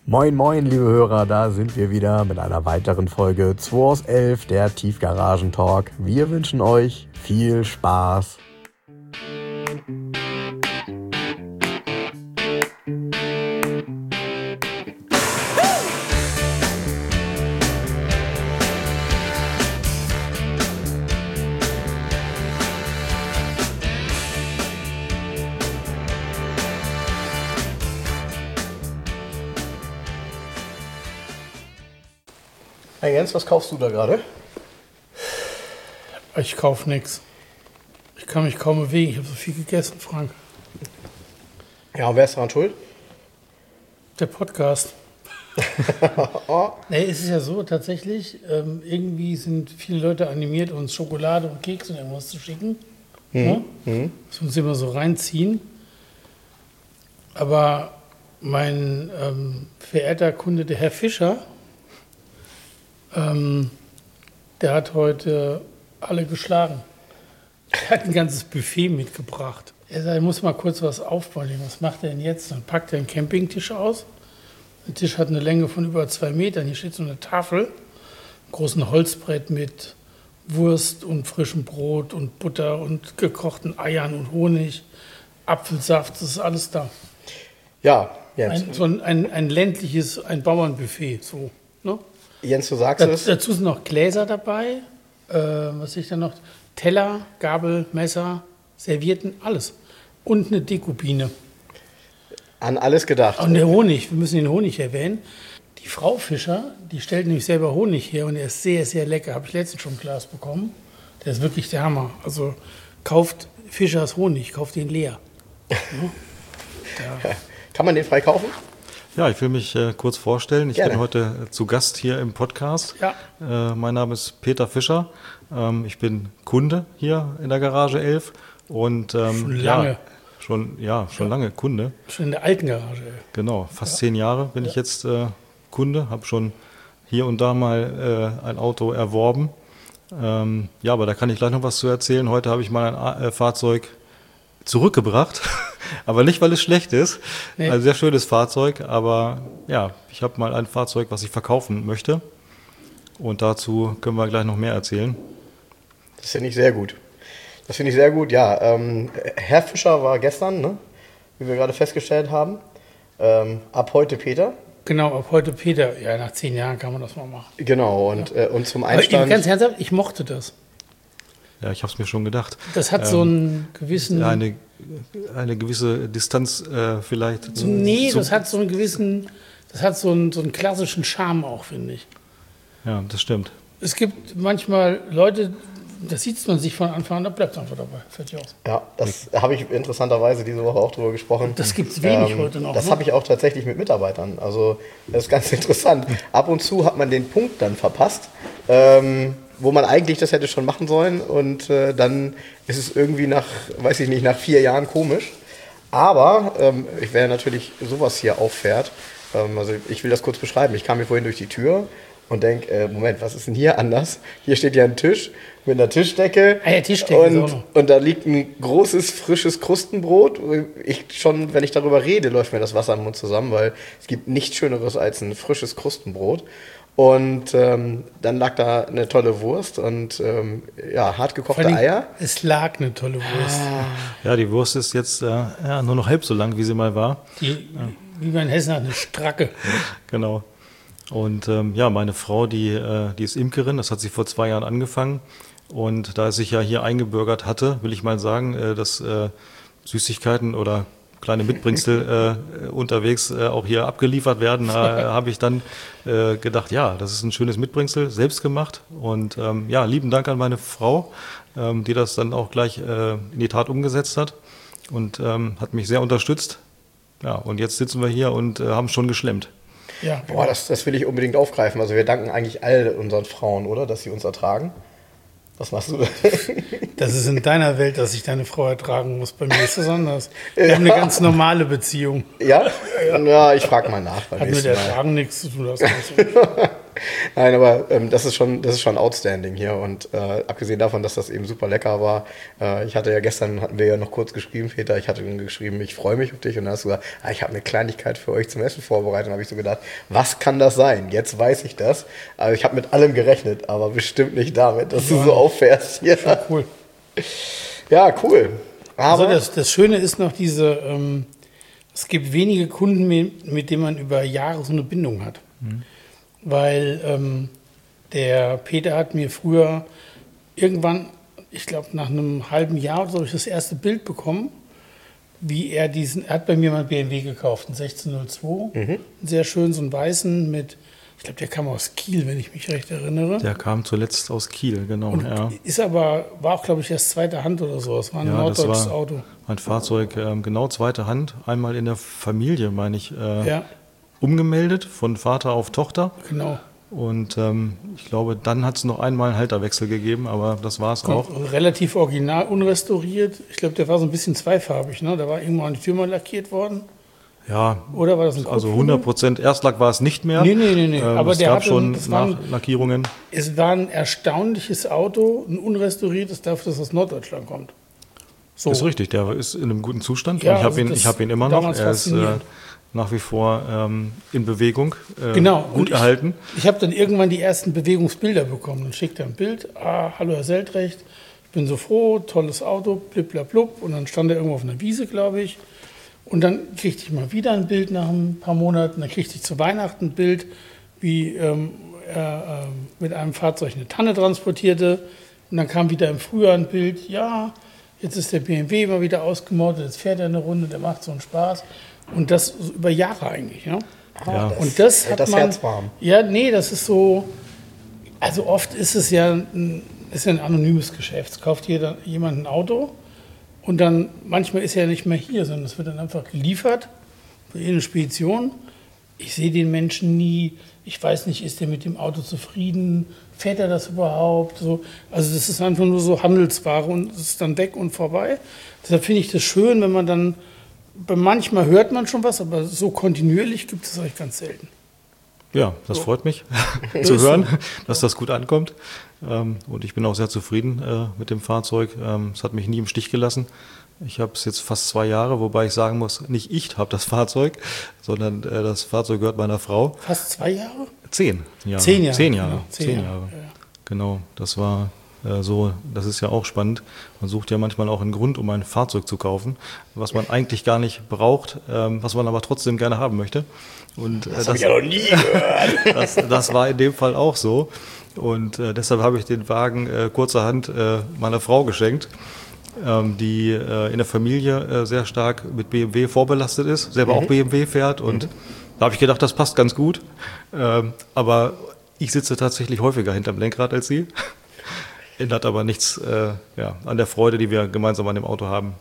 Moin moin liebe Hörer, da sind wir wieder mit einer weiteren Folge 2 aus 11, der Tiefgaragen-Talk. Wir wünschen euch viel Spaß. Hey Jens, was kaufst du da gerade? Ich kaufe nichts. Ich kann mich kaum bewegen. Ich habe so viel gegessen, Frank. Ja, und wer ist daran schuld? Der Podcast. Nee, es ist ja so, tatsächlich, irgendwie sind viele Leute animiert, uns Schokolade und Kekse und irgendwas zu schicken. Ja? Das uns immer so reinziehen. Aber mein verehrter Kunde, der Herr Fischer, der hat heute alle geschlagen. Er hat ein ganzes Buffet mitgebracht. Er sagt, er muss mal kurz was aufbauen. Was macht er denn jetzt? Dann packt er einen Campingtisch aus. Der Tisch hat eine Länge von über 2 Metern. Hier steht so eine Tafel, ein großes Holzbrett mit Wurst und frischem Brot und Butter und gekochten Eiern und Honig, Apfelsaft, das ist alles da. Ja, Jens. Ein ländliches, ein Bauernbuffet, so, ne? Jens, du sagst es. Dazu sind noch Gläser dabei, was sehe ich da noch? Teller, Gabel, Messer, Servietten, alles. Und eine Dekopine. An alles gedacht. Und der Honig, wir müssen den Honig erwähnen. Die Frau Fischer, die stellt nämlich selber Honig her und der ist sehr, sehr lecker. Habe ich letztens schon ein Glas bekommen. Der ist wirklich der Hammer. Also kauft Fischers Honig, kauft den leer. Ja? Kann man den frei kaufen? Ja, ich will mich kurz vorstellen. Ich Gerne. bin heute zu Gast hier im Podcast. Ja. Mein Name ist Peter Fischer. Ich bin Kunde hier in der Garage 11. Und, Schon lange. Schon lange Kunde. Schon in der alten Garage. Genau, fast 10 Jahre bin ich jetzt Kunde. Habe schon hier und da mal ein Auto erworben. Ja, aber da kann ich gleich noch was zu erzählen. Heute habe ich mal ein Fahrzeug zurückgebracht. Aber nicht, weil es schlecht ist. Nee. Ein sehr schönes Fahrzeug, aber ja, ich habe mal ein Fahrzeug, was ich verkaufen möchte. Und dazu können wir gleich noch mehr erzählen. Das finde ich sehr gut. Das finde ich sehr gut, ja. Herr Fischer war gestern, ne? Wie wir gerade festgestellt haben. Ab heute Peter. Genau, ab heute Peter. Ja, nach 10 Jahren kann man das mal machen. Genau, und zum Aber Einstand... ganz ernsthaft, ich mochte das. Ja, ich habe es mir schon gedacht. Das hat so einen gewissen... Eine gewisse Distanz vielleicht. Das hat so einen gewissen... Das hat so einen klassischen Charme auch, finde ich. Ja, das stimmt. Es gibt manchmal Leute, da sieht man sich von Anfang an, da bleibt es einfach dabei. Fertig aus. Ja, das habe ich interessanterweise diese Woche auch drüber gesprochen. Das gibt es wenig heute noch. Das ne? habe ich auch tatsächlich mit Mitarbeitern. Also das ist ganz interessant. Ab und zu hat man den Punkt dann verpasst, wo man eigentlich das hätte schon machen sollen. Und dann ist es irgendwie nach 4 Jahren komisch. Aber wer natürlich sowas hier auffährt, also ich will das kurz beschreiben. Ich kam hier vorhin durch die Tür und denke, Moment, was ist denn hier anders? Hier steht ja ein Tisch mit einer Tischdecke. Ah ja, Tischdecke ist auch noch. Und da liegt ein großes, frisches Krustenbrot. Wenn ich darüber rede, läuft mir das Wasser im Mund zusammen, weil es gibt nichts Schöneres als ein frisches Krustenbrot. Und dann lag da eine tolle Wurst und hart gekochte Eier. Es lag eine tolle Wurst. Ja, die Wurst ist jetzt nur noch halb so lang, wie sie mal war. Wie man in Hessen hat, eine Stracke. Genau. Und meine Frau, die ist Imkerin, das hat sie vor 2 Jahren angefangen. Und da es sich ja hier eingebürgert hatte, will ich mal sagen, dass Süßigkeiten oder kleine Mitbringsel unterwegs auch hier abgeliefert werden, habe ich dann gedacht, ja, das ist ein schönes Mitbringsel, selbst gemacht. Und lieben Dank an meine Frau, die das dann auch gleich in die Tat umgesetzt hat und hat mich sehr unterstützt. Ja, und jetzt sitzen wir hier und haben schon geschlemmt. Ja, Boah, das will ich unbedingt aufgreifen. Also wir danken eigentlich all unseren Frauen, oder? Dass sie uns ertragen. Was machst du da? Das ist in deiner Welt, dass ich deine Frau ertragen muss. Bei mir ist das anders. Wir haben eine ganz normale Beziehung. Ja? Ja, ich frage mal nach beim Hat mit nächsten Mal. Ertragen nichts zu tun. Das Nein, aber das ist schon outstanding hier. Und abgesehen davon, dass das eben super lecker war, hatten wir ja noch kurz geschrieben, Peter, ich hatte geschrieben, ich freue mich auf dich. Und dann hast du gesagt, ich habe eine Kleinigkeit für euch zum Essen vorbereitet. Und habe ich so gedacht, was kann das sein? Jetzt weiß ich das. Also ich habe mit allem gerechnet, aber bestimmt nicht damit, dass du so auffährst hier. Ja, cool. Ja, cool. Aber Also das Schöne ist noch es gibt wenige Kunden, mit denen man über Jahre so eine Bindung hat. Weil der Peter hat mir früher irgendwann, ich glaube nach einem halben Jahr oder so, habe ich das erste Bild bekommen, wie er hat bei mir mal einen BMW gekauft, einen 1602, einen sehr schön, so einen weißen mit, ich glaube, der kam aus Kiel, wenn ich mich recht erinnere. Der kam zuletzt aus Kiel, genau. Und war auch, glaube ich, erst zweite Hand oder so. Es war ein norddeutsches Auto. Ein Fahrzeug, genau zweite Hand, einmal in der Familie, meine ich, Ja, umgemeldet, von Vater auf Tochter. genau. Und ich glaube, dann hat es noch einmal einen Halterwechsel gegeben, aber das war es auch. Relativ original, unrestauriert. Ich glaube, der war so ein bisschen zweifarbig. Ne? Da war irgendwo an die Tür mal lackiert worden. Ja, Oder war das ein also Kotflügel? 100% Erstlack war es nicht mehr. Nee. Aber es der gab hatte, schon das war Lackierungen. Es war ein erstaunliches Auto, ein unrestauriertes, dafür, dass es aus Norddeutschland kommt. So. Ist richtig, der ist in einem guten Zustand. Ja, und also ich habe ihn immer noch. damals Er ist faszinierend. nach wie vor in Bewegung, Genau. gut Und erhalten. Ich habe dann irgendwann die ersten Bewegungsbilder bekommen. Dann schickt er ein Bild. Hallo Herr Seltrecht, ich bin so froh, tolles Auto, bliblablub. Und dann stand er irgendwo auf einer Wiese, glaube ich. Und dann kriegte ich mal wieder ein Bild nach ein paar Monaten. Dann kriegte ich zu Weihnachten ein Bild, wie er mit einem Fahrzeug eine Tanne transportierte. Und dann kam wieder im Frühjahr ein Bild, ja, jetzt ist der BMW mal wieder ausgemodelt, jetzt fährt er eine Runde, der macht so einen Spaß. Und das so über Jahre eigentlich. Ja? Ja. Und das hält hat das man, Herz warm. Ja, nee, das ist so, also oft ist es ja ein anonymes Geschäft. Es kauft jemand ein Auto und dann, manchmal ist er ja nicht mehr hier, sondern es wird dann einfach geliefert, in eine Spedition. Ich sehe den Menschen nie, ich weiß nicht, ist der mit dem Auto zufrieden, fährt er das überhaupt? So, also das ist einfach nur so Handelsware und es ist dann weg und vorbei. Deshalb finde ich das schön, wenn man dann, manchmal hört man schon was, aber so kontinuierlich gibt es euch ganz selten. Ja, das freut mich zu hören, dass das gut ankommt. Und ich bin auch sehr zufrieden mit dem Fahrzeug. Es hat mich nie im Stich gelassen. Ich habe es jetzt fast 2 Jahre, wobei ich sagen muss, nicht ich habe das Fahrzeug, sondern das Fahrzeug gehört meiner Frau. Fast 2 Jahre? 10 Jahre. 10 Jahre. 10 Jahre. Genau, 10 Jahre. Ja. Ja. Genau, das war so, das ist ja auch spannend. Man sucht ja manchmal auch einen Grund, um ein Fahrzeug zu kaufen, was man eigentlich gar nicht braucht, was man aber trotzdem gerne haben möchte. Und Das habe ich ja noch nie gehört. das war in dem Fall auch so. Und deshalb habe ich den Wagen kurzerhand meiner Frau geschenkt, die in der Familie sehr stark mit BMW vorbelastet ist, selber auch BMW fährt. Und da habe ich gedacht, das passt ganz gut. Aber ich sitze tatsächlich häufiger hinterm Lenkrad als sie. Ändert aber nichts an der Freude, die wir gemeinsam an dem Auto haben.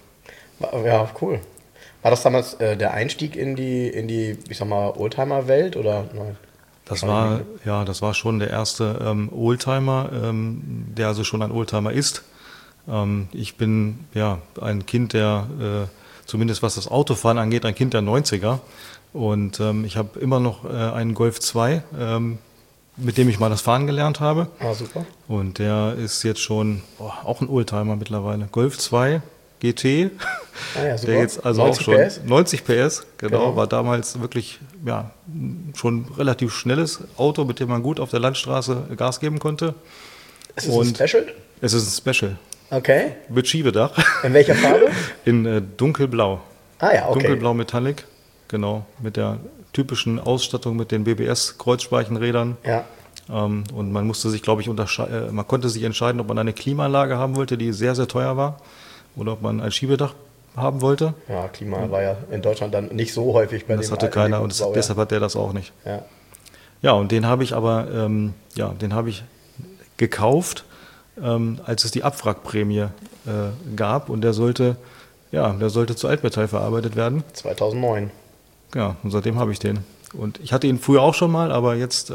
Ja, cool. War das damals der Einstieg in die, ich sag mal, Oldtimer-Welt oder nein? Das war schon der erste Oldtimer, der also schon ein Oldtimer ist. Ich bin ja ein Kind der, zumindest was das Autofahren angeht, ein Kind der 90er. Und ich habe immer noch einen Golf 2, mit dem ich mal das Fahren gelernt habe. Ah, super. Und der ist jetzt schon auch ein Oldtimer mittlerweile. Golf 2 GT, Ah ja, super. der jetzt also 90 auch schon PS? 90 PS, Genau. war damals wirklich schon ein relativ schnelles Auto, mit dem man gut auf der Landstraße Gas geben konnte. Ist es ein Special? Es ist ein Special Okay. mit Schiebedach In welcher Farbe? in dunkelblau. Ah ja, okay. Dunkelblau Metallic, genau, mit der typischen Ausstattung mit den BBS-Kreuzspeichenrädern. Ja. Und man musste sich, glaube ich, man konnte sich entscheiden, ob man eine Klimaanlage haben wollte, die sehr, sehr teuer war, oder ob man ein Schiebedach haben wollte. Ja, Klima war ja in Deutschland dann nicht so häufig bei Das dem hatte alten keiner und Lebensbaujahr. deshalb hat der das auch nicht. Ja. Ja, und den habe ich aber, den habe ich gekauft, als es die Abwrackprämie gab, und der sollte zu Altmetall verarbeitet werden. 2009. Ja, und seitdem habe ich den. Und ich hatte ihn früher auch schon mal, aber jetzt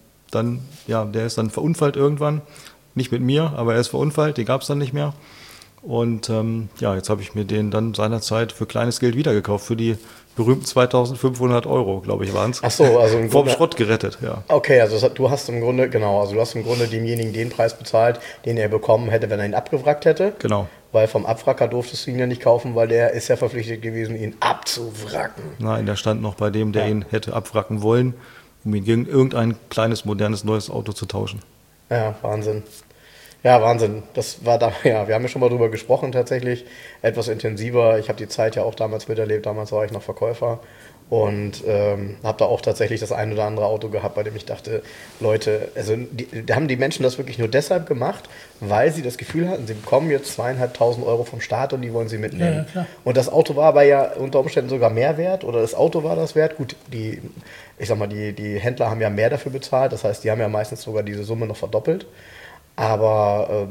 der ist dann verunfallt irgendwann. Nicht mit mir, aber er ist verunfallt, den gab es dann nicht mehr. Und jetzt habe ich mir den dann seinerzeit für kleines Geld wiedergekauft, für die berühmten 2.500 €, glaube ich, waren es. Ach so, also im vom Grunde, Schrott gerettet, ja. okay, also du hast im Grunde, genau, also du hast im Grunde demjenigen den Preis bezahlt, den er bekommen hätte, wenn er ihn abgewrackt hätte. Genau. Weil vom Abwracker durftest du ihn ja nicht kaufen, weil der ist ja verpflichtet gewesen, ihn abzuwracken. Nein, der stand noch bei dem, der ihn hätte abwracken wollen, um ihn gegen irgendein kleines, modernes, neues Auto zu tauschen. Ja, Wahnsinn. Ja, Wahnsinn. Das war da, ja, wir haben ja schon mal drüber gesprochen tatsächlich, etwas intensiver. Ich habe die Zeit ja auch damals miterlebt, damals war ich noch Verkäufer und habe da auch tatsächlich das ein oder andere Auto gehabt, bei dem ich dachte, Leute, also da haben die Menschen das wirklich nur deshalb gemacht, weil sie das Gefühl hatten, sie bekommen jetzt 2.500 € vom Staat und die wollen sie mitnehmen. Ja, klar. Und das Auto war aber ja unter Umständen sogar mehr wert oder das Auto war das wert. Gut, die Händler haben ja mehr dafür bezahlt, das heißt, die haben ja meistens sogar diese Summe noch verdoppelt. Aber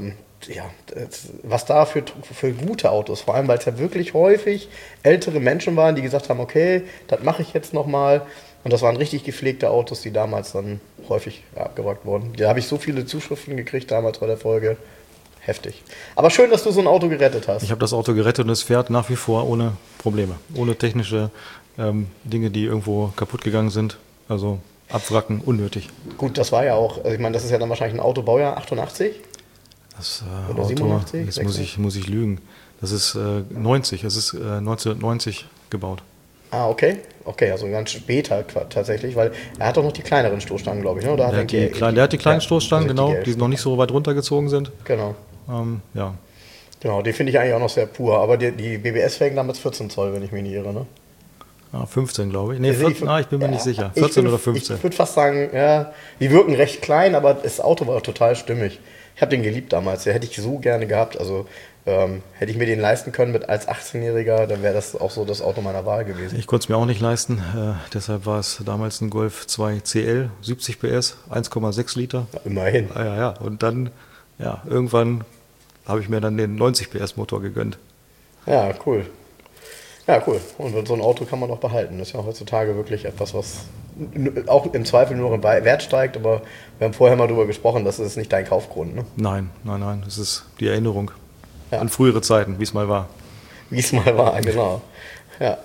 was da für gute Autos, vor allem weil es ja wirklich häufig ältere Menschen waren, die gesagt haben, okay, das mache ich jetzt nochmal. Und das waren richtig gepflegte Autos, die damals dann häufig abgewrackt wurden. Da habe ich so viele Zuschriften gekriegt damals bei der Folge. Heftig. Aber schön, dass du so ein Auto gerettet hast. Ich habe das Auto gerettet und es fährt nach wie vor ohne Probleme, ohne technische Dinge, die irgendwo kaputt gegangen sind. Also abwracken, unnötig. Gut, das war ja auch, also ich meine, das ist ja dann wahrscheinlich ein Auto, Baujahr 88? Das Oder Auto, 87, jetzt muss ich lügen. Das ist 90, es ist 1990 gebaut. Ah, okay. Okay, also ganz später tatsächlich, weil er hat doch noch die kleineren Stoßstangen, glaube ich, ne? Oder hat Der hat die kleinen Stoßstangen, also genau, die noch nicht so weit runtergezogen sind. Genau. Ja. Genau, die finde ich eigentlich auch noch sehr pur. Aber die BBS-Felgen damals 14 Zoll, wenn ich mich nicht irre, ne? 15, glaube ich. Nee, Also ich bin mir nicht sicher. 14 oder 15. Ich würde fast sagen, ja, die wirken recht klein, aber das Auto war total stimmig. Ich habe den geliebt damals, den hätte ich so gerne gehabt. Also hätte ich mir den leisten können als 18-Jähriger, dann wäre das auch so das Auto meiner Wahl gewesen. Ich konnte es mir auch nicht leisten, deshalb war es damals ein Golf 2 CL, 70 PS, 1,6 Liter. Ja, immerhin. Ja. Und dann, irgendwann habe ich mir dann den 90 PS Motor gegönnt. Ja, cool. Ja, cool. Und so ein Auto kann man auch behalten. Das ist ja heutzutage wirklich etwas, was auch im Zweifel nur im Wert steigt. Aber wir haben vorher mal darüber gesprochen, das ist nicht dein Kaufgrund, ne? Nein. Das ist die Erinnerung an frühere Zeiten, wie es mal war. Wie es mal war, genau. Ja.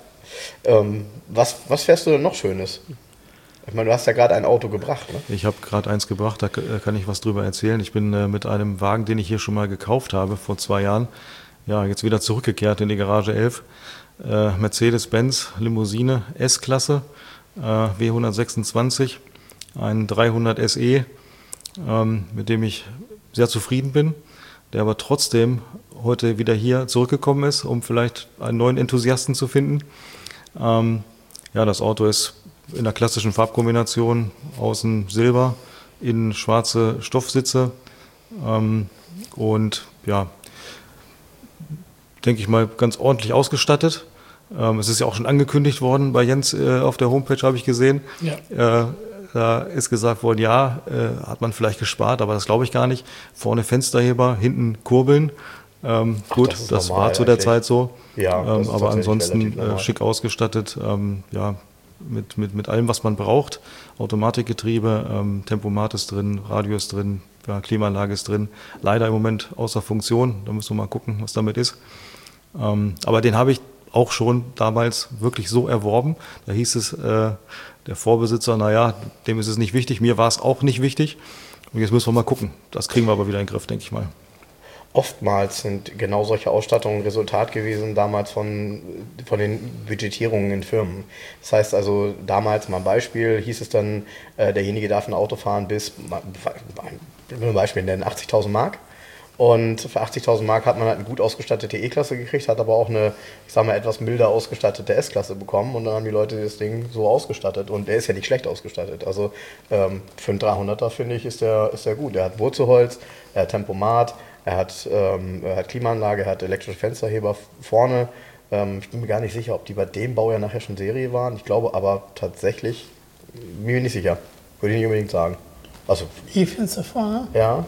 Was fährst du denn noch Schönes? Ich meine, du hast ja gerade ein Auto gebracht, ne? Ich habe gerade eins gebracht, da kann ich was drüber erzählen. Ich bin mit einem Wagen, den ich hier schon mal gekauft habe vor 2 Jahren, jetzt wieder zurückgekehrt in die Garage 11. Mercedes-Benz Limousine S-Klasse, W126, ein 300 SE, mit dem ich sehr zufrieden bin, der aber trotzdem heute wieder hier zurückgekommen ist, um vielleicht einen neuen Enthusiasten zu finden. Das Auto ist in der klassischen Farbkombination, außen Silber, innen schwarze Stoffsitze und denke ich mal, ganz ordentlich ausgestattet. Es ist ja auch schon angekündigt worden bei Jens auf der Homepage, habe ich gesehen. Ja. Da ist gesagt worden, hat man vielleicht gespart, aber das glaube ich gar nicht. Vorne Fensterheber, hinten Kurbeln. Gut, das war zu der Zeit so. Ja, aber ansonsten schick ausgestattet. Mit allem, was man braucht. Automatikgetriebe, Tempomat ist drin, Radio ist drin, Klimaanlage ist drin. Leider im Moment außer Funktion. Da müssen wir mal gucken, was damit ist. Aber den habe ich auch schon damals wirklich so erworben. Da hieß es, der Vorbesitzer, dem ist es nicht wichtig. Mir war es auch nicht wichtig. Und jetzt müssen wir mal gucken. Das kriegen wir aber wieder in den Griff, denke ich mal. Oftmals sind genau solche Ausstattungen Resultat gewesen damals von den Budgetierungen in Firmen. Das heißt also, damals mal ein Beispiel, hieß es dann, derjenige darf ein Auto fahren bis, ein Beispiel nennen, 80.000 Mark. Und für 80.000 Mark hat man halt eine gut ausgestattete E-Klasse gekriegt, hat aber auch eine, etwas milder ausgestattete S-Klasse bekommen. Und dann haben die Leute das Ding so ausgestattet. Und der ist ja nicht schlecht ausgestattet. Also für einen 300er, finde ich, ist der gut. Er hat Wurzelholz, er hat Tempomat, er hat Klimaanlage, er hat elektrische Fensterheber vorne. Ich bin mir gar nicht sicher, ob die bei dem Baujahr nachher schon Serie waren. Ich glaube aber tatsächlich, bin mir nicht sicher. Würde ich nicht unbedingt sagen. Also, E-Fenster vorne? Ja.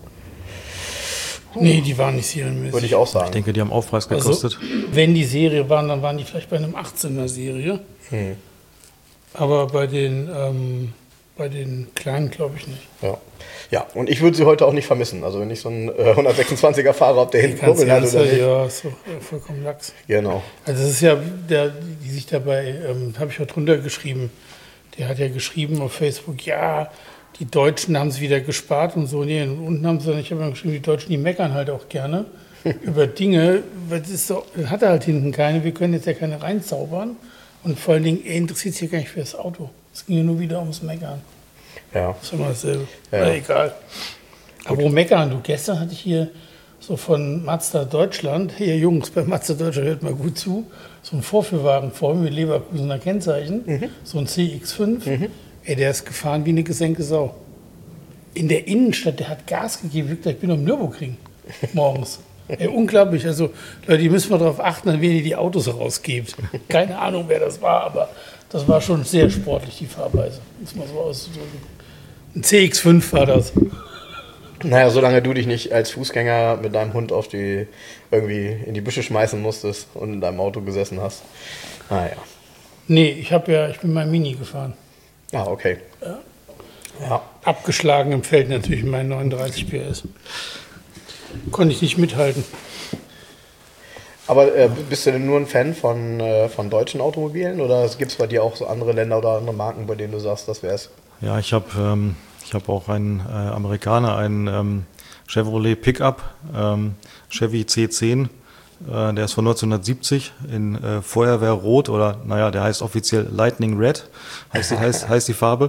Nee, die waren nicht serienmäßig. Würde ich auch sagen. Ich denke, die haben Aufpreis gekostet. Also, wenn die Serie waren, dann waren die vielleicht bei einem 18er Serie. Aber bei den Bei den Kleinen glaube ich nicht. Ja, und ich würde sie heute auch nicht vermissen. Also wenn ich so einen 126er fahre, ob der hinten Kurbeln hat oder nicht. Ja, ist doch vollkommen Lachs. Genau. Also das ist ja, die sich dabei, habe ich auch drunter geschrieben, der hat ja geschrieben auf Facebook, ja, die Deutschen haben es wieder gespart und so. Nee, und unten haben sie dann, ich habe ja geschrieben, die Deutschen, die meckern halt auch gerne über Dinge. Das ist so, hat er halt hinten keine, wir können jetzt ja keine reinzaubern. Und vor allen Dingen, er interessiert sich ja gar nicht für das Auto. Es ging ja nur wieder ums Meckern. Ja. Das ist immer dasselbe. Ja. Egal. Aber wo meckern du? Gestern hatte ich hier so von Mazda Deutschland, hier Jungs, bei Mazda Deutschland, hört mal gut zu, so ein Vorführwagen vor mir mit Leverkusener Kennzeichen, so ein CX-5. Ey, der ist gefahren wie eine gesenkte Sau. In der Innenstadt, der hat Gas gegeben. Ich bin am Nürburgring morgens. Ey, unglaublich. Also, Leute, die müssen mal darauf achten, an wen ihr die Autos rausgebt. Keine Ahnung, wer das war, aber das war schon sehr sportlich, die Fahrweise. Muss man so auszudrücken. Ein CX-5 war das. Naja, solange du dich nicht als Fußgänger mit deinem Hund irgendwie in die Büsche schmeißen musstest und in deinem Auto gesessen hast. Naja. Nee, ich bin mal Mini gefahren. Ah, okay. Ja. Abgeschlagen im Feld natürlich mit meinen 39 PS. Konnte ich nicht mithalten. Aber bist du denn nur ein Fan von deutschen Automobilen oder gibt es bei dir auch so andere Länder oder andere Marken, bei denen du sagst, das wär's? Ja, ich hab auch einen Amerikaner, einen Chevrolet Pickup, Chevy C10. Der ist von 1970 in Feuerwehrrot oder naja, der heißt offiziell Lightning Red, heißt die Farbe.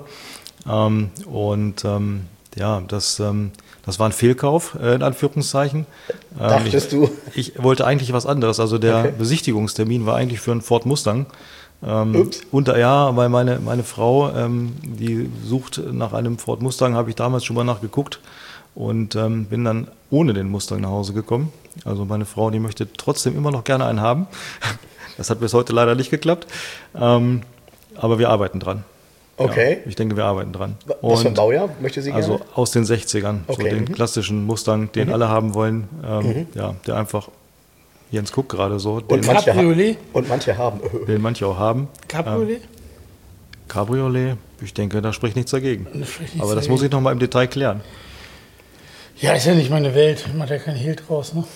Ja, das war ein Fehlkauf, in Anführungszeichen. Dachtest du? Ich wollte eigentlich was anderes. Also der Besichtigungstermin war eigentlich für einen Ford Mustang. Weil meine Frau, die sucht nach einem Ford Mustang, habe ich damals schon mal nachgeguckt und bin dann ohne den Mustang nach Hause gekommen. Also meine Frau, die möchte trotzdem immer noch gerne einen haben. Das hat bis heute leider nicht geklappt. Aber wir arbeiten dran. Okay. Ja, ich denke, wir arbeiten dran. Was für ein Baujahr möchte sie gerne? Also aus den 60ern, so den klassischen Mustang, den alle haben wollen. Ja, der einfach, Jens guckt gerade so. Und manche haben. Den manche auch haben. Cabriolet? Cabriolet, ich denke, da spricht nichts dagegen. Aber das muss ich noch mal im Detail klären. Ja, ist ja nicht meine Welt. Macht ja kein Hehl draus, ne?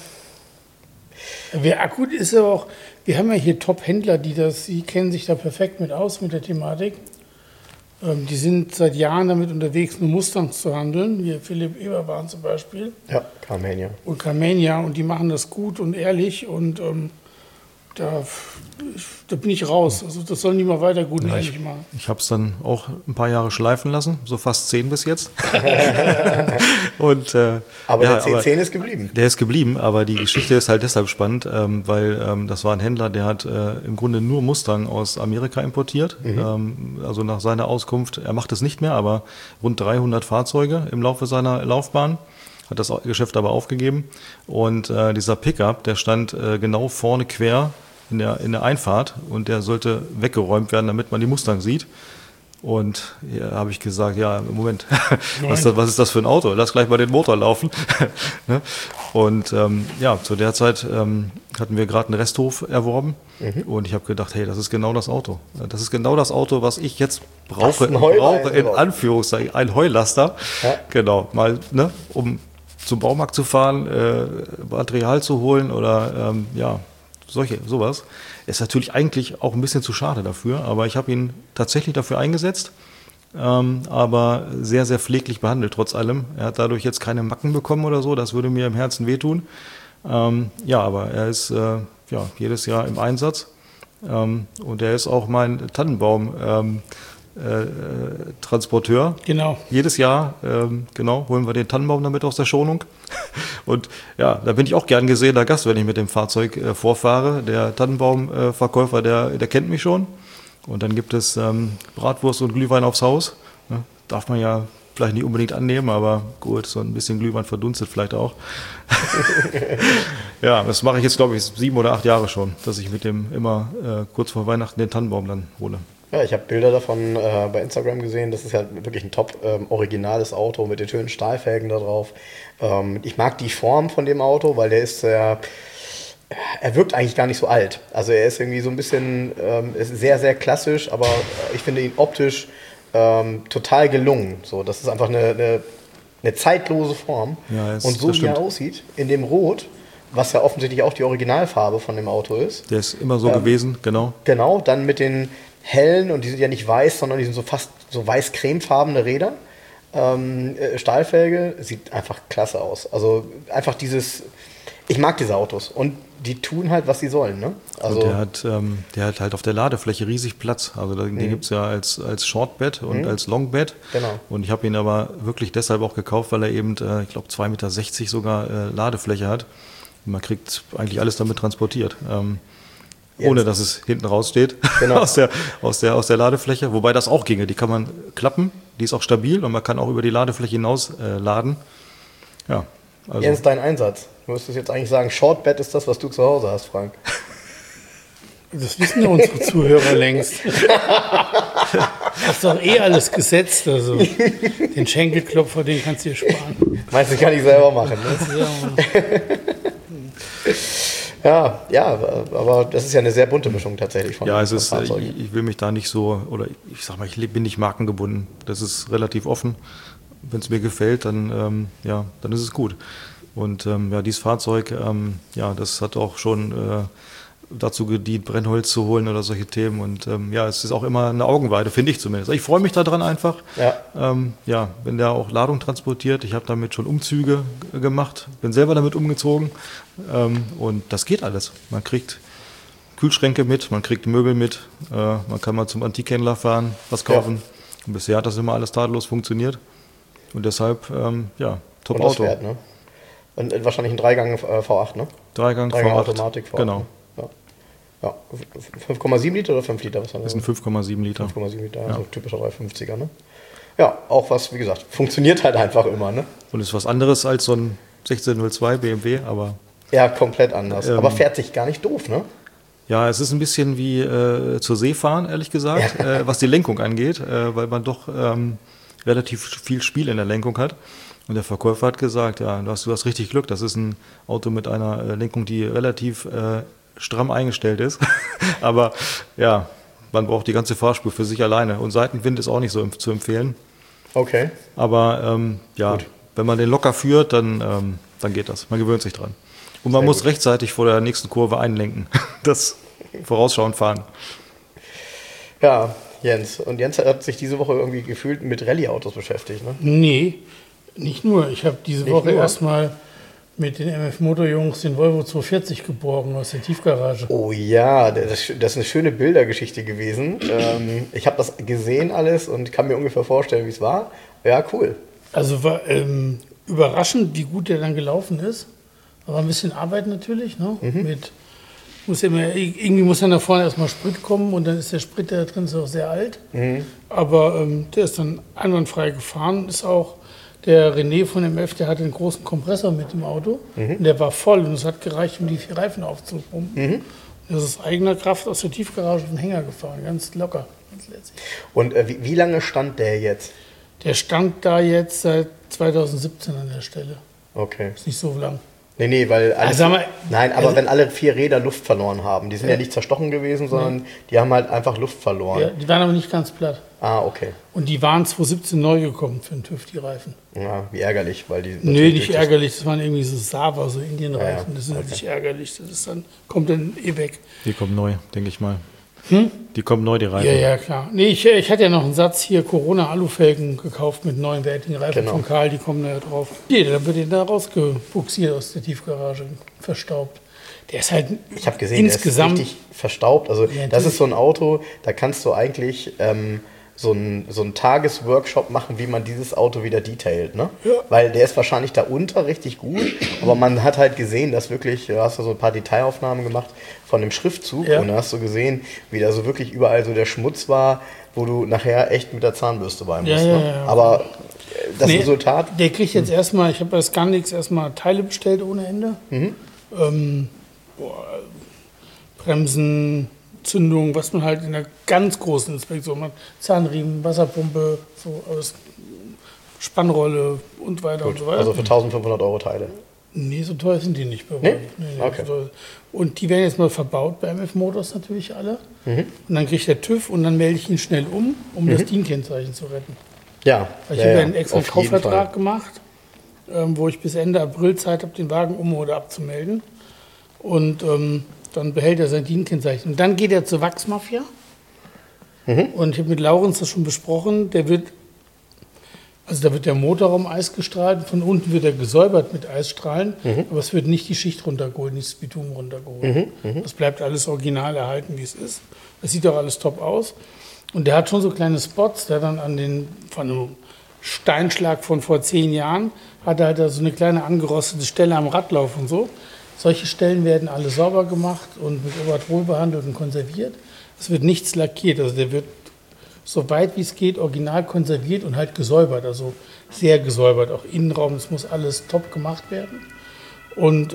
Akut ist aber auch, wir haben ja hier Top-Händler, die kennen sich da perfekt mit aus, mit der Thematik. Die sind seit Jahren damit unterwegs, nur Mustangs zu handeln, wie Philipp Eberbahn zum Beispiel. Ja, Carmania. Und Carmania, und die machen das gut und ehrlich und da bin ich raus. Also das sollen die mal weiter gut und ehrlich machen. Ich habe es dann auch ein paar Jahre schleifen lassen, so fast 10 bis jetzt. Und, aber der C10 ist geblieben. Der ist geblieben, aber die Geschichte ist halt deshalb spannend, weil das war ein Händler, der hat im Grunde nur Mustang aus Amerika importiert. Also nach seiner Auskunft, er macht es nicht mehr, aber rund 300 Fahrzeuge im Laufe seiner Laufbahn. Hat das Geschäft aber aufgegeben. Und dieser Pickup, der stand genau vorne quer in der Einfahrt und der sollte weggeräumt werden, damit man die Mustang sieht. Und hier habe ich gesagt, ja, Moment, was ist das für ein Auto? Lass gleich mal den Motor laufen. Und zu der Zeit hatten wir gerade einen Resthof erworben und ich habe gedacht, hey, das ist genau das Auto. Das ist genau das Auto, was ich jetzt brauche in Anführungszeichen, ein Heulaster. Ja. Genau, mal, um zum Baumarkt zu fahren, Material zu holen oder sowas. Ist natürlich eigentlich auch ein bisschen zu schade dafür, aber ich habe ihn tatsächlich dafür eingesetzt, aber sehr, sehr pfleglich behandelt trotz allem. Er hat dadurch jetzt keine Macken bekommen oder so, das würde mir im Herzen wehtun. Aber er ist jedes Jahr im Einsatz und er ist auch mein Tannenbaum Transporteur. Genau. Jedes Jahr, holen wir den Tannenbaum damit aus der Schonung. Und ja, da bin ich auch gern gesehener Gast, wenn ich mit dem Fahrzeug vorfahre. Der Tannenbaumverkäufer, der kennt mich schon. Und dann gibt es Bratwurst und Glühwein aufs Haus. Ne? Darf man ja vielleicht nicht unbedingt annehmen, aber gut, so ein bisschen Glühwein verdunstet vielleicht auch. Ja, das mache ich jetzt, glaube ich, 7 oder 8 Jahre schon, dass ich mit dem immer kurz vor Weihnachten den Tannenbaum dann hole. Ja, ich habe Bilder davon bei Instagram gesehen. Das ist ja wirklich ein top originales Auto mit den schönen Stahlfelgen da drauf. Ich mag die Form von dem Auto, weil der ist er wirkt eigentlich gar nicht so alt. Also er ist irgendwie so ein bisschen ist sehr, sehr klassisch, aber ich finde ihn optisch total gelungen. So, das ist einfach eine zeitlose Form. Ja, und so wie er aussieht, in dem Rot, was ja offensichtlich auch die Originalfarbe von dem Auto ist. Der ist immer so gewesen, genau. Genau, dann mit den hellen, und die sind ja nicht weiß, sondern die sind so fast so weiß-cremefarbene Räder. Stahlfelge, sieht einfach klasse aus. Also einfach ich mag diese Autos und die tun halt, was sie sollen. Ne? Also der hat halt auf der Ladefläche riesig Platz. Also den gibt es ja als Shortbed und als Longbed. Genau. Und ich habe ihn aber wirklich deshalb auch gekauft, weil er eben, ich glaube, 2,60 Meter sogar Ladefläche hat. Und man kriegt eigentlich alles damit transportiert. Ohne dass es hinten raussteht, genau. aus der Ladefläche. Wobei das auch ginge. Die kann man klappen, die ist auch stabil und man kann auch über die Ladefläche hinaus laden. Ja, also. Jens, dein Einsatz. Du müsstest jetzt eigentlich sagen, Shortbed ist das, was du zu Hause hast, Frank. Das wissen ja unsere Zuhörer längst. Das ist doch alles gesetzt. Also. Den Schenkelklopfer, den kannst du dir sparen. Meinst du, kann ich selber machen? Ne? Ja, aber das ist ja eine sehr bunte Mischung tatsächlich von Fahrzeugen. Ich will mich da nicht so, oder ich sag mal, ich bin nicht markengebunden. Das ist relativ offen. Wenn es mir gefällt, dann ist es gut. Und dieses Fahrzeug, das hat auch schon dazu gedient, Brennholz zu holen oder solche Themen. Und es ist auch immer eine Augenweide, finde ich zumindest. Ich freue mich daran einfach, wenn der auch Ladung transportiert. Ich habe damit schon Umzüge gemacht, bin selber damit umgezogen und das geht alles. Man kriegt Kühlschränke mit, man kriegt Möbel mit, man kann mal zum Antikhändler fahren, was kaufen. Ja. Und bisher hat das immer alles tadellos funktioniert und deshalb, top Auto. Fährt, ne? Und wahrscheinlich ein Dreigang V8, ne? Dreigang V8. Automatik V8. Genau. Ja, 5,7 Liter oder 5 Liter? Was das sind 5,7 Liter. 5,7 Liter, also typischer 350er, ne? Ja, auch was, wie gesagt, funktioniert halt einfach immer, ne? Und ist was anderes als so ein 1602 BMW, aber... Ja, komplett anders. Aber fährt sich gar nicht doof, ne? Ja, es ist ein bisschen wie zur See fahren, ehrlich gesagt, was die Lenkung angeht, weil man doch relativ viel Spiel in der Lenkung hat. Und der Verkäufer hat gesagt, ja, du hast richtig Glück, das ist ein Auto mit einer Lenkung, die relativ stramm eingestellt ist. Aber ja, man braucht die ganze Fahrspur für sich alleine. Und Seitenwind ist auch nicht so zu empfehlen. Okay. Aber wenn man den locker führt, dann geht das. Man gewöhnt sich dran. Und man muss rechtzeitig vor der nächsten Kurve einlenken. Das vorausschauend fahren. Ja, Jens. Und Jens hat sich diese Woche irgendwie gefühlt mit Rallye-Autos beschäftigt, ne? Nee, nicht nur. Ich habe diese Woche erstmal mit den MF-Motor-Jungs den Volvo 240 geborgen aus der Tiefgarage. Oh ja, das ist eine schöne Bildergeschichte gewesen. Ich habe das gesehen alles und kann mir ungefähr vorstellen, wie es war. Ja, cool. Also war überraschend, wie gut der dann gelaufen ist. Aber ein bisschen Arbeit natürlich, ne? Irgendwie muss dann da vorne erstmal Sprit kommen und dann ist der Sprit, der da drin ist, auch sehr alt. Aber der ist dann einwandfrei gefahren. Ist auch der René von MF, der hatte einen großen Kompressor mit dem Auto. Und der war voll und es hat gereicht, um die 4 Reifen aufzupumpen. Das ist eigener Kraft aus der Tiefgarage auf den Hänger gefahren, ganz locker. Ganz lässig. Und wie lange stand der jetzt? Der stand da jetzt seit 2017 an der Stelle. Okay. Ist nicht so lang. Nee, weil aber wenn alle 4 Räder Luft verloren haben, die sind ja nicht zerstochen gewesen, sondern die haben halt einfach Luft verloren. Ja, die waren aber nicht ganz platt. Ah, okay. Und die waren 2017 neu gekommen für den TÜV, die Reifen. Ja, wie ärgerlich, weil die... Nee, nicht ärgerlich, das waren irgendwie so Sava, so Indienreifen. Ja, das ist nicht ärgerlich, kommt dann weg. Die kommen neu, denke ich mal. Die kommen neu, die Reifen. Ja, klar. Nee, ich hatte ja noch einen Satz hier, Corona-Alufelgen gekauft mit neuen wertigen Reifen von Karl, die kommen da ja drauf. Dann wird den da rausgebuxiert aus der Tiefgarage, verstaubt. Der ist halt ich habe gesehen, insgesamt der ist richtig verstaubt. Also ja, das ist so ein Auto, da kannst du eigentlich so einen Tagesworkshop machen, wie man dieses Auto wieder detailt. Ne? Ja. Weil der ist wahrscheinlich da unter richtig gut, aber man hat halt gesehen, dass wirklich, du hast ja so ein paar Detailaufnahmen gemacht von dem Schriftzug und da hast du gesehen, wie da so wirklich überall so der Schmutz war, wo du nachher echt mit der Zahnbürste bei musst. Ne? Aber das Resultat... Der kriegt jetzt erstmal, ich habe bei Scandix erstmal Teile bestellt ohne Ende. Bremsen, Zündung, was man halt in der ganz großen Inspektion hat. Zahnriemen, Wasserpumpe, so alles, Spannrolle und weiter und so weiter. Also für 1.500 € Teile. Nee, so teuer sind die nicht bei Nee? Volvo. Nee, Okay. so teuer. Und die werden jetzt mal verbaut bei MF Motors natürlich alle. Und dann kriegt der TÜV und dann melde ich ihn schnell um das DIN-Kennzeichen zu retten. Ja. Weil ich habe ja einen extra auf jeden Fall. Kaufvertrag gemacht, wo ich bis Ende April Zeit habe, den Wagen oder abzumelden. Und dann behält er sein DIN-Kennzeichen. Und dann geht er zur Wachsmafia. Und ich habe mit Laurens das schon besprochen. Da wird der Motorraum eisgestrahlt. Von unten wird er gesäubert mit Eisstrahlen. Aber es wird nicht die Schicht runtergeholt, nicht das Bitumen runtergeholt. Das bleibt alles original erhalten, wie es ist. Das sieht auch alles top aus. Und der hat schon so kleine Spots, der dann von einem Steinschlag von vor 10 Jahren, hat er halt so eine kleine angerostete Stelle am Radlauf und so. Solche Stellen werden alle sauber gemacht und mit Obertrol behandelt und konserviert. Es wird nichts lackiert, also der wird so weit wie es geht original konserviert und halt gesäubert, also sehr gesäubert, auch Innenraum, es muss alles top gemacht werden. Und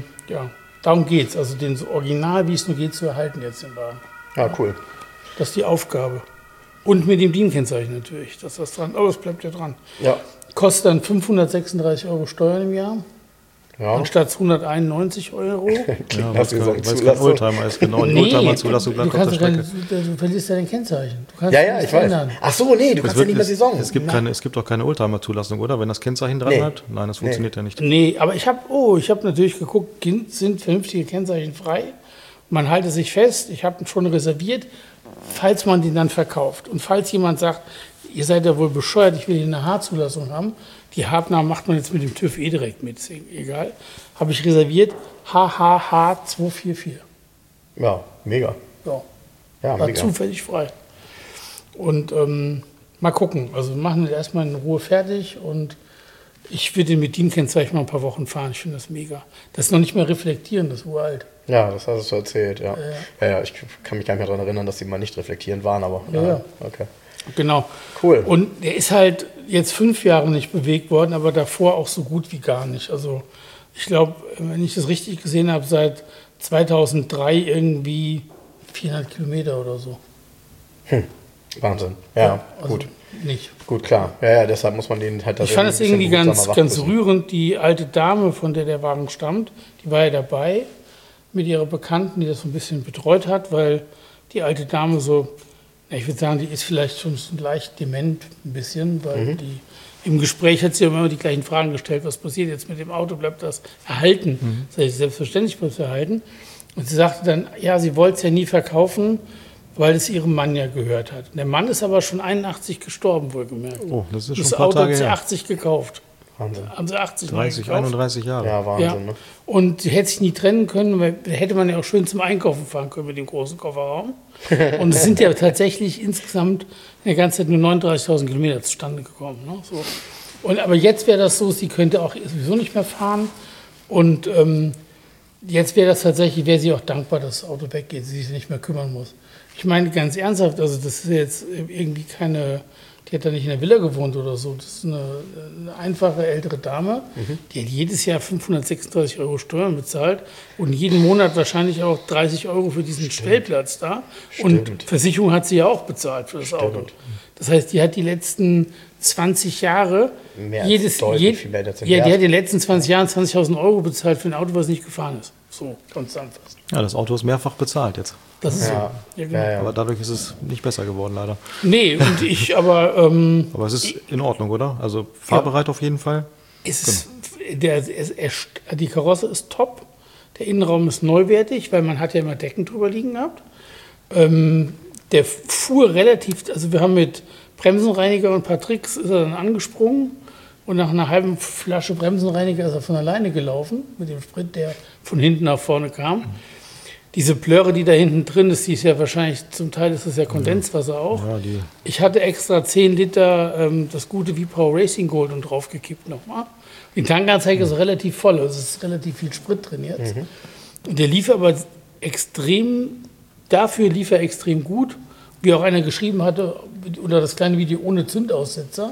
darum geht es, also den so original wie es nur geht zu erhalten jetzt den Wagen. Ja, cool. Das ist die Aufgabe. Und mit dem DIN-Kennzeichen natürlich, dass das dran, das bleibt ja dran. Ja. Kostet dann 536 € Steuern im Jahr. Ja. Anstatt 191 €. Ja, nach weil es kein Saisonzulassung. Oldtimer ist, genau. Die Oldtimer-Zulassung bleibt auf der Strecke. Du verlierst ja dein Kennzeichen. Du kannst Ja, nichts ich weiß. ändern. Ach so, nee, du kannst ja nicht mehr Saison. Es gibt auch keine Oldtimer-Zulassung, oder? Wenn das Kennzeichen dran Nee. bleibt? Nein, das funktioniert ja nicht. Nee, aber ich hab natürlich geguckt, sind vernünftige Kennzeichen frei. Man halte sich fest, ich habe schon reserviert, falls man den dann verkauft. Und falls jemand sagt, ihr seid ja wohl bescheuert, ich will hier eine H-Zulassung haben, die H-Namen macht man jetzt mit dem TÜV direkt mit, ist egal, habe ich reserviert, HHH 244. Ja, mega. Ja, Ja, war mega. zufällig frei. Und mal gucken, also wir machen das erstmal in Ruhe fertig und ich würde den mit DIN-Kennzeichen mal ein paar Wochen fahren, ich finde das mega. Das ist noch nicht mehr reflektieren, das ist uralt. Ja, das hast du erzählt, ja. Ja, ich kann mich gar nicht mehr daran erinnern, dass die mal nicht reflektierend waren, aber Ja. okay. Genau. Cool. Und der ist halt jetzt 5 Jahre nicht bewegt worden, aber davor auch so gut wie gar nicht. Also ich glaube, wenn ich das richtig gesehen habe, seit 2003 irgendwie 400 Kilometer oder so. Wahnsinn. Ja, also gut. Nicht. Gut, klar. Ja, deshalb muss man den halt Ich fand es irgendwie ganz wachsen. rührend. Die alte Dame, von der Wagen stammt, die war ja dabei mit ihrer Bekannten, die das so ein bisschen betreut hat, weil die alte Dame so, ich würde sagen, die ist vielleicht schon leicht dement ein bisschen, weil die im Gespräch hat sie immer die gleichen Fragen gestellt, was passiert jetzt mit dem Auto, bleibt das erhalten? Das heißt, selbstverständlich bleibt es erhalten. Und sie sagte dann, ja, sie wollte es ja nie verkaufen, weil es ihrem Mann ja gehört hat. Der Mann ist aber schon 81 gestorben, wohlgemerkt. Oh, das ist schon Das ein paar Auto Tage hat sie her. 80 gekauft. Wahnsinn. Haben sie 80 30, gekauft. 31 Jahre. Ja, Wahnsinn. Ja. Ne? Und sie hätte sich nie trennen können, weil da hätte man ja auch schön zum Einkaufen fahren können mit dem großen Kofferraum. Und es sind ja tatsächlich insgesamt in der ganzen Zeit nur 39.000 Kilometer zustande gekommen. Ne? So. Aber jetzt wäre das so, sie könnte auch sowieso nicht mehr fahren. Und jetzt wäre das tatsächlich, wäre sie auch dankbar, dass das Auto weggeht, sie sich nicht mehr kümmern muss. Ich meine ganz ernsthaft, also das ist jetzt irgendwie keine, die hat da nicht in der Villa gewohnt oder so. Das ist eine einfache ältere Dame, die hat jedes Jahr 536 € Steuern bezahlt und jeden Monat wahrscheinlich auch 30 € für diesen Stellplatz da. Und Versicherung hat sie ja auch bezahlt für das Auto. Das heißt, die hat die letzten 20 Jahre Mehr als deutlich viel mehr als im die Jahr. hat in den letzten 20 Jahren 20.000 € bezahlt für ein Auto, was nicht gefahren ist. So, konstant fast. Ja, das Auto ist mehrfach bezahlt jetzt. Das ist Ja. so. Ja, genau. Ja, ja. Aber dadurch ist es nicht besser geworden, leider. Nee, und Aber es ist in Ordnung, oder? Also fahrbereit auf jeden Fall. Die Karosse ist top, der Innenraum ist neuwertig, weil man hat ja immer Decken drüber liegen gehabt. Der fuhr relativ, also wir haben mit Bremsenreiniger und ein paar Tricks ist er dann angesprungen und nach einer halben Flasche Bremsenreiniger ist er von alleine gelaufen mit dem Sprit, der von hinten nach vorne kam. Diese Plöre, die da hinten drin ist, die ist ja wahrscheinlich, zum Teil ist das ja Kondenswasser auch. Ja, Ich hatte extra 10 Liter das gute V-Power Racing Gold und draufgekippt nochmal. Die Tankanzeige ist relativ voll, also es ist relativ viel Sprit drin jetzt. Und der lief aber dafür lief er extrem gut, wie auch einer geschrieben hatte, oder das kleine Video ohne Zündaussetzer.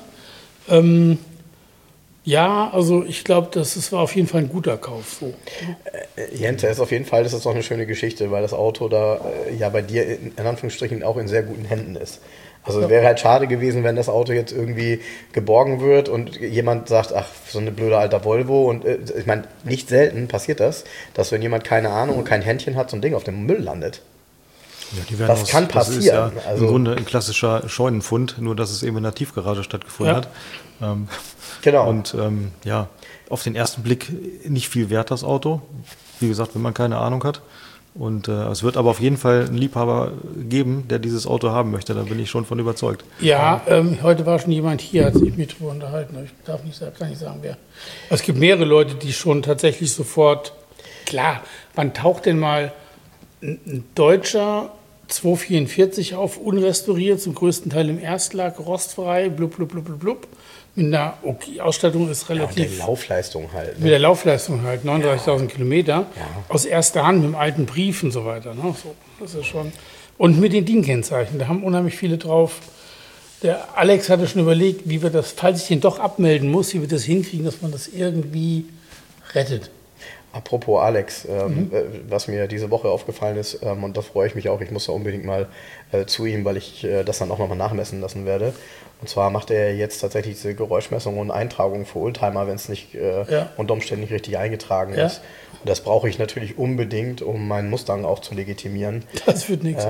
Ja, also ich glaube, das war auf jeden Fall ein guter Kauf. So. Jens, ist auf jeden Fall, das ist auch eine schöne Geschichte, weil das Auto da ja bei dir in Anführungsstrichen auch in sehr guten Händen ist. Also es wäre halt schade gewesen, wenn das Auto jetzt irgendwie geborgen wird und jemand sagt, ach, so eine blöde alter Volvo. Und ich meine, nicht selten passiert das, dass wenn jemand keine Ahnung und kein Händchen hat, so ein Ding auf dem Müll landet. Ja, die werden Das kann passieren. Das ist ja Also, im Grunde ein klassischer Scheunenfund, nur dass es eben in der Tiefgarage stattgefunden hat. Genau. Und ja, auf den ersten Blick nicht viel wert, das Auto. Wie gesagt, wenn man keine Ahnung hat. Und es wird aber auf jeden Fall einen Liebhaber geben, der dieses Auto haben möchte. Da bin ich schon von überzeugt. Ja, heute war schon jemand hier, hat sich mit drüber unterhalten. Ich kann nicht sagen, wer. Es gibt mehrere Leute, die schon tatsächlich sofort, klar, wann taucht denn mal ein deutscher 244 auf, unrestauriert, zum größten Teil im Erstlack, rostfrei, blub, blub, blub, blub, blub. Mit einer Ausstattung ist relativ... Ja, mit der Laufleistung halt. Ne? Mit der Laufleistung halt, 39.000 Kilometer. Ja. Aus erster Hand, mit dem alten Brief und so weiter. Ne? So, das ist schon... Und mit den DIN-Kennzeichen, da haben unheimlich viele drauf. Der Alex hatte schon überlegt, wie wir das, falls ich den doch abmelden muss, wie wir das hinkriegen, dass man das irgendwie rettet. Apropos Alex, was mir diese Woche aufgefallen ist, und da freue ich mich auch, ich muss da unbedingt mal zu ihm, weil ich das dann auch nochmal nachmessen lassen werde. Und zwar macht er jetzt tatsächlich diese Geräuschmessung und Eintragung für Oldtimer, wenn es nicht unter Umständen nicht richtig eingetragen ist. Und das brauche ich natürlich unbedingt, um meinen Mustang auch zu legitimieren. Das wird nichts.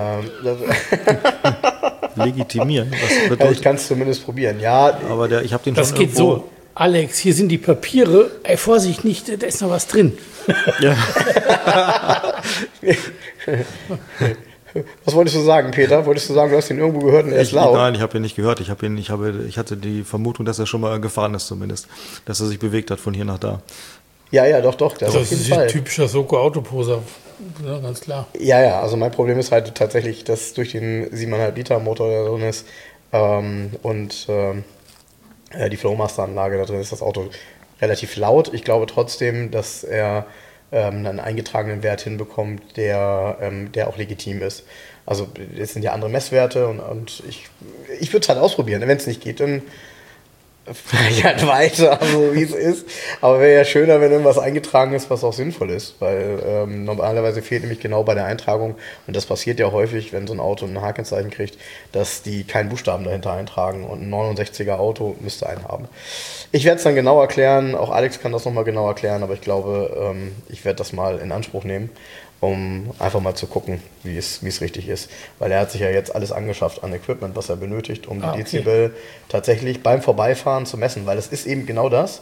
Legitimieren? Was bedeutet? Ja, ich kann es zumindest probieren, ja. Aber ich habe den das schon geht irgendwo... so. Alex, hier sind die Papiere. Ey, Vorsicht, nicht, da ist noch was drin. Ja. Was wolltest du sagen, Peter? Wolltest du sagen, du hast ihn irgendwo gehört und er ist laut? Nein, ich habe ihn nicht gehört. Ich hatte die Vermutung, dass er schon mal gefahren ist zumindest. Dass er sich bewegt hat von hier nach da. Ja, doch. Das auf jeden ist Fall. ein typischer Soko-Autoposer, ja, ganz klar. Ja, also mein Problem ist halt tatsächlich, dass durch den 7,5 Liter Motor, der drin ist, die Flowmaster-Anlage da drin ist, das Auto relativ laut. Ich glaube trotzdem, dass er einen eingetragenen Wert hinbekommt, der auch legitim ist. Also es sind ja andere Messwerte und ich würde es halt ausprobieren. Wenn es nicht geht, dann fahre ich halt weiter, so wie es ist. Aber wäre ja schöner, wenn irgendwas eingetragen ist, was auch sinnvoll ist. Weil normalerweise fehlt nämlich genau bei der Eintragung, und das passiert ja häufig, wenn so ein Auto ein H-Kennzeichen kriegt, dass die keinen Buchstaben dahinter eintragen. Und ein 69er Auto müsste einen haben. Ich werde es dann genau erklären, auch Alex kann das nochmal genau erklären, aber ich glaube, ich werde das mal in Anspruch nehmen, um einfach mal zu gucken, wie es richtig ist. Weil er hat sich ja jetzt alles angeschafft an Equipment, was er benötigt, um die Dezibel tatsächlich beim Vorbeifahren zu messen. Weil es ist eben genau das.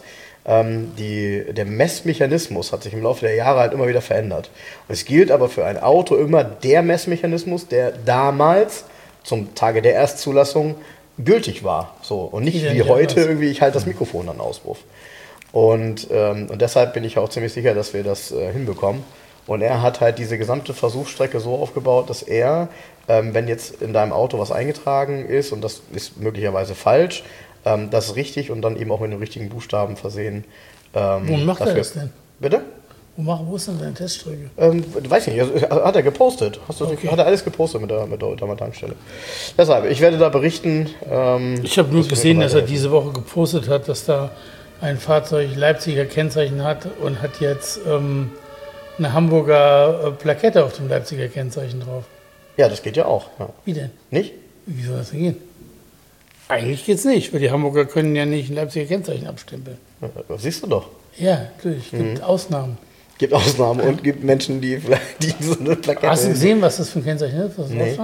Der Messmechanismus hat sich im Laufe der Jahre halt immer wieder verändert. Und es gilt aber für ein Auto immer der Messmechanismus, der damals zum Tage der Erstzulassung gültig war. So. Und nicht wie heute irgendwie, ich halte das Mikrofon an Auspuff. Und deshalb bin ich auch ziemlich sicher, dass wir das hinbekommen. Und er hat halt diese gesamte Versuchsstrecke so aufgebaut, dass er, wenn jetzt in deinem Auto was eingetragen ist, und das ist möglicherweise falsch, das ist richtig und dann eben auch mit den richtigen Buchstaben versehen. Wo macht er das denn? Bitte? Wo ist denn seine Teststrecke? Weiß ich nicht, also, hat er gepostet. Hat er alles gepostet mit der Oldtimer Tankstelle. Deshalb, ich werde da berichten. Ich habe nur gesehen, dass er diese Woche gepostet hat, dass da ein Fahrzeug Leipziger Kennzeichen hat und hat jetzt eine Hamburger Plakette auf dem Leipziger Kennzeichen drauf. Ja, das geht ja auch. Ja. Wie denn? Nicht? Wie soll das denn gehen? Eigentlich geht's nicht, weil die Hamburger können ja nicht ein Leipziger Kennzeichen abstempeln. Ja, das siehst du doch. Ja, natürlich. Gibt Ausnahmen. Gibt Ausnahmen und gibt Menschen, die so eine Plakette... Hast du gesehen, was das für ein Kennzeichen ist? Was Nee.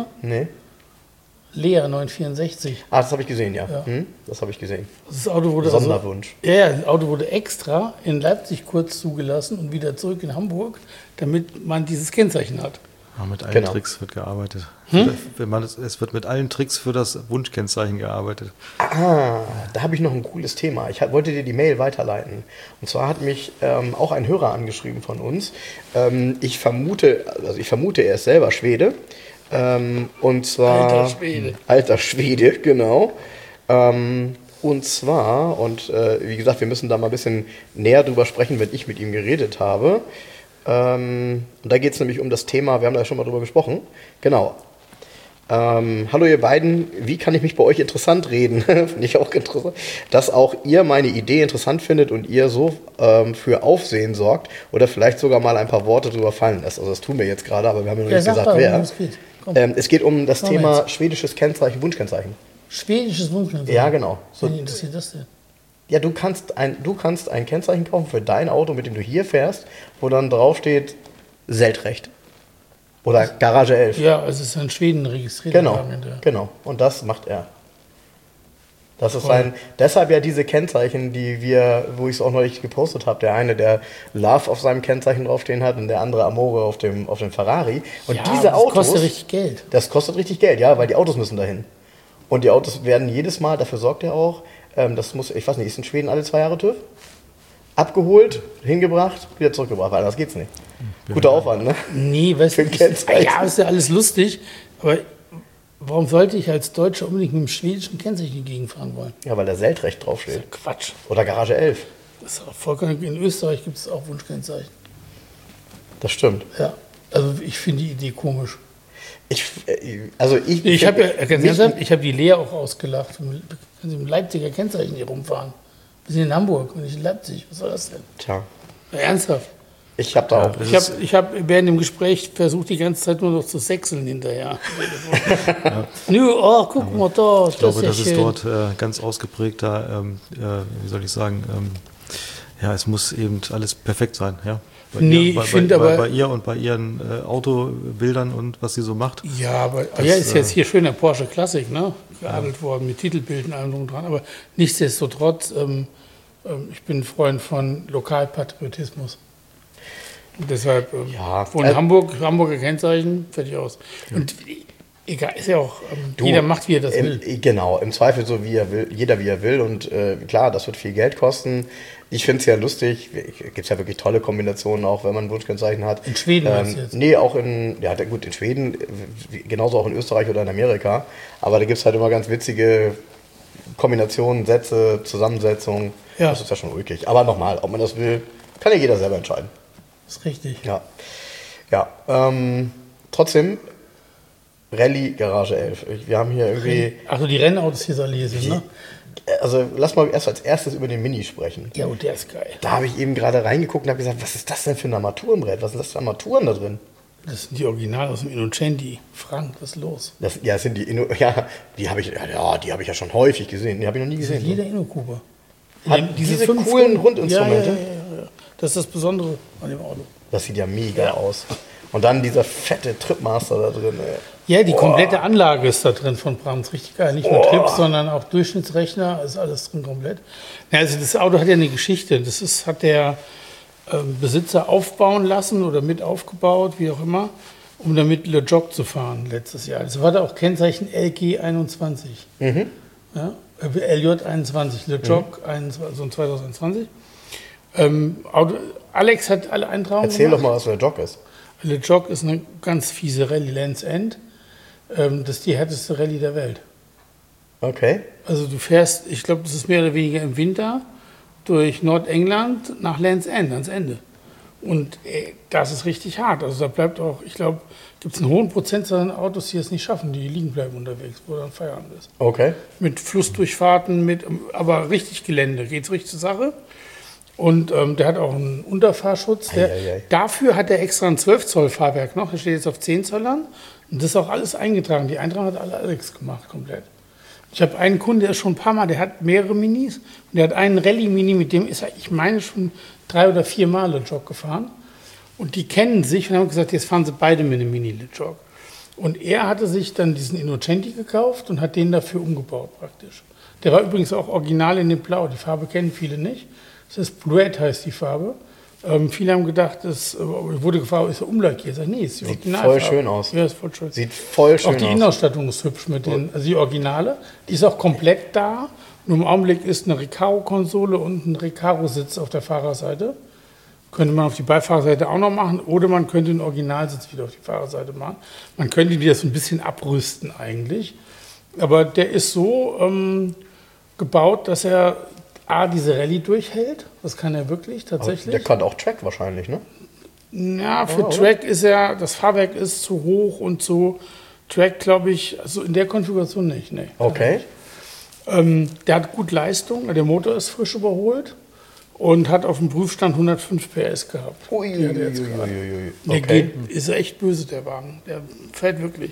Lea 964. Ah, das habe ich gesehen, ja. Das habe ich gesehen. Das Auto wurde Sonderwunsch. Das Auto wurde extra in Leipzig kurz zugelassen und wieder zurück in Hamburg, damit man dieses Kennzeichen hat. Ja, mit allen Tricks wird gearbeitet. Es wird mit allen Tricks für das Wunschkennzeichen gearbeitet. Ah, da habe ich noch ein cooles Thema. Ich wollte dir die Mail weiterleiten. Und zwar hat mich auch ein Hörer angeschrieben von uns. Ich vermute, er ist selber Schwede. Und zwar Alter Schwede, genau. Und zwar, wie gesagt, wir müssen da mal ein bisschen näher drüber sprechen, wenn ich mit ihm geredet habe. Und da geht es nämlich um das Thema, wir haben da schon mal drüber gesprochen. Genau. Hallo ihr beiden, wie kann ich mich bei euch interessant reden? Finde ich auch interessant. Dass auch ihr meine Idee interessant findet und ihr so für Aufsehen sorgt oder vielleicht sogar mal ein paar Worte drüber fallen lässt. Also das tun wir jetzt gerade, aber wir haben ja noch nicht gesagt, wer. Es geht um das Komm Thema jetzt. schwedisches Kennzeichen, Wunschkennzeichen. Schwedisches Wunschkennzeichen. Ja, genau. So, Wen interessiert das denn? ja, du kannst ein Kennzeichen kaufen für dein Auto, mit dem du hier fährst, wo dann draufsteht Seltrecht. Oder Garage 11. Ja, also es ist in Schweden registriert. Genau, genau. Und das macht er. Das ist deshalb ja diese Kennzeichen, wo ich es auch neulich gepostet habe. Der eine, der Love auf seinem Kennzeichen draufstehen hat und der andere Amore auf dem Ferrari. Und Ja, diese aber Autos. das kostet richtig Geld. Das kostet richtig Geld, ja, weil die Autos müssen dahin. Und die Autos werden jedes Mal, dafür sorgt er auch, ich weiß nicht, ist in Schweden alle 2 Jahre TÜV? Abgeholt, hingebracht, wieder zurückgebracht, weil anders geht's nicht. Guter Aufwand, ne? Nee, weißt Für du, ein Kennzeichen. ja, ist ja alles lustig, aber warum sollte ich als Deutscher unbedingt mit dem schwedischen Kennzeichen gegenfahren wollen? Ja, weil da Seltrecht draufsteht. Quatsch. Oder Garage 11. Das ist auch vollkommen, in Österreich gibt es auch Wunschkennzeichen. Das stimmt. Ja, also ich finde die Idee komisch. Ich Ich habe ja, ganz ernsthaft, ich habe die Lea auch ausgelacht. Können Sie mit dem Leipziger Kennzeichen hier rumfahren? Wir sind in Hamburg und nicht in Leipzig. Was soll das denn? Tja, Ja, ernsthaft. ich habe da auch. Ich hab während dem Gespräch versucht, die ganze Zeit nur noch zu sechseln hinterher. Nö, oh, guck mal da. Ich glaube, das ist schön. dort ganz ausgeprägt da, wie soll ich sagen, ja, es muss eben alles perfekt sein, ja. Ich finde aber... Bei ihr und bei ihren Autobildern und was sie so macht. Ja, aber ist jetzt hier schön der Porsche Classic, ne? Geadelt worden mit Titelbildern allem drum und dran. Aber nichtsdestotrotz, ich bin ein Freund von Lokalpatriotismus. Und deshalb, von Hamburger Kennzeichen, fertig aus. Und egal, ist ja auch, jeder macht, wie er das will. Genau, im Zweifel so, wie er will, jeder wie er will. Und klar, das wird viel Geld kosten. Ich finde es ja lustig, gibt es ja wirklich tolle Kombinationen, auch wenn man ein Wunschkennzeichen hat. In Schweden meinst du jetzt? Nee, auch in Schweden, genauso auch in Österreich oder in Amerika. Aber da gibt es halt immer ganz witzige Kombinationen, Sätze, Zusammensetzungen. Ja. Das ist ja schon ulkig. Aber nochmal, ob man das will, kann ja jeder selber entscheiden. Das ist richtig. Ja. Trotzdem, Rallye Garage 11. Wir haben hier irgendwie... Also die Rennautos hier soll hier sind, ne? Also lass mal erst als erstes über den Mini sprechen. Ja, und der ist geil. Da habe ich eben gerade reingeguckt und habe gesagt, was ist das denn für ein Armaturenbrett? Was sind das für Armaturen da drin? Das sind die Originale aus dem Innocenti. Frank, was ist los? Das sind die habe ich ja schon häufig gesehen. Die habe ich noch nie gesehen. Jeder Inno-Cooper. Hat diese coolen Rundinstrumente? Ja. Das ist das Besondere an dem Auto. Das sieht ja mega aus. Und dann dieser fette Tripmaster da drin. Ey. Ja, die komplette Anlage ist da drin von Brabhams. Richtig geil. Nicht nur Trips, sondern auch Durchschnittsrechner. Ist alles drin komplett. Ja, also das Auto hat ja eine Geschichte. Hat der Besitzer aufbauen lassen oder mit aufgebaut, wie auch immer, um damit Le Jog zu fahren letztes Jahr. Das war da auch Kennzeichen LG21. Ja, LJ21, Le Jog 2021. Alex hat alle Eintragungen Erzähl doch gemacht. mal, was für ein Jog ist. Le Jog ist eine ganz fiese Rallye, Land's End. Das ist die härteste Rallye der Welt. Okay. Also du fährst, ich glaube, das ist mehr oder weniger im Winter, durch Nordengland nach Land's End, ans Ende. Und das ist richtig hart. Also da bleibt auch, ich glaube, gibt es einen hohen Prozentsatz an Autos, die es nicht schaffen, die liegen bleiben unterwegs, wo dann Feierabend ist. Okay. Mit Flussdurchfahrten, aber richtig Gelände, geht's richtig zur Sache. Und der hat auch einen Unterfahrschutz. Dafür hat er extra ein 12 Zoll Fahrwerk noch. Der steht jetzt auf 10 Zollern. Und das ist auch alles eingetragen. Die Eintragung hat alle Alex gemacht, komplett. Ich habe einen Kunden, der ist schon ein paar Mal, der hat mehrere Minis. Und der hat einen Rallye-Mini, mit dem ist er, ich meine, schon 3 oder 4 Mal Le Jog gefahren. Und die kennen sich und haben gesagt, jetzt fahren sie beide mit einem Mini-Le Jog. Und er hatte sich dann diesen Innocenti gekauft und hat den dafür umgebaut praktisch. Der war übrigens auch original in dem Blau. Die Farbe kennen viele nicht. Das ist Bluette, heißt die Farbe. Viele haben gedacht, das wurde gefragt, ist er umlackiert? Sag ich, nee, ist die Originalfarbe. Sieht voll schön aus. Ja, ist voll schön. Sieht voll schön aus. Auch die Innenausstattung ist hübsch mit den, also die Originale. Die ist auch komplett da. Nur im Augenblick ist eine Recaro-Konsole und ein Recaro-Sitz auf der Fahrerseite. Könnte man auf die Beifahrerseite auch noch machen. Oder man könnte den Originalsitz wieder auf die Fahrerseite machen. Man könnte die das so ein bisschen abrüsten eigentlich. Aber der ist so gebaut, dass er diese Rallye durchhält. Das kann er wirklich, tatsächlich. Der kann auch Track wahrscheinlich, ne? Ja, für Track ist das Fahrwerk ist zu hoch und so. Track, glaube ich, also in der Konfiguration nicht. Nee, okay. Der hat gut Leistung, der Motor ist frisch überholt und hat auf dem Prüfstand 105 PS gehabt. Der geht, ist echt böse, der Wagen. Der fährt wirklich.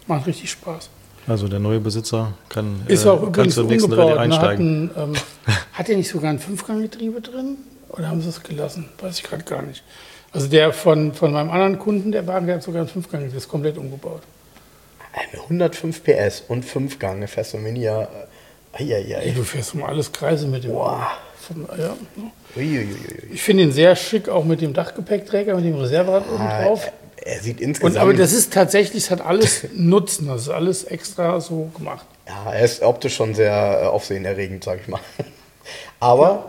Macht richtig Spaß. Also der neue Besitzer kann übrigens zur nächsten umgebaut. Rallye einsteigen. Hat der nicht sogar ein 5-Gang-Getriebe drin? Oder haben sie es gelassen? Weiß ich gerade gar nicht. Also der von meinem anderen Kunden, der Wagen, der hat sogar ein 5-Gang, das ist komplett umgebaut. 105 PS und 5-Gang, fährst du Mini, ja. Ey, du fährst um alles Kreise mit dem. Boah. Ja. Uiuiui. Ich finde ihn sehr schick, auch mit dem Dachgepäckträger, mit dem Reserverad oben drauf. Er sieht insgesamt... Aber das ist tatsächlich, es hat alles Nutzen, das ist alles extra so gemacht. Ja, er ist optisch schon sehr aufsehenerregend, sag ich mal. Aber...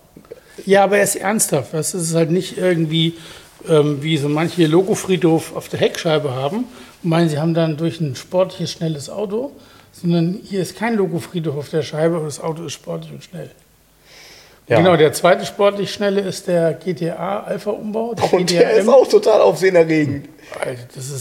Ja, aber er ist ernsthaft. Das ist halt nicht irgendwie, wie so manche Logofriedhof auf der Heckscheibe haben und meinen, sie haben dann durch ein sportliches, schnelles Auto, sondern hier ist kein Logofriedhof auf der Scheibe, aber das Auto ist sportlich und schnell. Ja. Genau, der zweite sportlich schnelle ist der GTA Alpha-Umbau. Und der ist auch total aufsehenerregend. Alter, das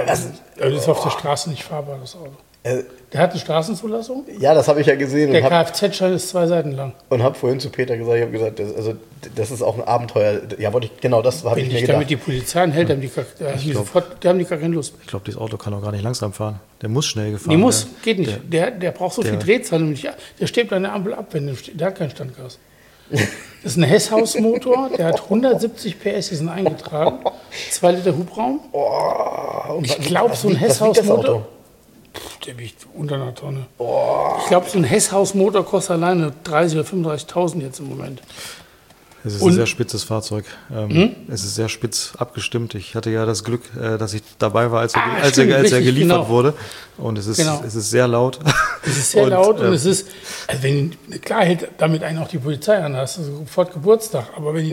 ist auf der Straße nicht fahrbar, das Auto. Der hat eine Straßenzulassung. Ja, das habe ich ja gesehen. Der Kfz-Schein ist 2 Seiten lang. Und habe vorhin zu Peter gesagt, ich habe gesagt, das ist auch ein Abenteuer. Ja, genau das habe ich mir gedacht. Damit die Polizei anhält, haben die haben gar keine Lust. Ich glaube, dieses Auto kann auch gar nicht langsam fahren. Der muss schnell gefahren werden. Geht nicht. Der braucht so viel Drehzahl. Der steht an der Ampel ab, der hat kein Standgas. Das ist ein Hesshaus-Motor, der hat 170 PS, die sind eingetragen. 2 Liter Hubraum. Ich glaube, so ein Hesshaus-Motor... Der wiegt unter einer Tonne. Ich glaube, so ein Hesshaus-Motor kostet alleine 30.000 oder 35.000 jetzt im Moment. Es ist ein sehr spitzes Fahrzeug. Es ist sehr spitz abgestimmt. Ich hatte ja das Glück, dass ich dabei war, als er geliefert wurde. Und es ist sehr laut. Es ist sehr laut und es ist, also klar hält damit einen auch die Polizei an, da hast du sofort Geburtstag. Aber wenn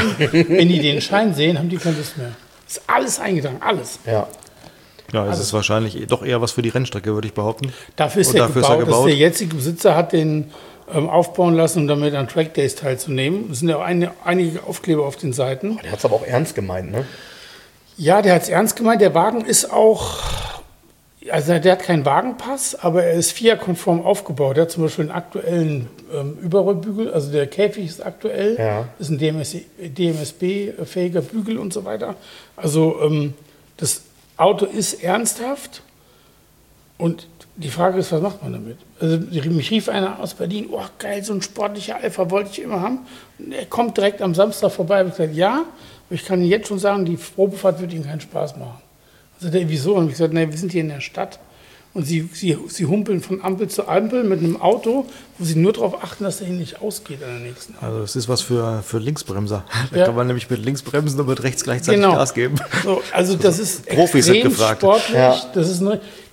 die den Schein sehen, haben die keine Lust mehr. Es ist alles eingetragen, alles. Ja, es ist wahrscheinlich doch eher was für die Rennstrecke, würde ich behaupten. Dafür ist er gebaut. Der jetzige Besitzer hat den aufbauen lassen, um damit an Trackdays teilzunehmen. Es sind ja auch einige Aufkleber auf den Seiten. Der hat es aber auch ernst gemeint, ne? Ja, der hat es ernst gemeint. Der Wagen ist auch, also der hat keinen Wagenpass, aber er ist FIA-konform aufgebaut. Der hat zum Beispiel einen aktuellen Überrollbügel, also der Käfig ist aktuell. Ja. Das ist ein DMSB-fähiger Bügel und so weiter. Also das Auto ist ernsthaft und die Frage ist, was macht man damit? Also mich rief einer aus Berlin, oh geil, so ein sportlicher Alpha wollte ich immer haben. Und er kommt direkt am Samstag vorbei. Ich habe gesagt, ja, aber ich kann Ihnen jetzt schon sagen, die Probefahrt wird Ihnen keinen Spaß machen. Also wieso? Und ich gesagt, wir sind hier in der Stadt und Sie humpeln von Ampel zu Ampel mit einem Auto, wo Sie nur darauf achten, dass der Ihnen nicht ausgeht an der nächsten Ampel. Also das ist was für Linksbremser. Da kann man nämlich mit links bremsen und mit rechts gleichzeitig Gas geben. So, also das ist Profis extrem gefragt. Sportlich. Ja. Das ist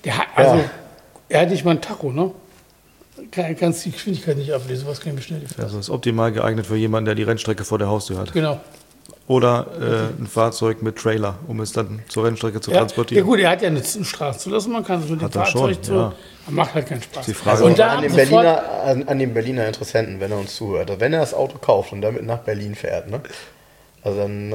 er hat nicht mal ein Tacho, ne? Kannst die Geschwindigkeit nicht ablesen, was kann ich schnell die Also ist optimal geeignet für jemanden, der die Rennstrecke vor der Haustür hat. Genau. Oder ein Fahrzeug mit Trailer, um es dann zur Rennstrecke zu transportieren. Ja gut, er hat ja eine Straßenzulassung, man kann es mit dem Fahrzeug macht halt keinen Spaß. Die Frage Also an den Berliner Interessenten, wenn er uns zuhört, wenn er das Auto kauft und damit nach Berlin fährt, ne? Also dann...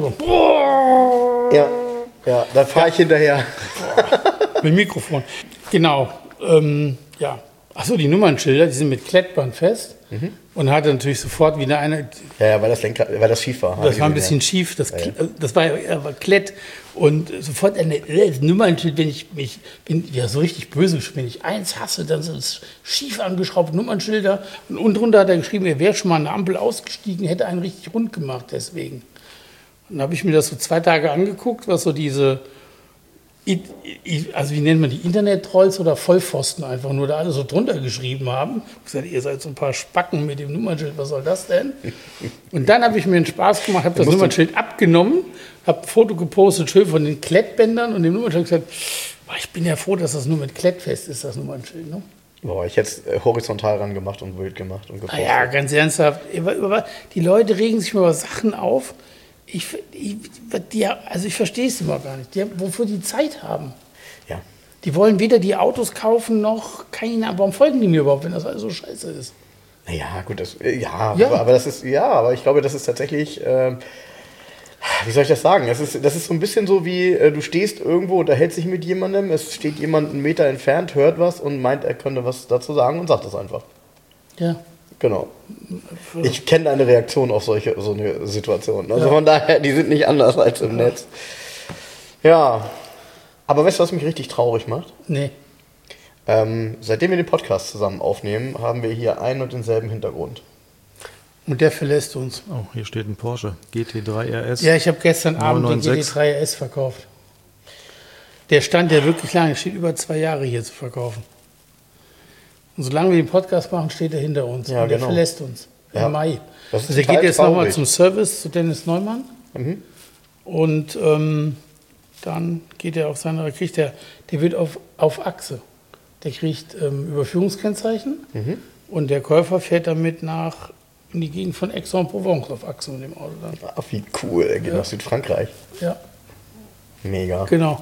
Ja, da fahre ich hinterher. Mit Mikrofon. Genau. Achso, die Nummernschilder, die sind mit Klettband fest. Und hatte natürlich sofort wieder eine. Ja, weil das schief war. Das war ein bisschen schief. Das war Klett. Und sofort das Nummernschild, wenn ich bin ja so richtig böse, wenn ich eins hasse, dann sind es schief angeschraubte Nummernschilder. Und unten drunter hat er geschrieben, er wäre schon mal an der Ampel ausgestiegen, hätte einen richtig rund gemacht deswegen. Und dann habe ich mir das so 2 Tage angeguckt, was so diese, also wie nennt man die, Internet-Trolls oder Vollpfosten einfach nur da alle so drunter geschrieben haben. Ich habe gesagt, ihr seid so ein paar Spacken mit dem Nummernschild, was soll das denn? Und dann habe ich mir einen Spaß gemacht, habe das Nummernschild abgenommen, habe ein Foto gepostet, schön von den Klettbändern und dem Nummernschild gesagt, ich bin ja froh, dass das nur mit Klettfest ist, das Nummernschild. Ne? Boah, ich hätte es horizontal ran gemacht und wild gemacht und gepostet. Ja, ganz ernsthaft. Die Leute regen sich über Sachen auf. Ich verstehe es immer gar nicht, wofür die Zeit haben. Ja. Die wollen weder die Autos kaufen, noch keine. Warum folgen die mir überhaupt, wenn das alles so scheiße ist? Naja, gut, aber ich glaube, das ist tatsächlich, wie soll ich das sagen? Das ist so ein bisschen so wie, du stehst irgendwo, unterhältst dich mit jemandem, es steht jemand 1 Meter entfernt, hört was und meint, er könnte was dazu sagen und sagt das einfach. Ja. Genau. Ich kenne deine Reaktion auf so eine Situation. Also von daher, die sind nicht anders als im Netz. Ja. Aber weißt du, was mich richtig traurig macht? Nee. Seitdem wir den Podcast zusammen aufnehmen, haben wir hier einen und denselben Hintergrund. Und der verlässt uns. Oh, hier steht ein Porsche GT3 RS. Ja, ich habe gestern Abend den 996. GT3 RS verkauft. Der stand ja wirklich lange, der steht über 2 Jahre hier zu verkaufen. Und solange wir den Podcast machen, steht er hinter uns. Ja, und der genau. verlässt uns Ja. im Mai. Das ist Also er total geht jetzt nochmal traurig. zum Service zu Dennis Neumann. Mhm. Und dann geht er auf seine, der wird auf Achse. Der kriegt Überführungskennzeichen und der Käufer fährt damit in die Gegend von Aix-en-Provence auf Achse mit dem Auto dann. Ach, wie cool, er geht Ja. nach Südfrankreich. Ja, Mega. genau.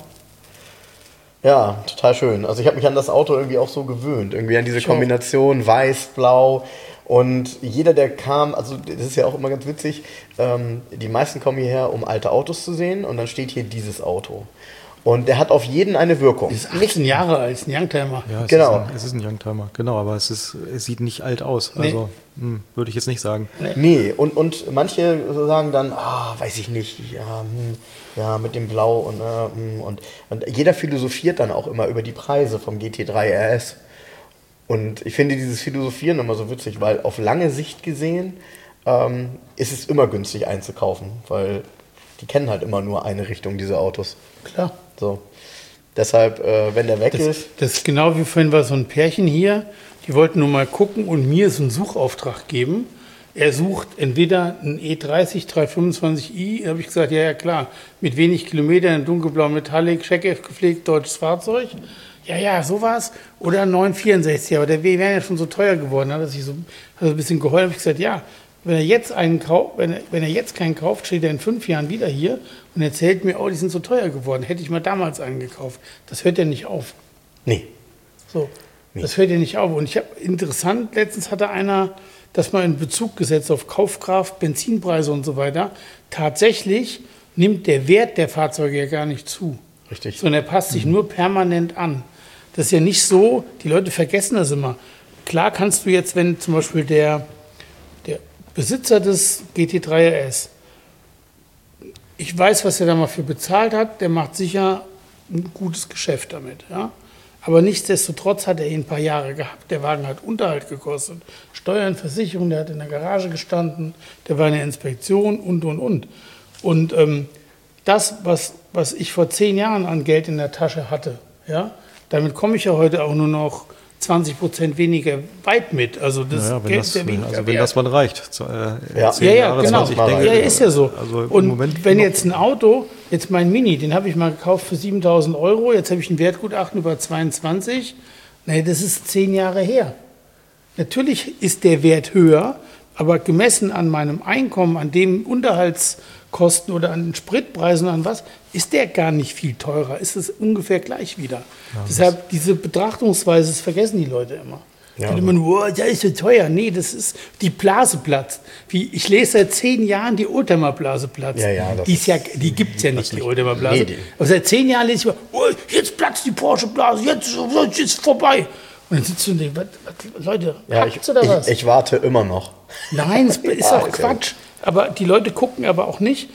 Ja, total schön. Also ich habe mich an das Auto irgendwie auch so gewöhnt. Irgendwie an diese Ich auch. Kombination weiß, blau. Und jeder, der kam, also das ist ja auch immer ganz witzig, die meisten kommen hierher, um alte Autos zu sehen. Und dann steht hier dieses Auto. Und der hat auf jeden eine Wirkung. Ist 18 Jahre alt, ist ein Youngtimer. Ja, Genau. Es ist ein Youngtimer, genau, aber es sieht nicht alt aus. Nee. Also würde ich jetzt nicht sagen. Nee, und manche sagen dann, weiß ich nicht, ja, mit dem Blau und jeder philosophiert dann auch immer über die Preise vom GT3 RS. Und ich finde dieses Philosophieren immer so witzig, weil auf lange Sicht gesehen ist es immer günstig einzukaufen, weil die kennen halt immer nur eine Richtung, diese Autos. Klar. So. Deshalb, wenn der weg ist, Das ist genau wie vorhin war so ein Pärchen hier, die wollten nur mal gucken und mir so einen Suchauftrag geben. Er sucht entweder einen E30 325i, da habe ich gesagt, ja klar, mit wenig Kilometern, in dunkelblau Metallic, Check-F gepflegt, deutsches Fahrzeug. Ja, sowas. Oder einen 964, aber der wäre ja schon so teuer geworden. Da hat er sich so ein bisschen geheult, habe ich gesagt, ja, wenn er jetzt einen kauft, wenn er jetzt keinen kauft, steht er in 5 Jahren wieder hier und erzählt mir, oh, die sind so teuer geworden. Hätte ich mal damals einen gekauft. Das hört ja nicht auf. nee. So, das hört ja nicht auf. Und ich habe interessant, letztens hatte einer das mal in Bezug gesetzt auf Kaufkraft, Benzinpreise und so weiter. Tatsächlich nimmt der Wert der Fahrzeuge ja gar nicht zu. Richtig. Sondern er passt sich nur permanent an. Das ist ja nicht so, die Leute vergessen das immer. Klar kannst du jetzt, wenn zum Beispiel der Besitzer des GT3 RS, ich weiß, was er da mal für bezahlt hat, der macht sicher ein gutes Geschäft damit. Ja? Aber nichtsdestotrotz hat er ihn ein paar Jahre gehabt. Der Wagen hat Unterhalt gekostet, Steuern, Versicherung, der hat in der Garage gestanden, der war in der Inspektion und. Und das, was ich vor 10 Jahren an Geld in der Tasche hatte, ja, damit komme ich ja heute auch nur noch 20% weniger weit mit. Also das Naja, Geld ist ja weniger wenn wert. das mal reicht. Ja. 10 Ja, Jahre, genau. 20, Ja, denke Ja, ich. ist ja so. Also im und Moment wenn noch- jetzt ein Auto, jetzt mein Mini, den habe ich mal gekauft für 7.000 Euro, jetzt habe ich ein Wertgutachten über 22, das ist 10 Jahre her. Natürlich ist der Wert höher, aber gemessen an meinem Einkommen, an dem Unterhaltskosten oder an den Spritpreisen, an was, ist der gar nicht viel teurer. Ist es ungefähr gleich wieder. Deshalb diese Betrachtungsweise, das vergessen die Leute immer. Ja. Die immer nur, der ist so teuer. Nee, das ist, die Blase platzt. Ich lese seit 10 Jahren, die Oldtimer-Blase platzt. Ja, das die gibt es ja nicht, die Oldtimer-Blase. Nee, die- Aber seit 10 Jahren lese ich immer, oh, jetzt platzt die Porsche-Blase, jetzt ist vorbei. Und dann sitzt du und denkst, Leute, Ja, hakt's oder was? ich warte immer noch. Nein, es ist Ja, auch okay. Quatsch. Aber die Leute gucken aber auch nicht,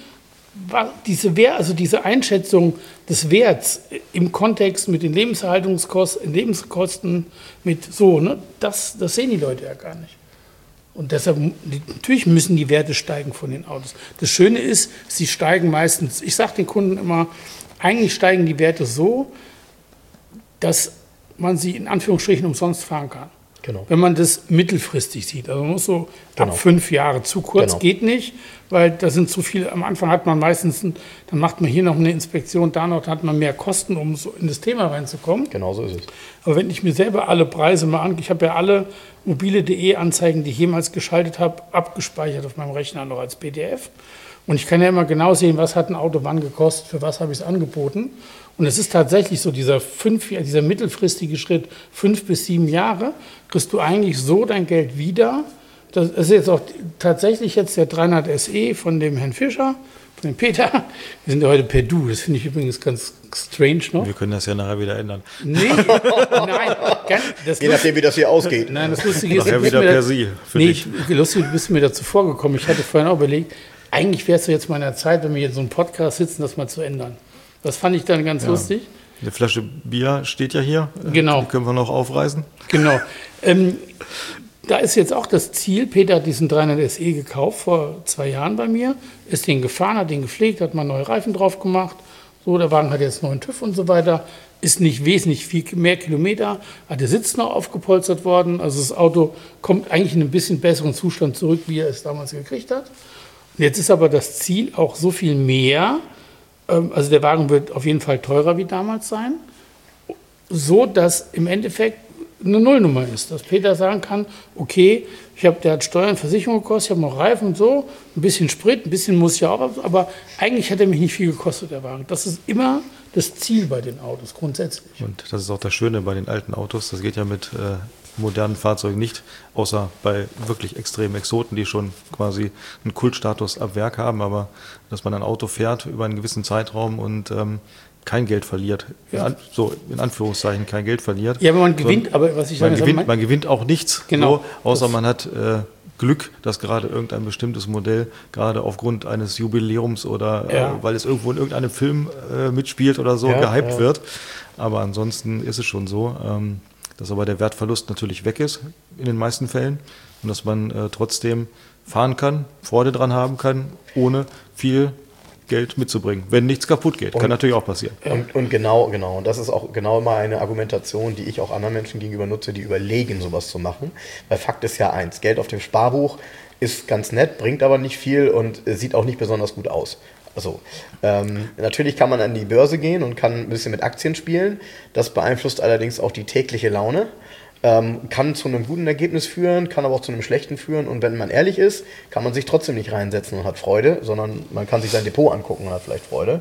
diese Einschätzung des Werts im Kontext mit den Lebenskosten, mit so, ne, das sehen die Leute ja gar nicht. Und deshalb, natürlich müssen die Werte steigen von den Autos. Das Schöne ist, sie steigen meistens, ich sage den Kunden immer, eigentlich steigen die Werte so, dass man sie in Anführungsstrichen umsonst fahren kann. Genau. Wenn man das mittelfristig sieht. Also man muss so Genau. ab 5 Jahre. Zu kurz Genau. geht nicht, weil da sind zu viele. Am Anfang hat man meistens, dann macht man hier noch eine Inspektion, da noch, dann hat man mehr Kosten, um so in das Thema reinzukommen. Genau so ist es. Aber wenn ich mir selber alle Preise mal angucke, ich habe ja alle mobile.de Anzeigen, die ich jemals geschaltet habe, abgespeichert auf meinem Rechner noch als PDF. Und ich kann ja immer genau sehen, was hat ein Auto wann gekostet, für was habe ich es angeboten. Und es ist tatsächlich so, dieser mittelfristige Schritt, 5 bis 7 Jahre, kriegst du eigentlich so dein Geld wieder. Das ist jetzt auch tatsächlich jetzt der 300 SE von dem Herrn Fischer, von dem Peter. Wir sind ja heute per Du, das finde ich übrigens ganz strange noch. Wir können das ja nachher wieder ändern. Nee, nein. Je nachdem, wie das hier ausgeht. Nein, das Lustige ist, Nachher du bist wieder mir per Sie für dich. lustig, du bist mir dazu vorgekommen. Ich hatte vorhin auch überlegt, eigentlich wäre es so jetzt mal an der Zeit, wenn wir jetzt so einen Podcast sitzen, das mal zu ändern. Das fand ich dann ganz lustig. Eine Flasche Bier steht ja hier. Genau. Die können wir noch aufreißen. Genau. Da ist jetzt auch das Ziel, Peter hat diesen 300 SE gekauft vor 2 Jahren bei mir, ist den gefahren, hat den gepflegt, hat mal neue Reifen drauf gemacht. So, der Wagen hat jetzt neuen TÜV und so weiter, ist nicht wesentlich viel mehr Kilometer, hat der Sitz noch aufgepolstert worden. Also das Auto kommt eigentlich in einen bisschen besseren Zustand zurück, wie er es damals gekriegt hat. Und jetzt ist aber das Ziel auch so viel mehr, also der Wagen wird auf jeden Fall teurer wie damals sein, so dass im Endeffekt eine Nullnummer ist, dass Peter sagen kann, okay, der hat Steuern, Versicherung gekostet, ich habe noch Reifen und so, ein bisschen Sprit, ein bisschen muss ich auch, aber eigentlich hat er mich nicht viel gekostet, der Wagen. Das ist immer das Ziel bei den Autos, grundsätzlich. Und das ist auch das Schöne bei den alten Autos, das geht ja mit modernen Fahrzeugen nicht, außer bei wirklich extremen Exoten, die schon quasi einen Kultstatus ab Werk haben, aber dass man ein Auto fährt über einen gewissen Zeitraum und kein Geld verliert, Ja. so in Anführungszeichen kein Geld verliert. Ja, aber man gewinnt, aber was ich sagen Man gewinnt auch nichts, Genau. so, außer man hat Glück, dass gerade irgendein bestimmtes Modell, gerade aufgrund eines Jubiläums oder Ja. weil es irgendwo in irgendeinem Film mitspielt oder so, Ja, gehypt ja. wird. Aber ansonsten ist es schon so, dass aber der Wertverlust natürlich weg ist in den meisten Fällen und dass man trotzdem fahren kann, Freude dran haben kann, ohne viel Geld mitzubringen, wenn nichts kaputt geht. Kann natürlich auch passieren. Und genau. Und das ist auch genau immer eine Argumentation, die ich auch anderen Menschen gegenüber nutze, die überlegen, sowas zu machen. Weil Fakt ist ja eins, Geld auf dem Sparbuch ist ganz nett, bringt aber nicht viel und sieht auch nicht besonders gut aus. Also, natürlich kann man an die Börse gehen und kann ein bisschen mit Aktien spielen. Das beeinflusst allerdings auch die tägliche Laune. Kann zu einem guten Ergebnis führen, kann aber auch zu einem schlechten führen. Und wenn man ehrlich ist, kann man sich trotzdem nicht reinsetzen und hat Freude, sondern man kann sich sein Depot angucken und hat vielleicht Freude.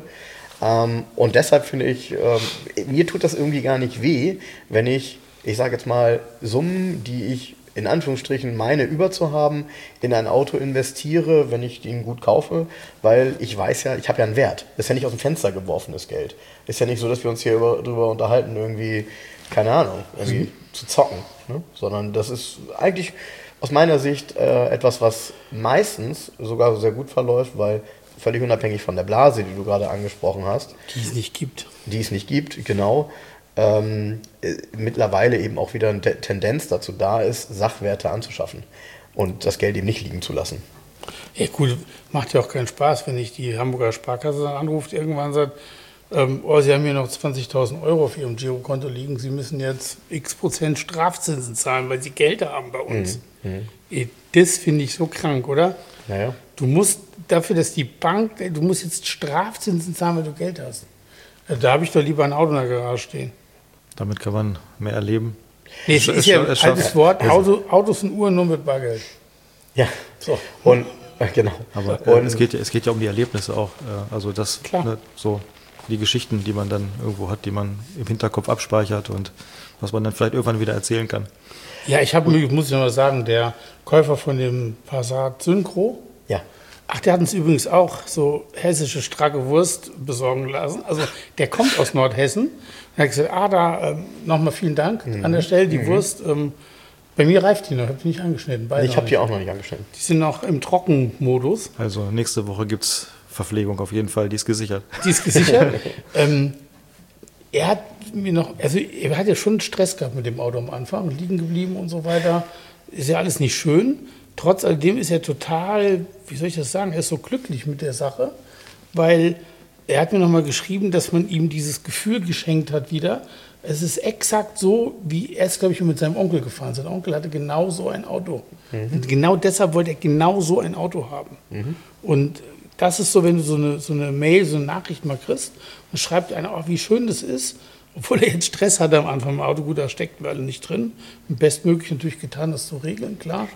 Und deshalb finde ich, mir tut das irgendwie gar nicht weh, wenn ich sage jetzt mal, Summen, die ich in Anführungsstrichen meine über-zu-haben, in ein Auto investiere, wenn ich den gut kaufe, weil ich weiß ja, ich habe ja einen Wert. Das ist ja nicht aus dem Fenster geworfenes Geld. Ist ja nicht so, dass wir uns hier drüber unterhalten, irgendwie, keine Ahnung, irgendwie zu zocken, ne? Sondern das ist eigentlich aus meiner Sicht etwas, was meistens sogar sehr gut verläuft, weil völlig unabhängig von der Blase, die du gerade angesprochen hast, die es nicht gibt, genau, mittlerweile eben auch wieder eine Tendenz dazu da ist, Sachwerte anzuschaffen und das Geld eben nicht liegen zu lassen. Ja gut, macht ja auch keinen Spaß, wenn ich die Hamburger Sparkasse dann anruft, irgendwann sagt, Sie haben hier noch 20.000 Euro auf Ihrem Girokonto liegen, Sie müssen jetzt x% Strafzinsen zahlen, weil Sie Geld haben bei uns. Das finde ich so krank, oder? Naja. Du musst dafür, dass die Bank, du musst jetzt Strafzinsen zahlen, weil du Geld hast. Da habe ich doch lieber ein Auto in der Garage stehen. Damit kann man mehr erleben. Nee, es ist ja ein altes Wort, Autos und Uhren nur mit Bargeld. Ja, So. und genau. Aber es geht ja um die Erlebnisse auch. Also das, Klar. ne, so die Geschichten, die man dann irgendwo hat, die man im Hinterkopf abspeichert und was man dann vielleicht irgendwann wieder erzählen kann. Ja, muss ich noch mal sagen, der Käufer von dem Passat Synchro, Ja. ach, der hat uns übrigens auch so hessische Stracke Wurst besorgen lassen. Also der kommt aus Nordhessen. Er hat gesagt, nochmal vielen Dank an der Stelle, die Wurst. Bei mir reift die noch, ich habe die nicht angeschnitten. Ich habe die auch noch nicht angeschnitten. Die sind noch im Trockenmodus. Also nächste Woche gibt es Verpflegung auf jeden Fall, die ist gesichert. Die ist gesichert. Er hat ja schon Stress gehabt mit dem Auto am Anfang, liegen geblieben und so weiter. Ist ja alles nicht schön. Trotz alledem ist er total, wie soll ich das sagen, er ist so glücklich mit der Sache, weil er hat mir nochmal geschrieben, dass man ihm dieses Gefühl geschenkt hat wieder. Es ist exakt so, wie er es, glaube ich, mit seinem Onkel gefahren ist. Sein Onkel hatte genau so ein Auto. Und genau deshalb wollte er genau so ein Auto haben. Und das ist so, wenn du so eine Mail, so eine Nachricht mal kriegst und schreibt einer, oh, wie schön das ist, obwohl er jetzt Stress hatte am Anfang im Auto. Gut, da steckten wir alle nicht drin. Und bestmöglich natürlich getan, das zu regeln, klar.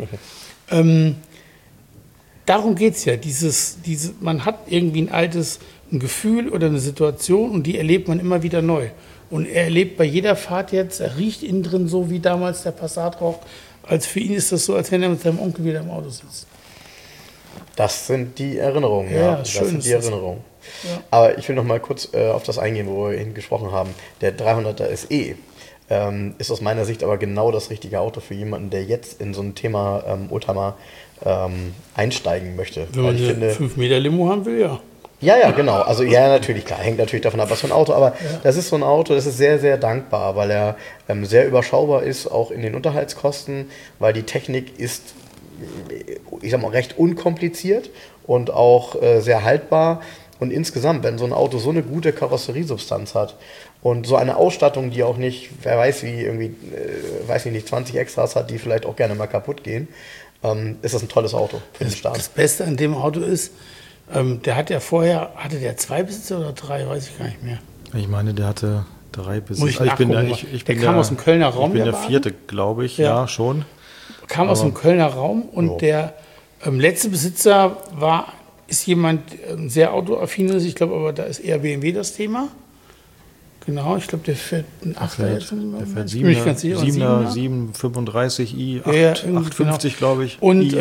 Darum geht es ja. Man hat irgendwie ein Gefühl oder eine Situation und die erlebt man immer wieder neu. Und er erlebt bei jeder Fahrt jetzt, er riecht innen drin so, wie damals der Passat roch. Als für ihn ist das so, als wenn er mit seinem Onkel wieder im Auto sitzt. Das sind die Erinnerungen, Ja, das schön sind die ist das. Erinnerungen. Ja. Aber ich will noch mal kurz auf das eingehen, wo wir eben gesprochen haben. Der 300er SE ist aus meiner Sicht aber genau das richtige Auto für jemanden, der jetzt in so ein Thema Oldtimer einsteigen möchte. Wenn man Weil ich eine finde, 5-Meter-Limo haben will, ja. Ja, genau. Also ja, natürlich, klar, hängt natürlich davon ab, was für ein Auto, aber das ist so ein Auto, das ist sehr, sehr dankbar, weil er sehr überschaubar ist, auch in den Unterhaltskosten, weil die Technik ist, ich sag mal, recht unkompliziert und auch sehr haltbar. Und insgesamt, wenn so ein Auto so eine gute Karosseriesubstanz hat und so eine Ausstattung, die auch nicht, wer weiß wie, irgendwie, weiß ich nicht, 20 Extras hat, die vielleicht auch gerne mal kaputt gehen, ist das ein tolles Auto für den Start. Das Beste an dem Auto ist, der hat ja vorher, hatte der 2 Besitzer oder 3, weiß ich gar nicht mehr. Ich meine, der hatte 3 Besitzer. Muss ich nachgucken. Der kam aus dem Kölner Raum. Ich bin der 4., glaube ich, ja schon. Kam aus dem Kölner Raum und der letzte Besitzer ist jemand sehr autoaffines, ich glaube aber da ist eher BMW das Thema. Genau, ich glaube der fährt einen 8er jetzt. Der fährt 7er, 735i, 850 glaube ich. Und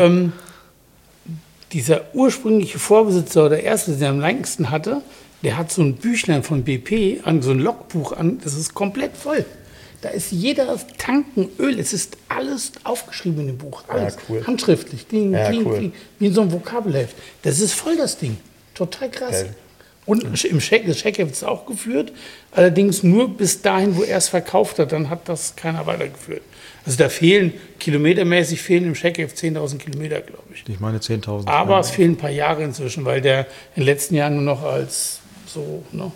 dieser ursprüngliche Vorbesitzer oder der erste, der am längsten hatte, der hat so ein Büchlein von BP, so ein Logbuch an, das ist komplett voll. Da ist jeder Tanken, Öl, es ist alles aufgeschrieben in dem Buch. Alles. Ja, cool. Handschriftlich, Cool. wie in so einem Vokabelheft. Das ist voll das Ding. Total krass. Geil. Und das Checkheft ist auch geführt, allerdings nur bis dahin, wo er es verkauft hat, dann hat das keiner weitergeführt. Also da kilometermäßig fehlen im Checkheft 10.000 Kilometer, glaube ich. Ich meine 10.000. Aber es fehlen ein paar Jahre inzwischen, weil der in den letzten Jahren nur noch als so, ne?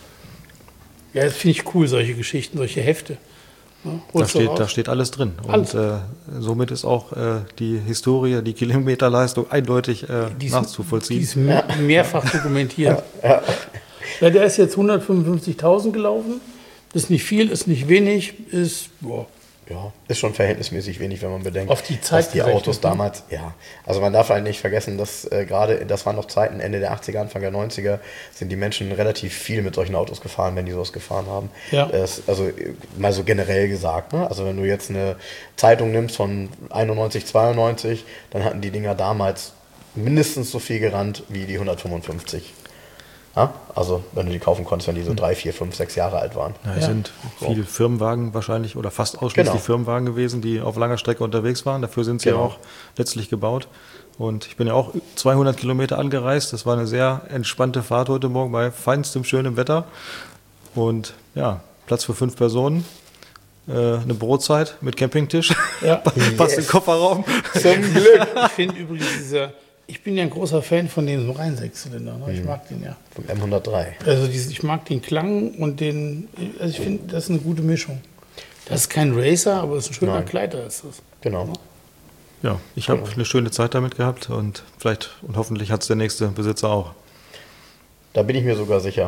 Ja, das finde ich cool, solche Geschichten, solche Hefte. Ne? Da steht alles drin. Alles. Und somit ist auch die Historie, die Kilometerleistung eindeutig nachzuvollziehen. Die ist mehrfach dokumentiert. Ja, der ist jetzt 155.000 gelaufen. Ist nicht viel, ist nicht wenig, ist, boah. Ja, ist schon verhältnismäßig wenig, wenn man bedenkt, Auf die Zeit dass die gerechnet, Autos ne? damals, ja, also man darf halt nicht vergessen, dass gerade, das waren noch Zeiten, Ende der 80er, Anfang der 90er, sind die Menschen relativ viel mit solchen Autos gefahren, wenn die sowas gefahren haben. Ja. Also mal so generell gesagt, ne? Also wenn du jetzt eine Zeitung nimmst von 91, 92, dann hatten die Dinger damals mindestens so viel gerannt wie die 155. Ja? Also wenn du die kaufen konntest, wenn die so 3, 4, 5, 6 Jahre alt waren. Ja, es sind viele Firmenwagen wahrscheinlich oder fast ausschließlich Firmenwagen gewesen, die auf langer Strecke unterwegs waren. Dafür sind sie ja auch letztlich gebaut. Und ich bin ja auch 200 Kilometer angereist. Das war eine sehr entspannte Fahrt heute Morgen bei feinstem, schönem Wetter. Und ja, Platz für 5 Personen. Eine Brotzeit mit Campingtisch. Ja. Passt im Kofferraum. Zum Glück. Ich finde übrigens ich bin ja ein großer Fan von dem Reihensechszylinder. Ne? Ich mag den ja. Vom M103. Also ich mag den Klang und also ich finde, das ist eine gute Mischung. Das ist kein Racer, aber es ist ein schöner Gleiter. Ist das. Genau. Ja, ich habe eine schöne Zeit damit gehabt und hoffentlich hat es der nächste Besitzer auch. Da bin ich mir sogar sicher.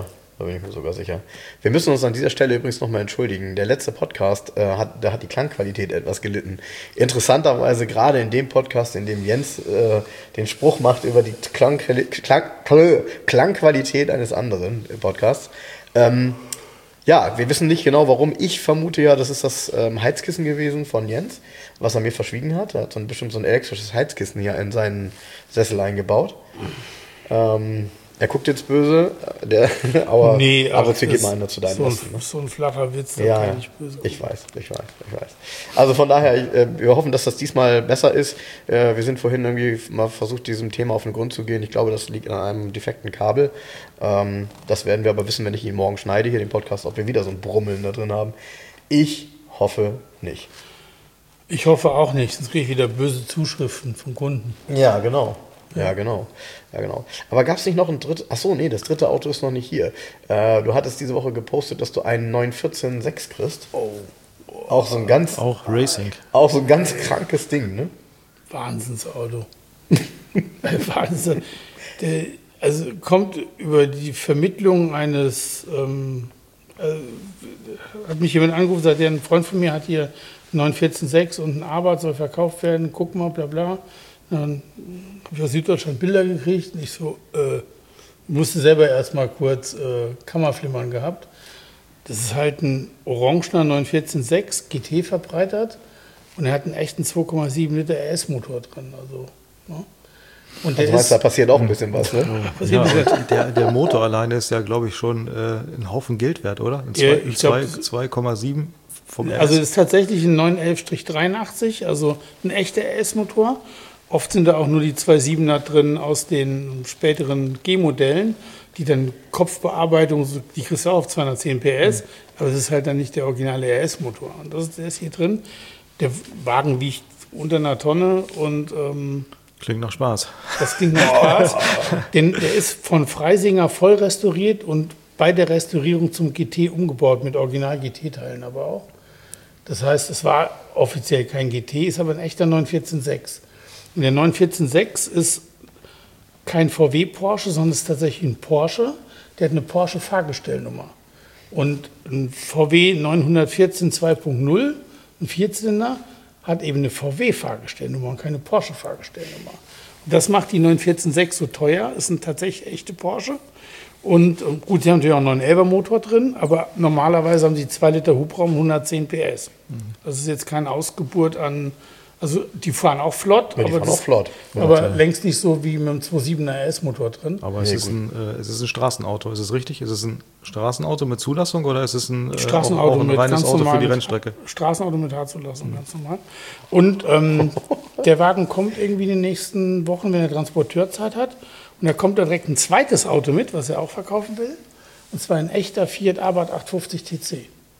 Wir müssen uns an dieser Stelle übrigens nochmal entschuldigen. Der letzte Podcast, da hat die Klangqualität etwas gelitten. Interessanterweise gerade in dem Podcast, in dem Jens den Spruch macht über die Klangqualität eines anderen Podcasts. Ja, wir wissen nicht genau warum. Ich vermute ja, das ist das Heizkissen gewesen von Jens, was er mir verschwiegen hat. Er hat bestimmt so ein elektrisches Heizkissen hier in seinen Sessel eingebaut. Er guckt jetzt böse, aber ab und zu geht mal einer zu deinem Besten. Ne? So ein flacher Witz, da kann ich böse. Ich weiß. Also von daher, wir hoffen, dass das diesmal besser ist. Wir sind vorhin irgendwie mal versucht, diesem Thema auf den Grund zu gehen. Ich glaube, das liegt an einem defekten Kabel. Das werden wir aber wissen, wenn ich ihn morgen schneide, hier den Podcast, ob wir wieder so ein Brummeln da drin haben. Ich hoffe nicht. Ich hoffe auch nicht, sonst kriege ich wieder böse Zuschriften von Kunden. Ja, genau. Ja, genau. Aber gab es nicht noch ein drittes? Achso, nee, das dritte Auto ist noch nicht hier. Du hattest diese Woche gepostet, dass du einen 914-6 kriegst. Auch so ein ganz... Auch Racing. Auch so ein ganz krankes Ding, ne? Wahnsinnsauto. Wahnsinn. Also kommt über die Vermittlung eines... hat mich jemand angerufen, sagt, ein Freund von mir hat hier 914-6 und ein Arbeit soll verkauft werden, guck mal, bla bla. Dann habe ich aus Süddeutschland Bilder gekriegt und ich so, musste selber erstmal kurz Kammerflimmern gehabt. Das ist halt ein orangener 914-6 GT verbreitert und er hat einen echten 2,7 Liter RS-Motor drin. Also, ne? Und also da passiert auch ein bisschen was, ne? Ja, der Motor alleine ist ja, glaube ich, schon ein Haufen Geld wert, oder? 2,7 vom RS. Also es ist tatsächlich ein 911-83, also ein echter RS-Motor. Oft sind da auch nur die 2.7er drin aus den späteren G-Modellen, die dann Kopfbearbeitung, die kriegst du auch auf 210 PS, aber es ist halt dann nicht der originale RS-Motor. Und der ist hier drin. Der Wagen wiegt unter einer Tonne und Klingt nach Spaß. das klingt nach Spaß. Denn der ist von Freisinger voll restauriert und bei der Restaurierung zum GT umgebaut mit Original-GT-Teilen aber auch. Das heißt, es war offiziell kein GT, ist aber ein echter 914.6. Und der 914.6 ist kein VW Porsche, sondern ist tatsächlich ein Porsche. Der hat eine Porsche Fahrgestellnummer. Und ein VW 914 2.0, ein Vierzylinder, hat eben eine VW Fahrgestellnummer und keine Porsche Fahrgestellnummer. Und das macht die 914.6 so teuer, ist ein tatsächlich echte Porsche. Und gut, sie haben natürlich auch noch einen 11er Motor drin, aber normalerweise haben sie 2 Liter Hubraum, 110 PS. Das ist jetzt keine Ausgeburt an, also die fahren auch flott, Ja, die fahren auch flott. aber längst nicht so wie mit dem 2.7er RS-Motor drin. Aber es ist ein Straßenauto, ist es richtig? Ist es ein Straßenauto mit Zulassung oder ist es ein, Straßenauto auch ein mit reines ganz Auto für normal die mit Rennstrecke? Straßenauto mit H-Zulassung, ganz normal. Und der Wagen kommt irgendwie in den nächsten Wochen, wenn er Transporteurzeit hat. Und da kommt da direkt ein zweites Auto mit, was er auch verkaufen will. Und zwar ein echter Fiat Abarth 850 TC.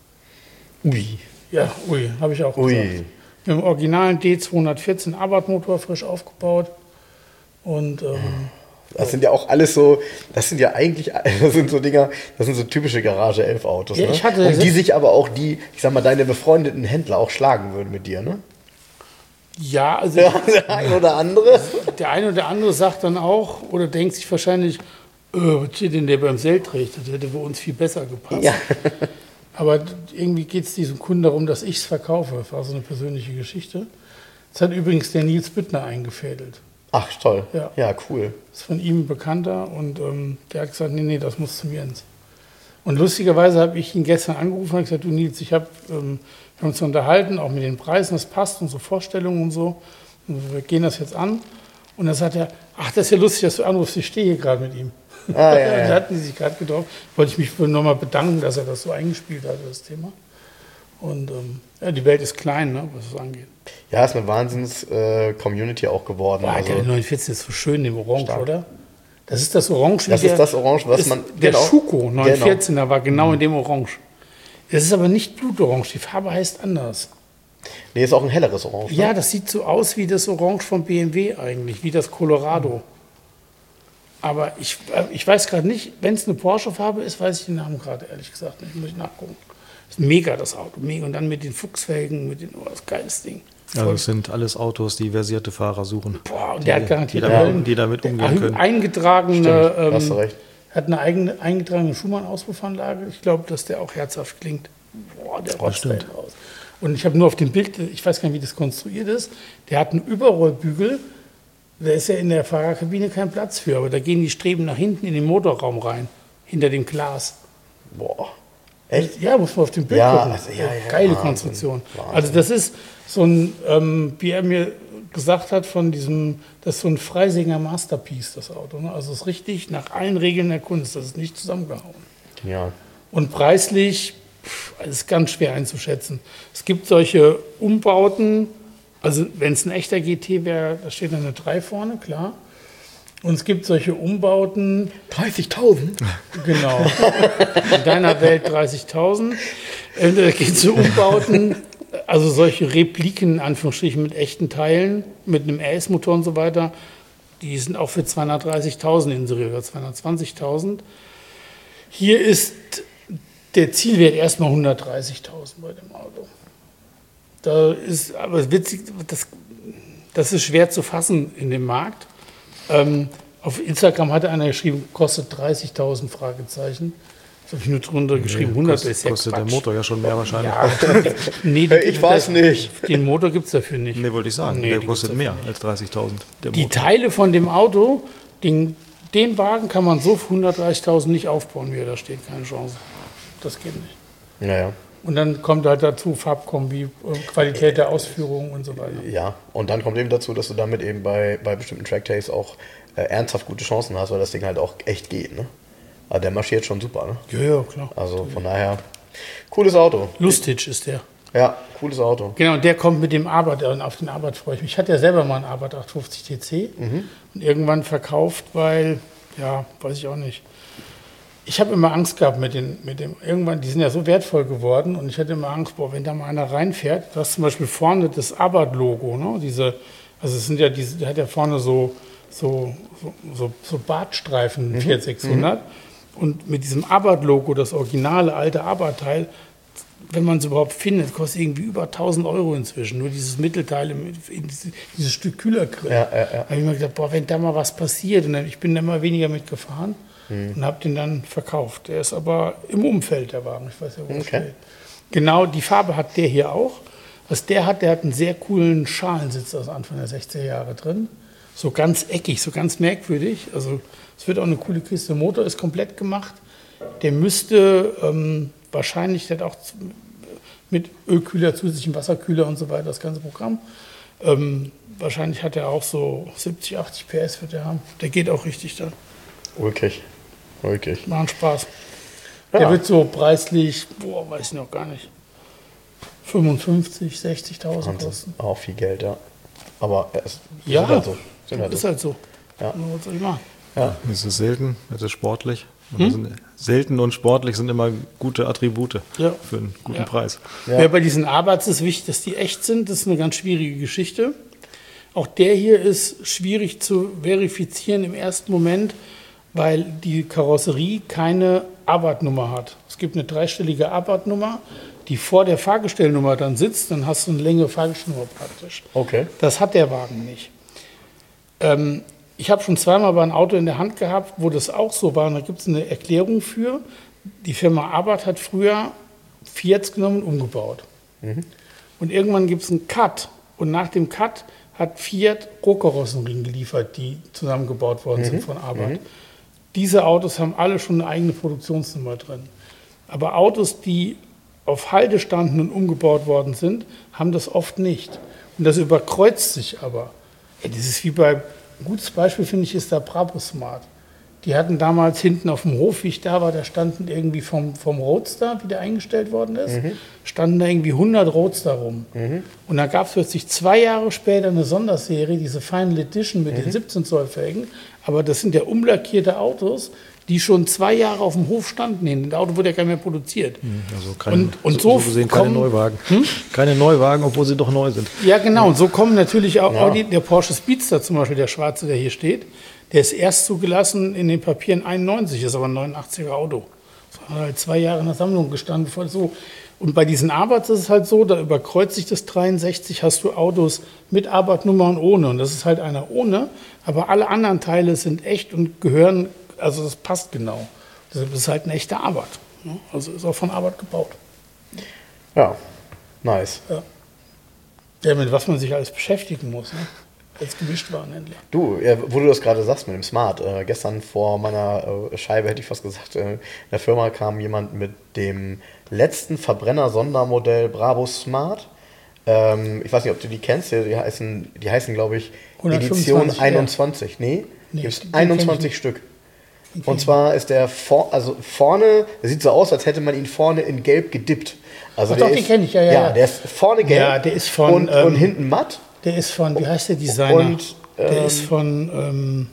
Ui. Ja, ui, habe ich auch gesagt. Ui. Mit dem originalen D214 Abarth-Motor frisch aufgebaut. Und Das sind ja auch alles so, das sind ja eigentlich, das sind so Dinger, das sind so typische Garage 11 Autos. Ja, Ne? ich hatte- Und die sich aber auch ich sag mal, deine befreundeten Händler auch schlagen würden mit dir, ne? ja, also Ja, der ein oder andere. der eine oder andere sagt dann auch oder denkt sich wahrscheinlich, was steht denn der beim Sell trägt? Das hätte bei uns viel besser gepasst. Ja. Aber irgendwie geht es diesem Kunden darum, dass ich es verkaufe. Das war so eine persönliche Geschichte. Das hat übrigens der Nils Büttner eingefädelt. Ach, toll. Ja. Ja, cool. Das ist von ihm ein Bekannter und der hat gesagt, nee, das muss zum Jens. Und lustigerweise habe ich ihn gestern angerufen und gesagt, du Nils, wir haben uns unterhalten, auch mit den Preisen, das passt, unsere Vorstellungen und so. Und wir gehen das jetzt an. Und dann sagt er, ach, das ist ja lustig, dass du anrufst, ich stehe hier gerade mit ihm. Ah, ja, Da ja. hatten die sich gerade getroffen. Wollte ich mich nochmal bedanken, dass er das so eingespielt hat, das Thema. Und ja, die Welt ist klein, ne, was es angeht. Ja, ist eine Wahnsinns-Community auch geworden. Boah, Also, der 914 ist so schön, dem Orange, Stark. oder? Das ist das Orange. wie Das ist das Orange, was man- Der genau. Schuko 914er war genau in dem Orange. Es ist aber nicht Blutorange, die Farbe heißt anders. nee, ist auch ein helleres Orange. Ne? Ja, das sieht so aus wie das Orange vom BMW eigentlich, wie das Colorado. Aber ich weiß gerade nicht, wenn es eine Porsche-Farbe ist, weiß ich den Namen gerade ehrlich gesagt nicht. Muss ich nachgucken. Ist mega das Auto, mega. Und dann mit den Fuchsfelgen, das geiles Ding. Also es sind alles Autos, die versierte Fahrer suchen. Boah, und der hat garantiert die damit umgehen können. eingetragene, Stimmt, hast du recht. hat eine eigene eingetragene Schumann-Auspuffanlage. Ich glaube, dass der auch herzhaft klingt. Boah, der rotzt stimmt. halt raus. Und ich habe nur auf dem Bild, ich weiß gar nicht, wie das konstruiert ist, der hat einen Überrollbügel. Da ist ja in der Fahrerkabine kein Platz für, aber da gehen die Streben nach hinten in den Motorraum rein, hinter dem Glas. Boah. Echt? Ja, muss man auf dem Bild Ja, gucken. also, ja, Geile Wahnsinn, Konstruktion. Wahnsinn. Also das ist so ein, wie er mir gesagt hat, das ist so ein Freisinger Masterpiece, das Auto. Ne? Also es ist richtig nach allen Regeln der Kunst, das ist nicht zusammengehauen. Genial. Und preislich, es ist ganz schwer einzuschätzen. Es gibt solche Umbauten, also wenn es ein echter GT wäre, da steht dann eine 3 vorne, klar. Und es gibt solche Umbauten, 30.000? genau, in deiner Welt 30.000. Da geht es um Umbauten, also solche Repliken, in Anführungsstrichen, mit echten Teilen, mit einem RS-Motor und so weiter, die sind auch für 230.000 inseriert oder 220.000. Hier ist der Zielwert erstmal 130.000 bei dem Auto. Da ist aber witzig, das ist schwer zu fassen in dem Markt. Auf Instagram hatte einer geschrieben, kostet 30.000 Fragezeichen. Das habe ich nur drunter geschrieben, 100 ist ja Kostet der Quatsch. Motor ja schon mehr wahrscheinlich. Ja, nee, Ich weiß nicht. Den Motor gibt es dafür nicht. Nee, wollte ich sagen. Nee, der die kostet gibt's mehr als 30.000. Der Die Motor. Teile von dem Auto, den Wagen kann man so für 130.000 nicht aufbauen, wie er da steht. Keine Chance. Das geht nicht. Naja. Und dann kommt halt dazu Farbkombi, Qualität der Ausführung und so weiter. Ja, und dann kommt eben dazu, dass du damit eben bei bestimmten Trackdays auch ernsthaft gute Chancen hast, weil das Ding halt auch echt geht. Ne? Aber der marschiert schon super. Ne? Ja, ja, klar. Also von daher, cooles Auto. Lustig ist der. Ja, cooles Auto. Genau, und der kommt mit dem Abarth, auf den Abarth freue ich mich. Ich hatte ja selber mal einen Abarth 850 TC und irgendwann verkauft, weil, ja, weiß ich auch nicht. Ich habe immer Angst gehabt mit dem, irgendwann, die sind ja so wertvoll geworden und ich hatte immer Angst, boah, wenn da mal einer reinfährt, du hast zum Beispiel vorne das Abarth-Logo, ne? Also es sind ja diese, der hat ja vorne so Bartstreifen, Fiat 600 und mit diesem Abarth-Logo, das originale alte Abarth-Teil, wenn man es überhaupt findet, kostet irgendwie über 1.000 Euro inzwischen. Nur dieses Mittelteil, dieses Stück Kühlergrill. Ja. Da habe ich mir gedacht, boah, wenn da mal was passiert. Und ich bin da immer weniger mitgefahren und habe den dann verkauft. Der ist aber im Umfeld, der Wagen. Ich weiß ja, wo er steht. Genau, die Farbe hat der hier auch. Was der hat einen sehr coolen Schalensitz aus Anfang der 60er Jahre drin. So ganz eckig, so ganz merkwürdig. Also es wird auch eine coole Kiste. Der Motor ist komplett gemacht. Der müsste wahrscheinlich, der hat auch mit Ölkühler, zusätzlichen Wasserkühler und so weiter, das ganze Programm. Wahrscheinlich hat er auch so 70, 80 PS wird er haben. Der geht auch richtig dann. Ulkig. Macht Spaß. Ja. Der wird so preislich, weiß ich noch gar nicht, 55, 60.000 kosten. Auch viel Geld, ja. Aber es Ja, sind halt so. ist halt so. Ja. Was soll ich machen? Ja. Es ist selten, es ist sportlich. Selten und sportlich sind immer gute Attribute für einen guten Preis. Ja. Bei diesen Abarths ist wichtig, dass die echt sind. Das ist eine ganz schwierige Geschichte. Auch der hier ist schwierig zu verifizieren im ersten Moment, weil die Karosserie keine Abarth-Nummer hat. Es gibt eine dreistellige Abarth-Nummer, die vor der Fahrgestellnummer dann sitzt. Dann hast du eine längere Fahrgestellnummer praktisch. Okay. Das hat der Wagen nicht. Ich habe schon zweimal bei einem Auto in der Hand gehabt, wo das auch so war. Und da gibt es eine Erklärung für. Die Firma Abarth hat früher Fiats genommen und umgebaut. Und irgendwann gibt es einen Cut. Und nach dem Cut hat Fiat Rohkarosserien geliefert, die zusammengebaut worden sind von Abarth. Diese Autos haben alle schon eine eigene Produktionsnummer drin. Aber Autos, die auf Halde standen und umgebaut worden sind, haben das oft nicht. Und das überkreuzt sich aber. Das ist wie ein gutes Beispiel, finde ich, ist der Brabus Smart. Die hatten damals hinten auf dem Hof, wie ich da war, da standen irgendwie vom Roadster, wie der eingestellt worden ist, standen da irgendwie 100 Roadster rum. Und da gab es plötzlich 2 Jahre später eine Sonderserie, diese Final Edition mit den 17 Zoll Felgen. Aber das sind ja umlackierte Autos, die schon 2 Jahre auf dem Hof standen. Das Auto wurde ja gar nicht mehr produziert. Also so gesehen keine Neuwagen. Keine Neuwagen, obwohl sie doch neu sind. Ja, genau. Und so kommen natürlich auch Audi, der Porsche Speedster zum Beispiel, der schwarze, der hier steht. Der ist erst zugelassen in den Papieren 91, ist aber ein 89er Auto. Das hat halt 2 Jahre in der Sammlung gestanden. So. Und bei diesen Abarths ist es halt so, da überkreuzt sich das 63, hast du Autos mit Abarth-Nummer und ohne. Und das ist halt einer ohne, aber alle anderen Teile sind echt und gehören, also das passt genau. Das ist halt ein echter Abarth. Also ist auch von Abarth gebaut. Ja, nice. Ja, mit was man sich alles beschäftigen muss, ne? Als Gemischtwarenhändler. Du, wo du das gerade sagst mit dem Smart, gestern vor meiner Scheibe hätte ich fast gesagt, in der Firma kam jemand mit dem letzten Verbrenner-Sondermodell Brabus Smart. Ich weiß nicht, ob du die kennst, die heißen glaube ich, Edition 21. Nee, gibt es 21 Stück. Und zwar ist der vorne, der sieht so aus, als hätte man ihn vorne in Gelb gedippt. Also Ach doch, den kenne ich, ja. Ja, der ist vorne gelb ja, der ist von, und hinten matt. Der ist von, wie heißt der Designer? Und, der ist von...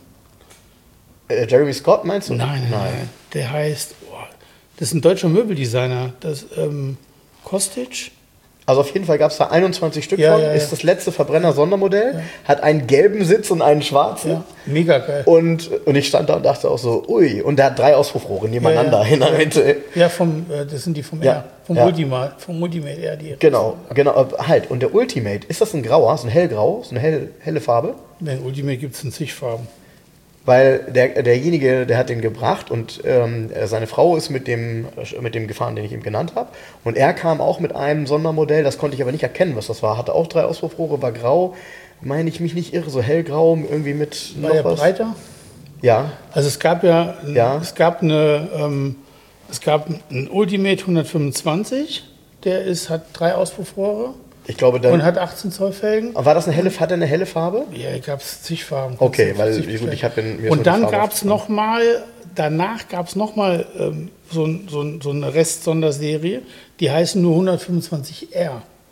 Jeremy Scott meinst du? Nein. Der heißt... das ist ein deutscher Möbeldesigner. Das Kostic. Also auf jeden Fall gab es da 21 Stück von. Ist das letzte Verbrenner-Sondermodell. Hat einen gelben Sitz und einen schwarzen. Ja, mega geil. Und ich stand da und dachte auch so, ui. Und der hat 3 Auspuffrohre nebeneinander in der Mitte. Ja, das sind die vom R. Vom Ultimate R. Genau. Halt. Und der Ultimate, ist das ein grauer, so ein hellgrau, so eine helle Farbe? Den Ultimate gibt es in zig Farben. Weil derjenige, der hat den gebracht und seine Frau ist mit dem gefahren, den ich ihm genannt habe. Und er kam auch mit einem Sondermodell, das konnte ich aber nicht erkennen, was das war. Hatte auch 3 Auspuffrohre, war grau, meine ich mich nicht irre, so hellgrau, irgendwie mit war der breiter? Ja. Also es gab es gab einen Ultimate 125, hat 3 Auspuffrohre. Ich glaube dann. Und hat 18 Zoll Felgen. Hat er eine helle Farbe? Ja, gab es zig Farben. Okay, weil gut, ich habe mir und dann gab es danach gab es nochmal so eine Rest-Sonderserie, die heißen nur 125R.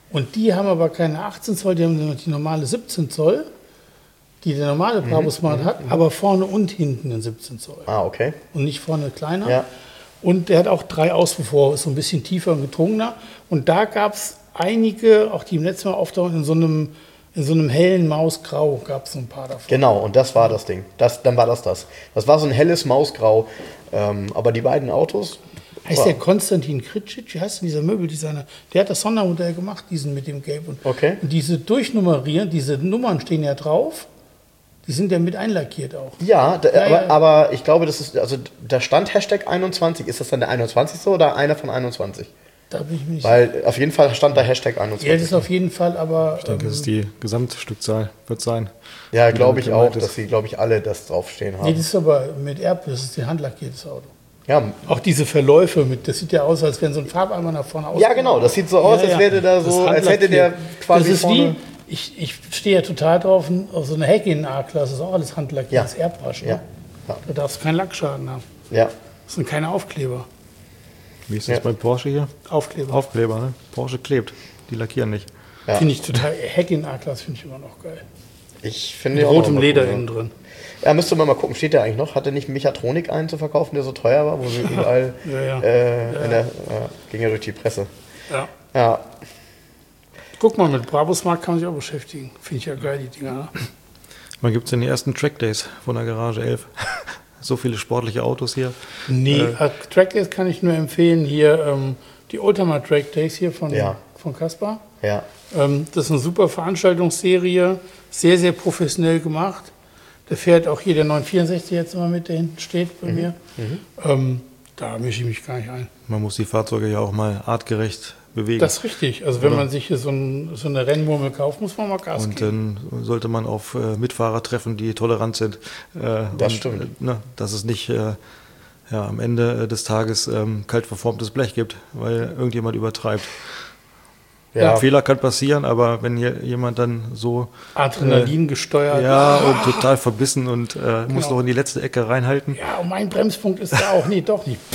Und die haben aber keine 18 Zoll, die haben nur die normale 17 Zoll, die der normale Brabus Smart hat, aber vorne und hinten einen 17 Zoll. Ah, okay. Und nicht vorne kleiner. Ja. Und der hat auch 3 Auspuffrohre, ist so ein bisschen tiefer und gedrungener. Und da gab es einige, auch die im letzten Mal auftauchen, in so einem hellen Mausgrau gab es so ein paar davon. Genau, und das war das Ding. Dann war das. Das war so ein helles Mausgrau. Aber die beiden Autos... Heißt der Konstantin Kritschitsch, wie heißt denn dieser Möbeldesigner? Der hat das Sondermodell gemacht, diesen mit dem Gelb. Und diese Durchnummerieren, diese Nummern stehen ja drauf, die sind ja mit einlackiert auch. Ja, aber ich glaube, das ist, also da stand Hashtag 21. Ist das dann der 21. oder einer von 21? Da bin ich mir nicht Weil auf jeden Fall stand da Hashtag 21. Ja, das ist auf jeden Fall, aber... Ich denke, das ist die Gesamtstückzahl, wird sein. Ja, glaube ich auch, dass sie, glaube ich, alle das draufstehen haben. Nee, das ist aber mit Erb, das ist ein handlackiertes Auto. Ja. Auch diese Verläufe, das sieht ja aus, als wenn so ein Farbeimer nach vorne aus. Ja, genau, das sieht so aus, als wäre da so, als hätte der quasi das ist vorne... Ich stehe ja total drauf, auf so eine Hecke in A-Klasse, ist auch alles handlackiert, das Erbwasch. Ne? Ja. Da darfst du keinen Lackschaden haben. Ja. Das sind keine Aufkleber. Wie ist das bei Porsche hier? Aufkleber. Aufkleber, ne? Porsche klebt, die lackieren nicht. Ja. Finde ich total, Hecke in A-Klasse finde ich immer noch geil. Ich finde Mit auch rotem noch Leder cool, innen drin. Ja, müsste man mal gucken, steht der eigentlich noch? Hatte nicht Mechatronik einen zu verkaufen, der so teuer war, wo sie überall ging ja durch die Presse. Ja. Ja. Guck mal, mit Brabus Smart kann man sich auch beschäftigen. Finde ich ja geil, die Dinger. Ne? Wann gibt es denn die ersten Trackdays von der Garage 11? So viele sportliche Autos hier. Nee, Trackdays kann ich nur empfehlen. Hier die Ultimate Trackdays hier von Kaspar. Ja. Das ist eine super Veranstaltungsserie, sehr, sehr professionell gemacht. Der fährt auch hier der 964 jetzt immer mit, der hinten steht bei mir. Da mische ich mich gar nicht ein. Man muss die Fahrzeuge ja auch mal artgerecht bewegen. Das ist richtig. Also wenn man sich hier so eine Rennmurmel kauft, muss man mal Gas geben. Und dann sollte man auf Mitfahrer treffen, die tolerant sind. Das stimmt. Dass es nicht am Ende des Tages kalt verformtes Blech gibt, weil irgendjemand übertreibt. Ja. Fehler kann passieren, aber wenn hier jemand dann so... Adrenalin gesteuert. Ja, und total verbissen und muss noch in die letzte Ecke reinhalten. Ja, und mein Bremspunkt ist da auch, nee, doch nicht.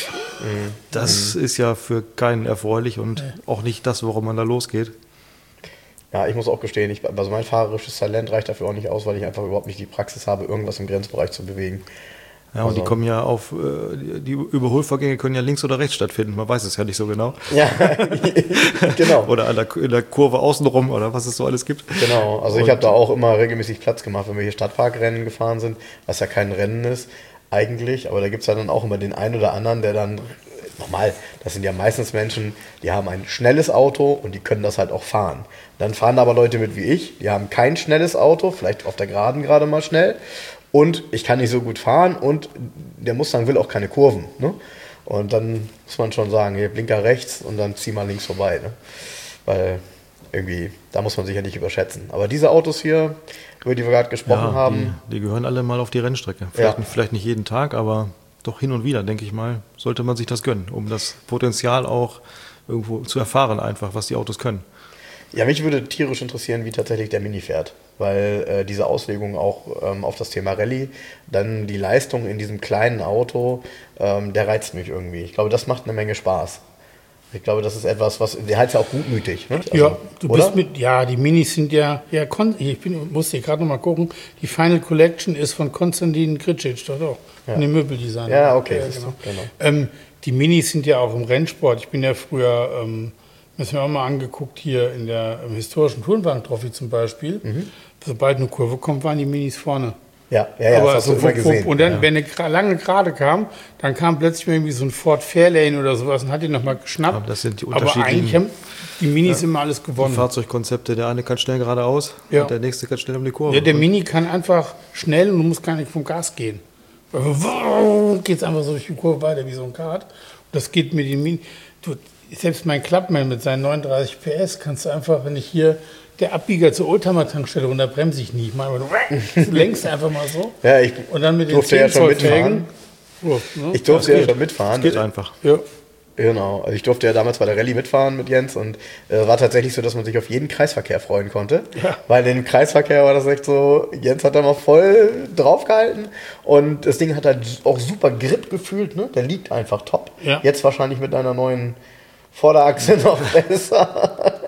Das ist ja für keinen erfreulich und auch nicht das, worum man da losgeht. Ja, ich muss auch gestehen, also mein fahrerisches Talent reicht dafür auch nicht aus, weil ich einfach überhaupt nicht die Praxis habe, irgendwas im Grenzbereich zu bewegen. Ja, und die kommen ja auf, die Überholvorgänge können ja links oder rechts stattfinden, man weiß es ja nicht so genau. Ja, genau. Oder in der Kurve außenrum oder was es so alles gibt. Genau, also ich habe da auch immer regelmäßig Platz gemacht, wenn wir hier Stadtparkrennen gefahren sind, was ja kein Rennen ist eigentlich, aber da gibt es ja dann auch immer den einen oder anderen, der dann, nochmal, das sind ja meistens Menschen, die haben ein schnelles Auto und die können das halt auch fahren. Dann fahren aber Leute mit wie ich, die haben kein schnelles Auto, vielleicht auf der Geraden gerade mal schnell, und ich kann nicht so gut fahren und der Mustang will auch keine Kurven. Ne? Und dann muss man schon sagen, hier Blinker rechts und dann zieh mal links vorbei. Ne? Weil irgendwie, da muss man sich ja nicht überschätzen. Aber diese Autos hier, über die wir gerade gesprochen haben... Die gehören alle mal auf die Rennstrecke. Vielleicht nicht jeden Tag, aber doch hin und wieder, denke ich mal, sollte man sich das gönnen, um das Potenzial auch irgendwo zu erfahren einfach, was die Autos können. Ja, mich würde tierisch interessieren, wie tatsächlich der Mini fährt, weil diese Auslegung auch auf das Thema Rallye, dann die Leistung in diesem kleinen Auto, der reizt mich irgendwie. Ich glaube, das macht eine Menge Spaß. Ich glaube, das ist etwas, der halt ja auch gutmütig. Ne? Also, ja, bist die Minis sind musste hier gerade noch mal gucken, die Final Collection ist von Konstantin Kritschitsch, doch, von dem Möbeldesigner. Ja, okay. Ja, genau. Die Minis sind ja auch im Rennsport. Ich bin ja früher... Das haben wir auch mal angeguckt hier im historischen Turnwagen-Trophy zum Beispiel. Sobald eine Kurve kommt, waren die Minis vorne. Ja, aber das hast du immer gesehen. Und dann, wenn eine lange Gerade kam, dann kam plötzlich irgendwie so ein Ford Fairlane oder sowas und hat ihn nochmal geschnappt. Aber das sind die aber eigentlich haben die Minis immer alles gewonnen. Die Fahrzeugkonzepte, der eine kann schnell geradeaus und der nächste kann schnell um die Kurve. Ja, der Mini kann einfach schnell und du musst gar nicht vom Gas gehen. Geht es einfach so durch die Kurve weiter wie so ein Kart. Und das geht mit den Mini... Selbst mein Clubman mit seinen 39 PS kannst du einfach, wenn ich hier der Abbieger zur Oldtimer-Tankstelle runter, bremse ich nie. Ich meine, du lenkst einfach mal so. Ja, ich und dann mit den durfte ja schon mitfahren. Ich durfte ja schon mitfahren. Das geht einfach. Ja. Genau, also ich durfte ja damals bei der Rallye mitfahren mit Jens und war tatsächlich so, dass man sich auf jeden Kreisverkehr freuen konnte. Ja. Weil im Kreisverkehr war das echt so, Jens hat da mal voll draufgehalten und das Ding hat halt auch super Grip gefühlt, ne? Der liegt einfach top. Ja. Jetzt wahrscheinlich mit einer neuen Vorderachse noch besser.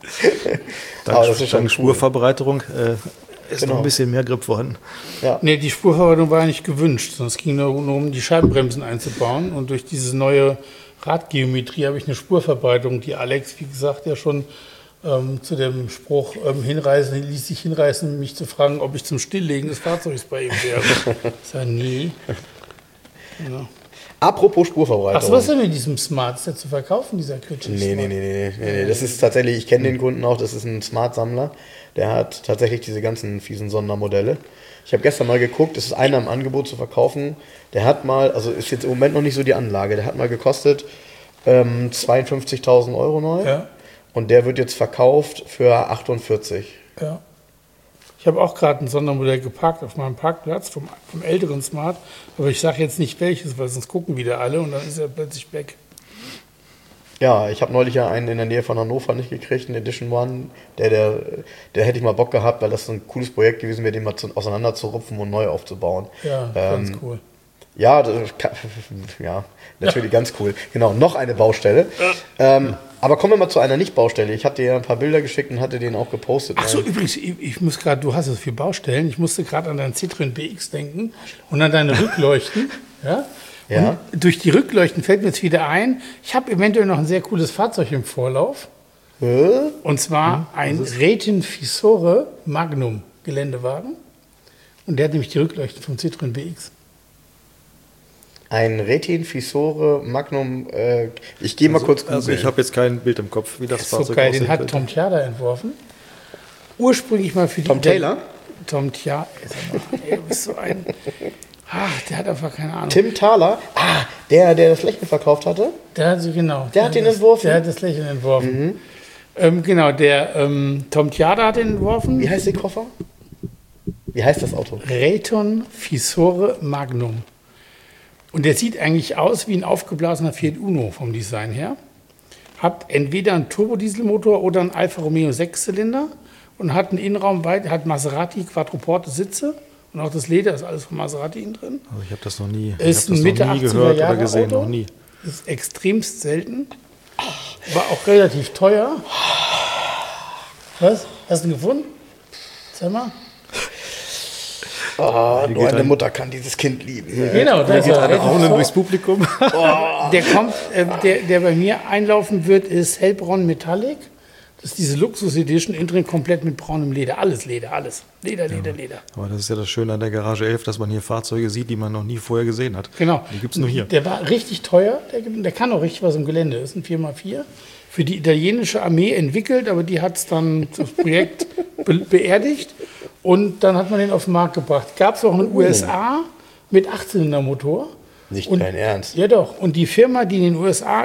Aber das ist schon Dank Spurverbreiterung ist Genau. noch ein bisschen mehr Grip vorhanden. Ja. Nee, die Spurverwaltung war ja nicht gewünscht, sondern es ging nur um die Scheibenbremsen einzubauen. Und durch diese neue Radgeometrie habe ich eine Spurverbreitung, die Alex, wie gesagt, ja schon zu dem Spruch ließ sich hinreißen, mich zu fragen, ob ich zum Stilllegen des Fahrzeugs bei ihm wäre. Ich sage, nee. Ja. Apropos Spurverbreitung. Ach, was ist denn mit diesem Smart? Ist der zu verkaufen, dieser Quidditch? Nee. Das ist tatsächlich, ich kenne den Kunden auch, das ist ein Smart-Sammler. Der hat tatsächlich diese ganzen fiesen Sondermodelle. Ich habe gestern mal geguckt, es ist einer im Angebot zu verkaufen. Der hat mal, also ist jetzt im Moment noch nicht so die Anlage, der hat mal gekostet 52.000 Euro neu. Ja. Und der wird jetzt verkauft für 48. Ja. Ich habe auch gerade ein Sondermodell geparkt auf meinem Parkplatz vom älteren Smart, aber ich sage jetzt nicht welches, weil sonst gucken wieder alle und dann ist er plötzlich weg. Ja, ich habe neulich ja einen in der Nähe von Hannover nicht gekriegt, einen Edition One. Der hätte ich mal Bock gehabt, weil das so ein cooles Projekt gewesen wäre, den mal auseinander zu rupfen und neu aufzubauen. Ja, ganz cool. Ja, natürlich ganz cool. Genau, noch eine Baustelle. Aber kommen wir mal zu einer Nicht-Baustelle. Ich hatte dir ein paar Bilder geschickt und hatte den auch gepostet. Ach so, übrigens, ich muss gerade, du hast so viele Baustellen. Ich musste gerade an deinen Citroën BX denken und an deine Rückleuchten. Ja? Ja. Und durch die Rückleuchten fällt mir jetzt wieder ein, ich habe eventuell noch ein sehr cooles Fahrzeug im Vorlauf. Und zwar ein Retin Fisore Magnum Geländewagen. Und der hat nämlich die Rückleuchten vom Citroën BX. Ein Retin Fisore Magnum, ich gehe mal kurz googeln. Also ich habe jetzt kein Bild im Kopf, wie das So Fahrzeug geil, aussehen den hat könnte. Tom Tjada entworfen. Ursprünglich mal für die Tom Taylor? Tom Tjada. Du bist so ein... Ach, der hat einfach keine Ahnung. Tim Thaler, der das Lächeln verkauft hatte. Der hat sie, genau. Der hat den entworfen? Der hat das Lächeln entworfen. Genau, der Tom Tjada hat den entworfen. Wie heißt der Koffer? Wie heißt das Auto? Reton Fisore Magnum. Und der sieht eigentlich aus wie ein aufgeblasener Fiat Uno vom Design her. Hat entweder einen Turbodieselmotor oder einen Alfa Romeo 6-Zylinder und hat einen Innenraum hat Maserati Quattroporte Sitze und auch das Leder ist alles von Maserati innen drin. Also ich habe das noch nie, Ist ein noch Mitte nie 80er gehört Jahre oder gesehen, Auto. noch nie. Ist extremst selten. War auch relativ teuer. Was? Hast du ihn gefunden? Sag mal. Nur eine Mutter kann dieses Kind lieben. Genau, das ist Raunen durchs Publikum. Der kommt, der bei mir einlaufen wird, ist hellbraun Metallic. Das ist diese Luxus Edition, innen drin komplett mit braunem Leder. Alles Leder, alles. Leder. Aber das ist ja das Schöne an der Garage 11, dass man hier Fahrzeuge sieht, die man noch nie vorher gesehen hat. Genau. Die gibt es nur hier. Der war richtig teuer. Der kann auch richtig was im Gelände. Das ist ein 4x4. Für die italienische Armee entwickelt, aber die hat es dann das Projekt beerdigt. Und dann hat man den auf den Markt gebracht. Gab es auch in den USA mit 8-Zylinder-Motor. Nicht Und- dein Ernst. Ja doch. Und die Firma, die in den USA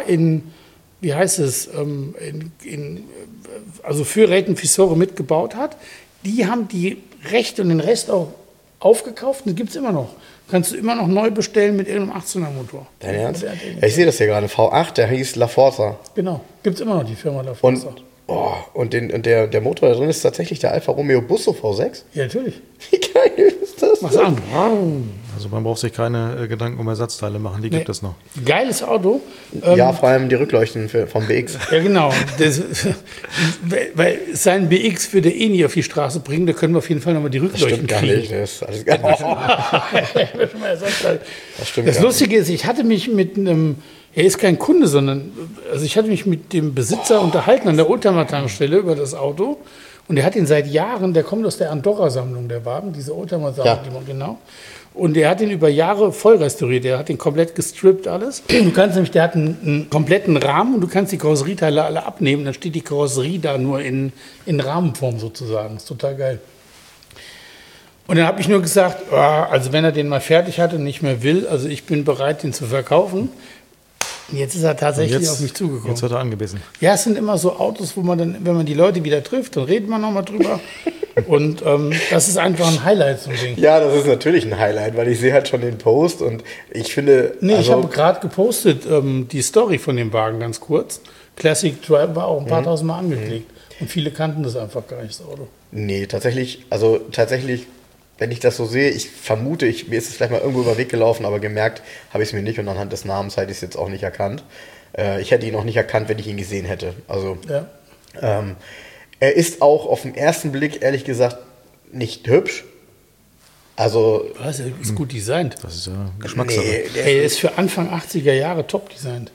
also für Reiten Fisore mitgebaut hat, die haben die Rechte und den Rest auch aufgekauft. Und das gibt es immer noch. Kannst du immer noch neu bestellen mit irgendeinem 18er-Motor. Dein Ernst? Ja, ich sehe das hier gerade. V8, der hieß La Forza. Genau. Gibt es immer noch die Firma Und, davon. der Motor da drin ist tatsächlich der Alfa Romeo Busso V6. Ja, natürlich. Wie geil ist das? Mach's an. Also man braucht sich keine Gedanken um Ersatzteile machen, die gibt es noch. Geiles Auto. Ja, vor allem die Rückleuchten vom BX. Ja, genau. Weil sein BX würde er eh nie auf die Straße bringen, da können wir auf jeden Fall nochmal die Rückleuchten Stimmt gar kriegen. nicht. Das ist alles gar nicht. Das stimmt Das gar Lustige ist, ich hatte mich mit einem, er ist kein Kunde, sondern, also ich hatte mich mit dem Besitzer unterhalten an der Oldtimer-Tankstelle über das Auto und er hat ihn seit Jahren, der kommt aus der Andorra-Sammlung, der Wagen, diese Oldtimer-Sammlung, Ja. die man, genau. Und der hat ihn über Jahre voll restauriert, der hat ihn komplett gestrippt alles. Du kannst nämlich, der hat einen kompletten Rahmen und du kannst die Karosserieteile alle abnehmen, dann steht die Karosserie da nur in Rahmenform sozusagen, das ist total geil. Und dann habe ich nur gesagt, also wenn er den mal fertig hat und nicht mehr will, also ich bin bereit, den zu verkaufen. Und jetzt ist er tatsächlich auf mich zugekommen. Jetzt hat er angebissen. Ja, es sind immer so Autos, wo man dann, wenn man die Leute wieder trifft, dann reden wir nochmal drüber. Und das ist einfach ein Highlight, so ein Ding. Ja, das ist natürlich ein Highlight, weil ich sehe halt schon den Post und ich finde. Nee, ich also, habe gerade gepostet die Story von dem Wagen ganz kurz. Classic Drive war auch ein paar tausend Mal angeklickt. Und viele kannten das einfach gar nicht, das Auto. Nee, tatsächlich, wenn ich das so sehe, ich vermute, mir ist es vielleicht mal irgendwo über den Weg gelaufen, aber gemerkt habe ich es mir nicht und anhand des Namens hätte ich es jetzt auch nicht erkannt. Ich hätte ihn auch nicht erkannt, wenn ich ihn gesehen hätte. Also, Ja. Er ist auch auf den ersten Blick, ehrlich gesagt, nicht hübsch. Also. Was? Er ist gut designt. Das ist ja Geschmackssache. Nee, Er ist für Anfang 80er Jahre top designt.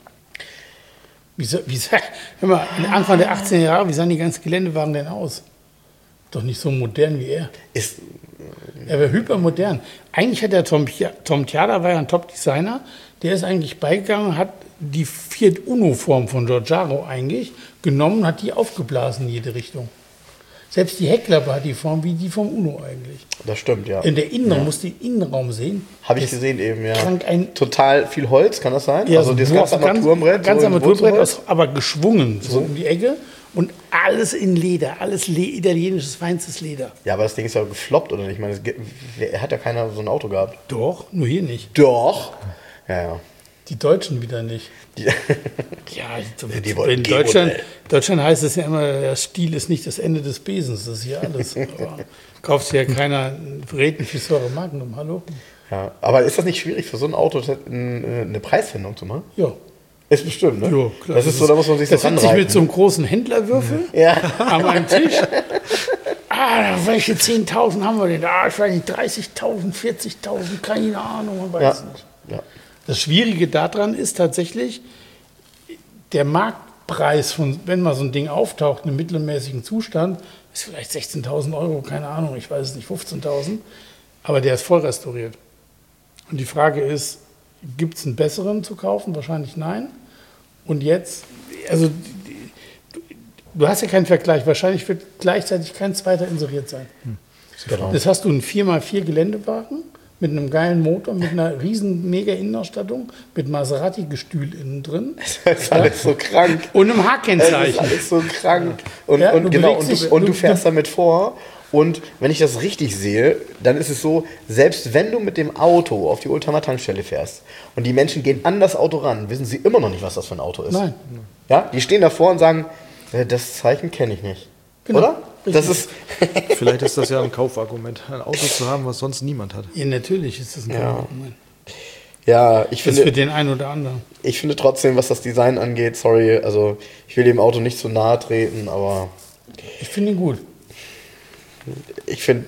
Hör mal, Anfang der 18er Jahre, wie sahen die ganzen Geländewagen denn aus? Doch nicht so modern wie er. Er wäre hypermodern. Eigentlich hat der Tom Tjada, war ja ein Top-Designer, der ist eigentlich beigegangen, hat die Fiat Uno-Form von Giugiaro eigentlich genommen, hat die aufgeblasen in jede Richtung. Selbst die Heckklappe hat die Form wie die vom Uno eigentlich. Das stimmt, ja. In der Innenraum, musst du den Innenraum sehen. Habe ich Das gesehen eben, ja. krank Total viel Holz, kann das sein? Ja, also das ganze Armaturenbrett. Ganz so in Armaturenbrett, Wurzelholz? aber geschwungen, so um die Ecke. Und alles in Leder, alles italienisches, feinstes Leder. Ja, aber das Ding ist ja gefloppt, oder nicht? Ich meine, er hat ja keiner so ein Auto gehabt. Doch, nur hier nicht. Doch. Ja. Die Deutschen wieder nicht. Die, Ja, Die wollten in Deutschland heißt es ja immer, der Stil ist nicht das Ende des Besens, das ist hier alles. Aber kauft ja keiner Räten für Säure Magnum, hallo? ja. Aber ist das nicht schwierig für so ein Auto eine Preisfindung zu machen? Ja. Ist bestimmt, ne? Ja, klar. Das ist so, da muss man sich so Das sitze ich ranreiten. mit so einem großen Händlerwürfel Ja. an meinem Tisch. Welche 10.000 haben wir denn? Ich weiß nicht, 30.000, 40.000, keine Ahnung, man weiß Ja. nicht. Ja. Das Schwierige daran ist tatsächlich, der Marktpreis von, wenn mal so ein Ding auftaucht, in einem mittelmäßigen Zustand, ist vielleicht 16.000 Euro, keine Ahnung, ich weiß es nicht, 15.000, aber der ist voll restauriert. Und die Frage ist, gibt es einen besseren zu kaufen? Wahrscheinlich nein. Und jetzt, also du hast ja keinen Vergleich, wahrscheinlich wird gleichzeitig kein zweiter inseriert sein. Genau. Das hast du einen 4x4 Geländewagen mit einem geilen Motor, mit einer riesen mega Innenausstattung, mit Maserati-Gestühl innen drin. Das ist alles so krank. Und einem Das ist H-Kennzeichen. alles so krank. Und, Ja, und, du genau, bewegst dich- und du du- fährst damit vor. Und wenn ich das richtig sehe, dann ist es so, selbst wenn du mit dem Auto auf die Oldtimer-Tankstelle fährst und die Menschen gehen an das Auto ran, wissen sie immer noch nicht, was das für ein Auto ist. Nein. Ja, die stehen davor und sagen, das Zeichen kenne ich nicht. Genau, Oder? Das richtig. ist, Vielleicht ist das ja ein Kaufargument, ein Auto zu haben, was sonst niemand hat. Ja, natürlich ist das ein Ja. Argument. ja, ich Das ist für finde, den einen oder anderen. ich finde trotzdem, was das Design angeht, sorry, also ich will dem Auto nicht zu nahe treten, aber Ich finde ihn gut. ich finde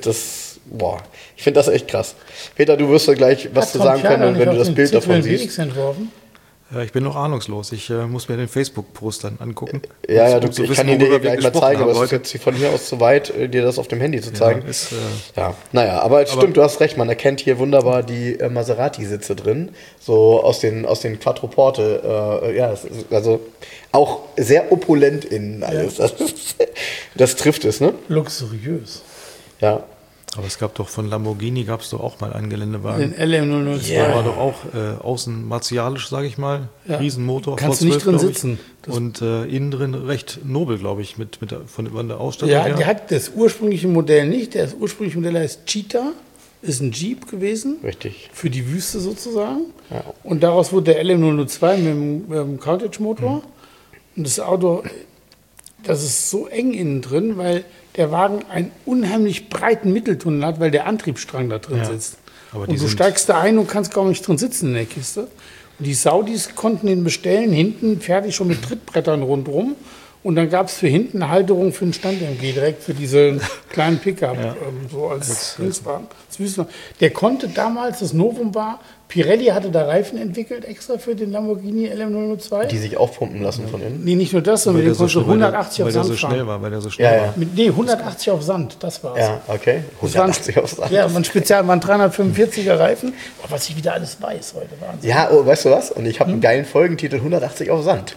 das echt krass. Peter, du wirst ja gleich was Hat zu Tom sagen Tjada können, nicht wenn auf du das den Bild Zipfel davon einen siehst. Felix entworfen? Ja, ich bin noch ahnungslos. Ich muss mir den Facebook-Post dann angucken. Ja, um zu ich wissen, kann ihn dir worüber wir gleich mal gesprochen zeigen, aber haben es ist heute. jetzt von hier aus zu weit, dir das auf dem Handy zu zeigen. Ja, ist, Ja, naja, aber es stimmt, du hast recht, man erkennt hier wunderbar die Maserati-Sitze drin, so aus den Quattroporte, ja, es ist also auch sehr opulent innen alles. Das trifft es, ne? Luxuriös. Ja. aber es gab doch von Lamborghini gab es doch auch mal einen Geländewagen. Den LM002. Der war doch auch außen martialisch, sage ich mal. Ja. Riesenmotor. Kannst du nicht V12, drin glaub ich. sitzen. Das- Und innen drin recht nobel, glaube ich, von der Ausstattung Ja, her. der hat das ursprüngliche Modell nicht. Das ursprüngliche Modell heißt Cheetah, ist ein Jeep gewesen. Richtig. Für die Wüste sozusagen. Ja. Und daraus wurde der LM002 mit dem Countach-Motor. Und das Auto, das ist so eng innen drin, weil der Wagen einen unheimlich breiten Mitteltunnel hat, weil der Antriebsstrang da drin Ja. sitzt. Aber die Und du sind- steigst da ein und kannst kaum nicht drin sitzen in der Kiste. Und die Saudis konnten den bestellen, hinten fertig schon mit Trittbrettern rundherum. Und dann gab es für hinten eine Halterung für den Stand-MG, direkt für diese kleinen Pickup, so als Hilfswagen. Der konnte damals, das Novum war, Pirelli hatte da Reifen entwickelt, extra für den Lamborghini LM002. Die sich aufpumpen lassen von innen. Nee, nicht nur das, sondern den konntest du 180 auf weil der Sand so schnell fahren. war, weil der so schnell Ja, ja. war. Nee, 180 auf Sand, das war's. Ja, okay. Das waren, 180 aufs Rad. ja, waren speziell, waren 345er Reifen. Oh, was ich wieder alles weiß heute, Wahnsinn. Ja, oh, weißt du was? Und ich habe einen geilen Folgentitel, 180 auf Sand.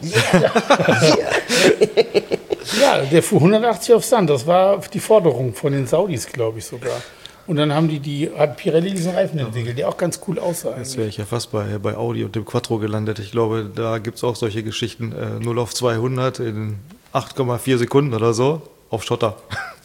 Ja, der fuhr 180 auf Sand. Das war die Forderung von den Saudis, glaube ich sogar. Und dann haben hat Pirelli diesen Reifen entwickelt, der auch ganz cool aussah. Jetzt wäre ich ja fast bei Audi und dem Quattro gelandet. Ich glaube, da gibt es auch solche Geschichten. 0 auf 200 in 8,4 Sekunden oder so auf Schotter.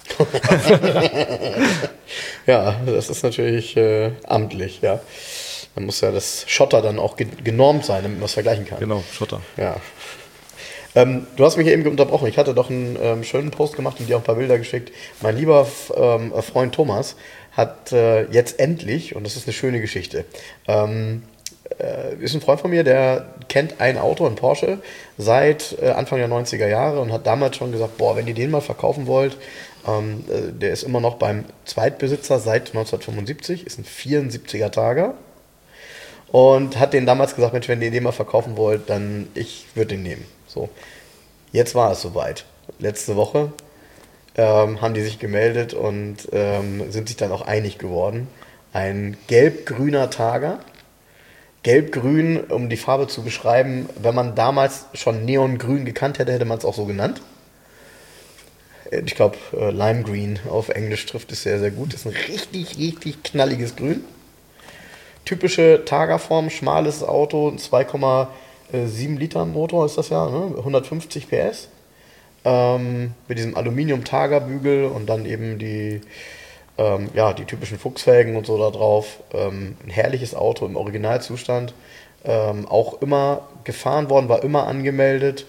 Ja, das ist natürlich amtlich, ja. Dann muss ja das Schotter dann auch genormt sein, damit man es vergleichen kann. Genau, Schotter. Ja. Du hast mich hier eben unterbrochen. Ich hatte doch einen schönen Post gemacht und dir auch ein paar Bilder geschickt. Mein lieber Freund Thomas hat jetzt endlich, und das ist eine schöne Geschichte, ist ein Freund von mir, der kennt ein Auto, ein Porsche, seit Anfang der 90er Jahre und hat damals schon gesagt, boah, wenn ihr den mal verkaufen wollt, der ist immer noch beim Zweitbesitzer seit 1975, ist ein 74er Targa und hat den damals gesagt, Mensch, wenn ihr den mal verkaufen wollt, dann ich würde den nehmen. So, jetzt war es soweit. Letzte Woche haben die sich gemeldet und sind sich dann auch einig geworden. Ein gelb-grüner Targa. Gelb-grün, um die Farbe zu beschreiben, wenn man damals schon Neongrün gekannt hätte, hätte man es auch so genannt. Ich glaube, Lime Green auf Englisch trifft es sehr, sehr gut. Das ist ein richtig, richtig knalliges Grün. Typische Targa-Form, schmales Auto, 2,7 Liter Motor ist das ja, ne? 150 PS. Mit diesem Aluminium-Targa-Bügel und dann eben die typischen Fuchsfelgen und so da drauf. Ein herrliches Auto im Originalzustand. Auch immer gefahren worden, war immer angemeldet.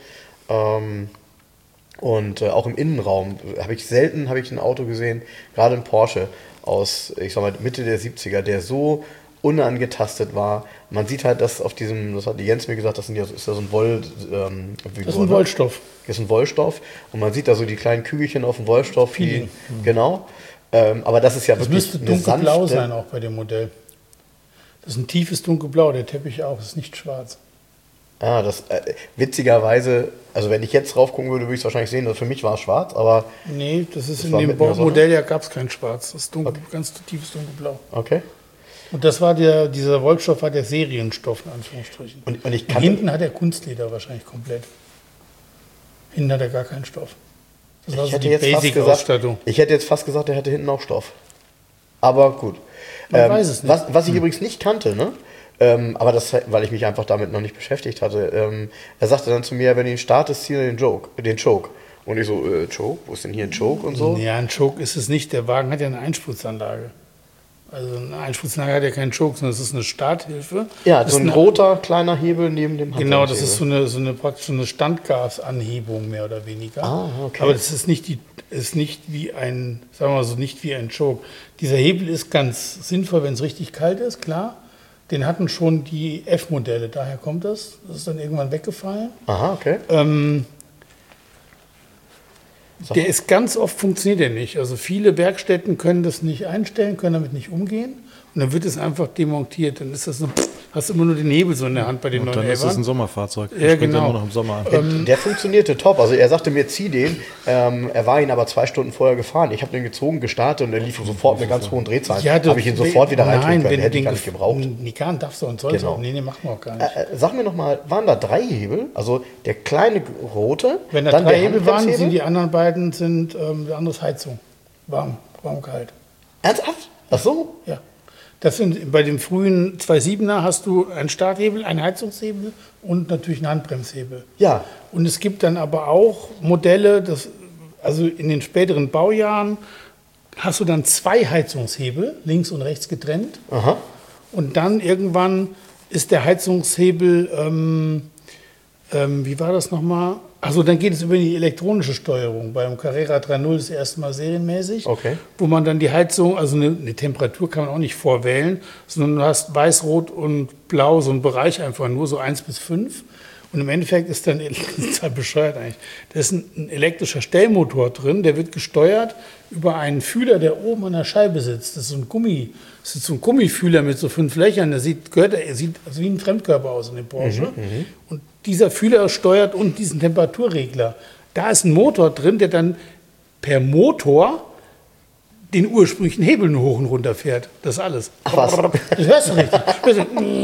Und auch im Innenraum habe ich ein Auto gesehen, gerade ein Porsche aus, ich sag mal, Mitte der 70er, der so unangetastet war. Man sieht halt, dass auf diesem, das hat die Jens mir gesagt, ist ja so ein Das ist ein Wollstoff. Das ist ein Wollstoff. Und man sieht da so die kleinen Kügelchen auf dem Wollstoff. Genau. Aber das ist ja das wirklich müsste dunkelblau sein auch bei dem Modell. Das ist ein tiefes dunkelblau, der Teppich auch, ist nicht schwarz. Ah, das witzigerweise, also wenn ich jetzt drauf gucken würde, würde ich es wahrscheinlich sehen, für mich war es schwarz, aber... Nee, das ist in dem Modell ja gab es kein Schwarz, das ist ganz tiefes dunkelblau. Okay. Und das war dieser Wollstoff war der Serienstoff, in Anführungsstrichen. Und hinten hat er Kunstleder wahrscheinlich komplett. Hinten hat er gar keinen Stoff. Das war so die Basic-Ausstattung. Ich hätte jetzt fast gesagt, er hätte hinten auch Stoff. Aber gut. Man weiß es nicht. Was ich übrigens nicht kannte, ne? Aber das, weil ich mich einfach damit noch nicht beschäftigt hatte. Er sagte dann zu mir, wenn du ihn startest, zieh den Choke. Und ich so, Choke? Wo ist denn hier ein Choke und so? Ja, ein Choke ist es nicht. Der Wagen hat ja eine Einspritzanlage. Also eine Einspritzanlage hat ja keinen Choke, sondern es ist eine Starthilfe. Ja, so ein roter kleiner Hebel neben dem Handbremshebel. Genau, das ist praktisch eine Standgasanhebung mehr oder weniger. Ah, okay. Aber das ist nicht wie ein, sagen wir mal so, nicht wie ein Choke. Dieser Hebel ist ganz sinnvoll, wenn es richtig kalt ist, klar. Den hatten schon die F-Modelle, daher kommt das. Das ist dann irgendwann weggefallen. Aha, okay. Der ist ganz oft, funktioniert der nicht. Also viele Werkstätten können das nicht einstellen, können damit nicht umgehen. Und dann wird es einfach demontiert. Dann ist das so, hast immer nur den Hebel so in der Hand bei den neuen Dann ist Elbern. es ein Sommerfahrzeug. Ja, genau. Nur noch im Sommer an. Der funktionierte top. Also er sagte mir, zieh den. Er war ihn aber 2 Stunden vorher gefahren. Ich habe den gezogen, gestartet und er lief sofort mit ganz hohen Drehzahlen. Ja, habe ich ihn sofort wieder reintun können. Hätte ich gar nicht gebraucht. Nee, darfst du und sollst Genau. auch. Nee, machen wir auch gar nicht. Sag mir nochmal, waren da 3 Hebel? Also der kleine rote, Wenn da dann 3 der Hebel waren, Handbremshebel? sind die anderen beiden der andere ist Heizung. Warm, kalt. Ernsthaft? Ach so? Ja. Das sind bei dem frühen 2.7er hast du einen Starthebel, einen Heizungshebel und natürlich einen Handbremshebel. Ja. Und es gibt dann aber auch Modelle, also in den späteren Baujahren hast du dann 2 Heizungshebel, links und rechts getrennt. Aha. Und dann irgendwann ist der Heizungshebel, wie war das nochmal? Also dann geht es über die elektronische Steuerung. Beim Carrera 3.0 das erste Mal serienmäßig, Okay. wo man dann die Heizung, also eine Temperatur kann man auch nicht vorwählen, sondern du hast weiß, rot und blau, so einen Bereich einfach nur, so 1 bis 5. Und im Endeffekt ist dann, das ist halt bescheuert eigentlich, da ist ein elektrischer Stellmotor drin, der wird gesteuert über einen Fühler, der oben an der Scheibe sitzt. Das ist so ein Gummifühler mit so 5 Löchern, der sieht also wie ein Fremdkörper aus in dem Porsche. Und dieser Fühler steuert und diesen Temperaturregler. Da ist ein Motor drin, der dann per Motor den ursprünglichen Hebel nur hoch und runter fährt. Das ist alles. Ach was. Das hörst du richtig. Hörst du,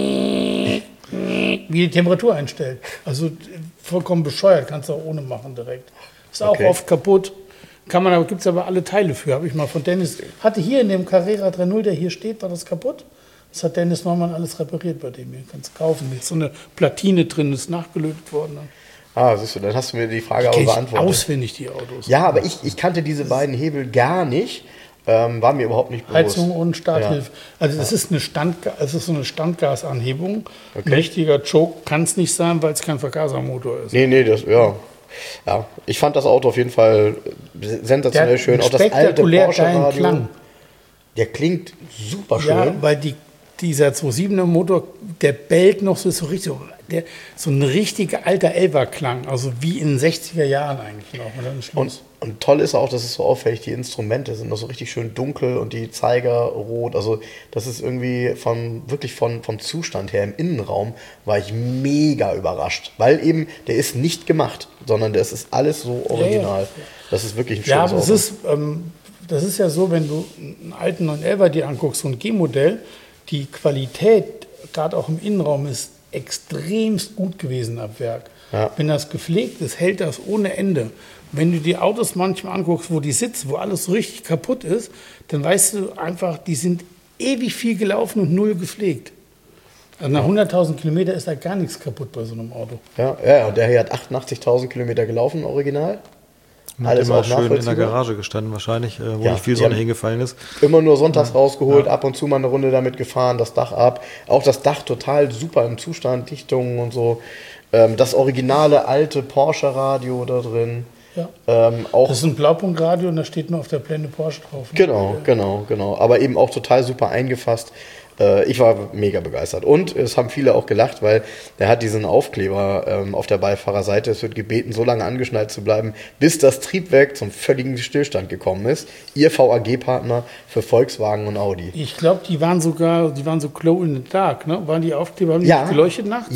wie die Temperatur einstellt. Also vollkommen bescheuert, kannst du auch ohne machen direkt. Ist auch Okay. oft kaputt. Gibt es aber alle Teile für. Habe ich mal von Dennis. Hatte hier in dem Carrera 3.0, der hier steht, war das kaputt. Das hat Dennis Neumann alles repariert bei dem. Den kannst du kaufen. Ist so eine Platine drin, ist nachgelötet worden. Ah, siehst du, dann hast du mir die Frage auch Kenn ich beantwortet. auswendig die Autos. Ja, aber ich kannte diese beiden Hebel gar nicht. War mir überhaupt nicht bewusst. Heizung und Starthilfe. Also das ist so eine Standgasanhebung. Ein richtiger Choke kann es nicht sein, weil es kein Vergasermotor ist. Nee, ja. Ich fand das Auto auf jeden Fall sensationell Der schön. hat Auch das alte spektakulär Porsche geilen Radio. Klang. Der klingt super schön. Ja, weil dieser 2.7er Motor, der bellt noch so richtig, so ein richtiger alter Elva-Klang, also wie in den 60er Jahren eigentlich noch. Und toll ist auch, dass es so auffällig, die Instrumente sind noch so richtig schön dunkel und die Zeiger rot. Also das ist irgendwie wirklich vom Zustand her im Innenraum war ich mega überrascht. Weil eben, der ist nicht gemacht, sondern das ist alles so original. Ja. Das ist wirklich ein schönes Auto. Das ist ja so, wenn du einen alten 911er dir anguckst, so ein G-Modell, die Qualität, gerade auch im Innenraum, ist extremst gut gewesen ab Werk. Ja. Wenn das gepflegt ist, hält das ohne Ende. Wenn du die Autos manchmal anguckst, wo die sitzen, wo alles so richtig kaputt ist, dann weißt du einfach, die sind ewig viel gelaufen und null gepflegt. Also nach 100.000 Kilometer ist da gar nichts kaputt bei so einem Auto. Ja, und der hier hat 88.000 Kilometer gelaufen, original. Alles immer schön in der Garage gestanden wahrscheinlich, wo nicht viel Sonne hingefallen ist. Immer nur sonntags rausgeholt, ab und zu mal eine Runde damit gefahren, das Dach ab. Auch das Dach total super im Zustand, Dichtungen und so. Das originale alte Porsche-Radio da drin. Ja. Das ist ein Blaupunktradio und da steht nur auf der Blende Porsche drauf. Ne? Genau. Aber eben auch total super eingefasst. Ich war mega begeistert. Und es haben viele auch gelacht, weil der hat diesen Aufkleber auf der Beifahrerseite. Es wird gebeten, so lange angeschnallt zu bleiben, bis das Triebwerk zum völligen Stillstand gekommen ist. Ihr VAG-Partner für Volkswagen und Audi. Ich glaube, die waren so glow in the dark, ne? Waren die Aufkleber, haben die nicht geleuchtet nachts?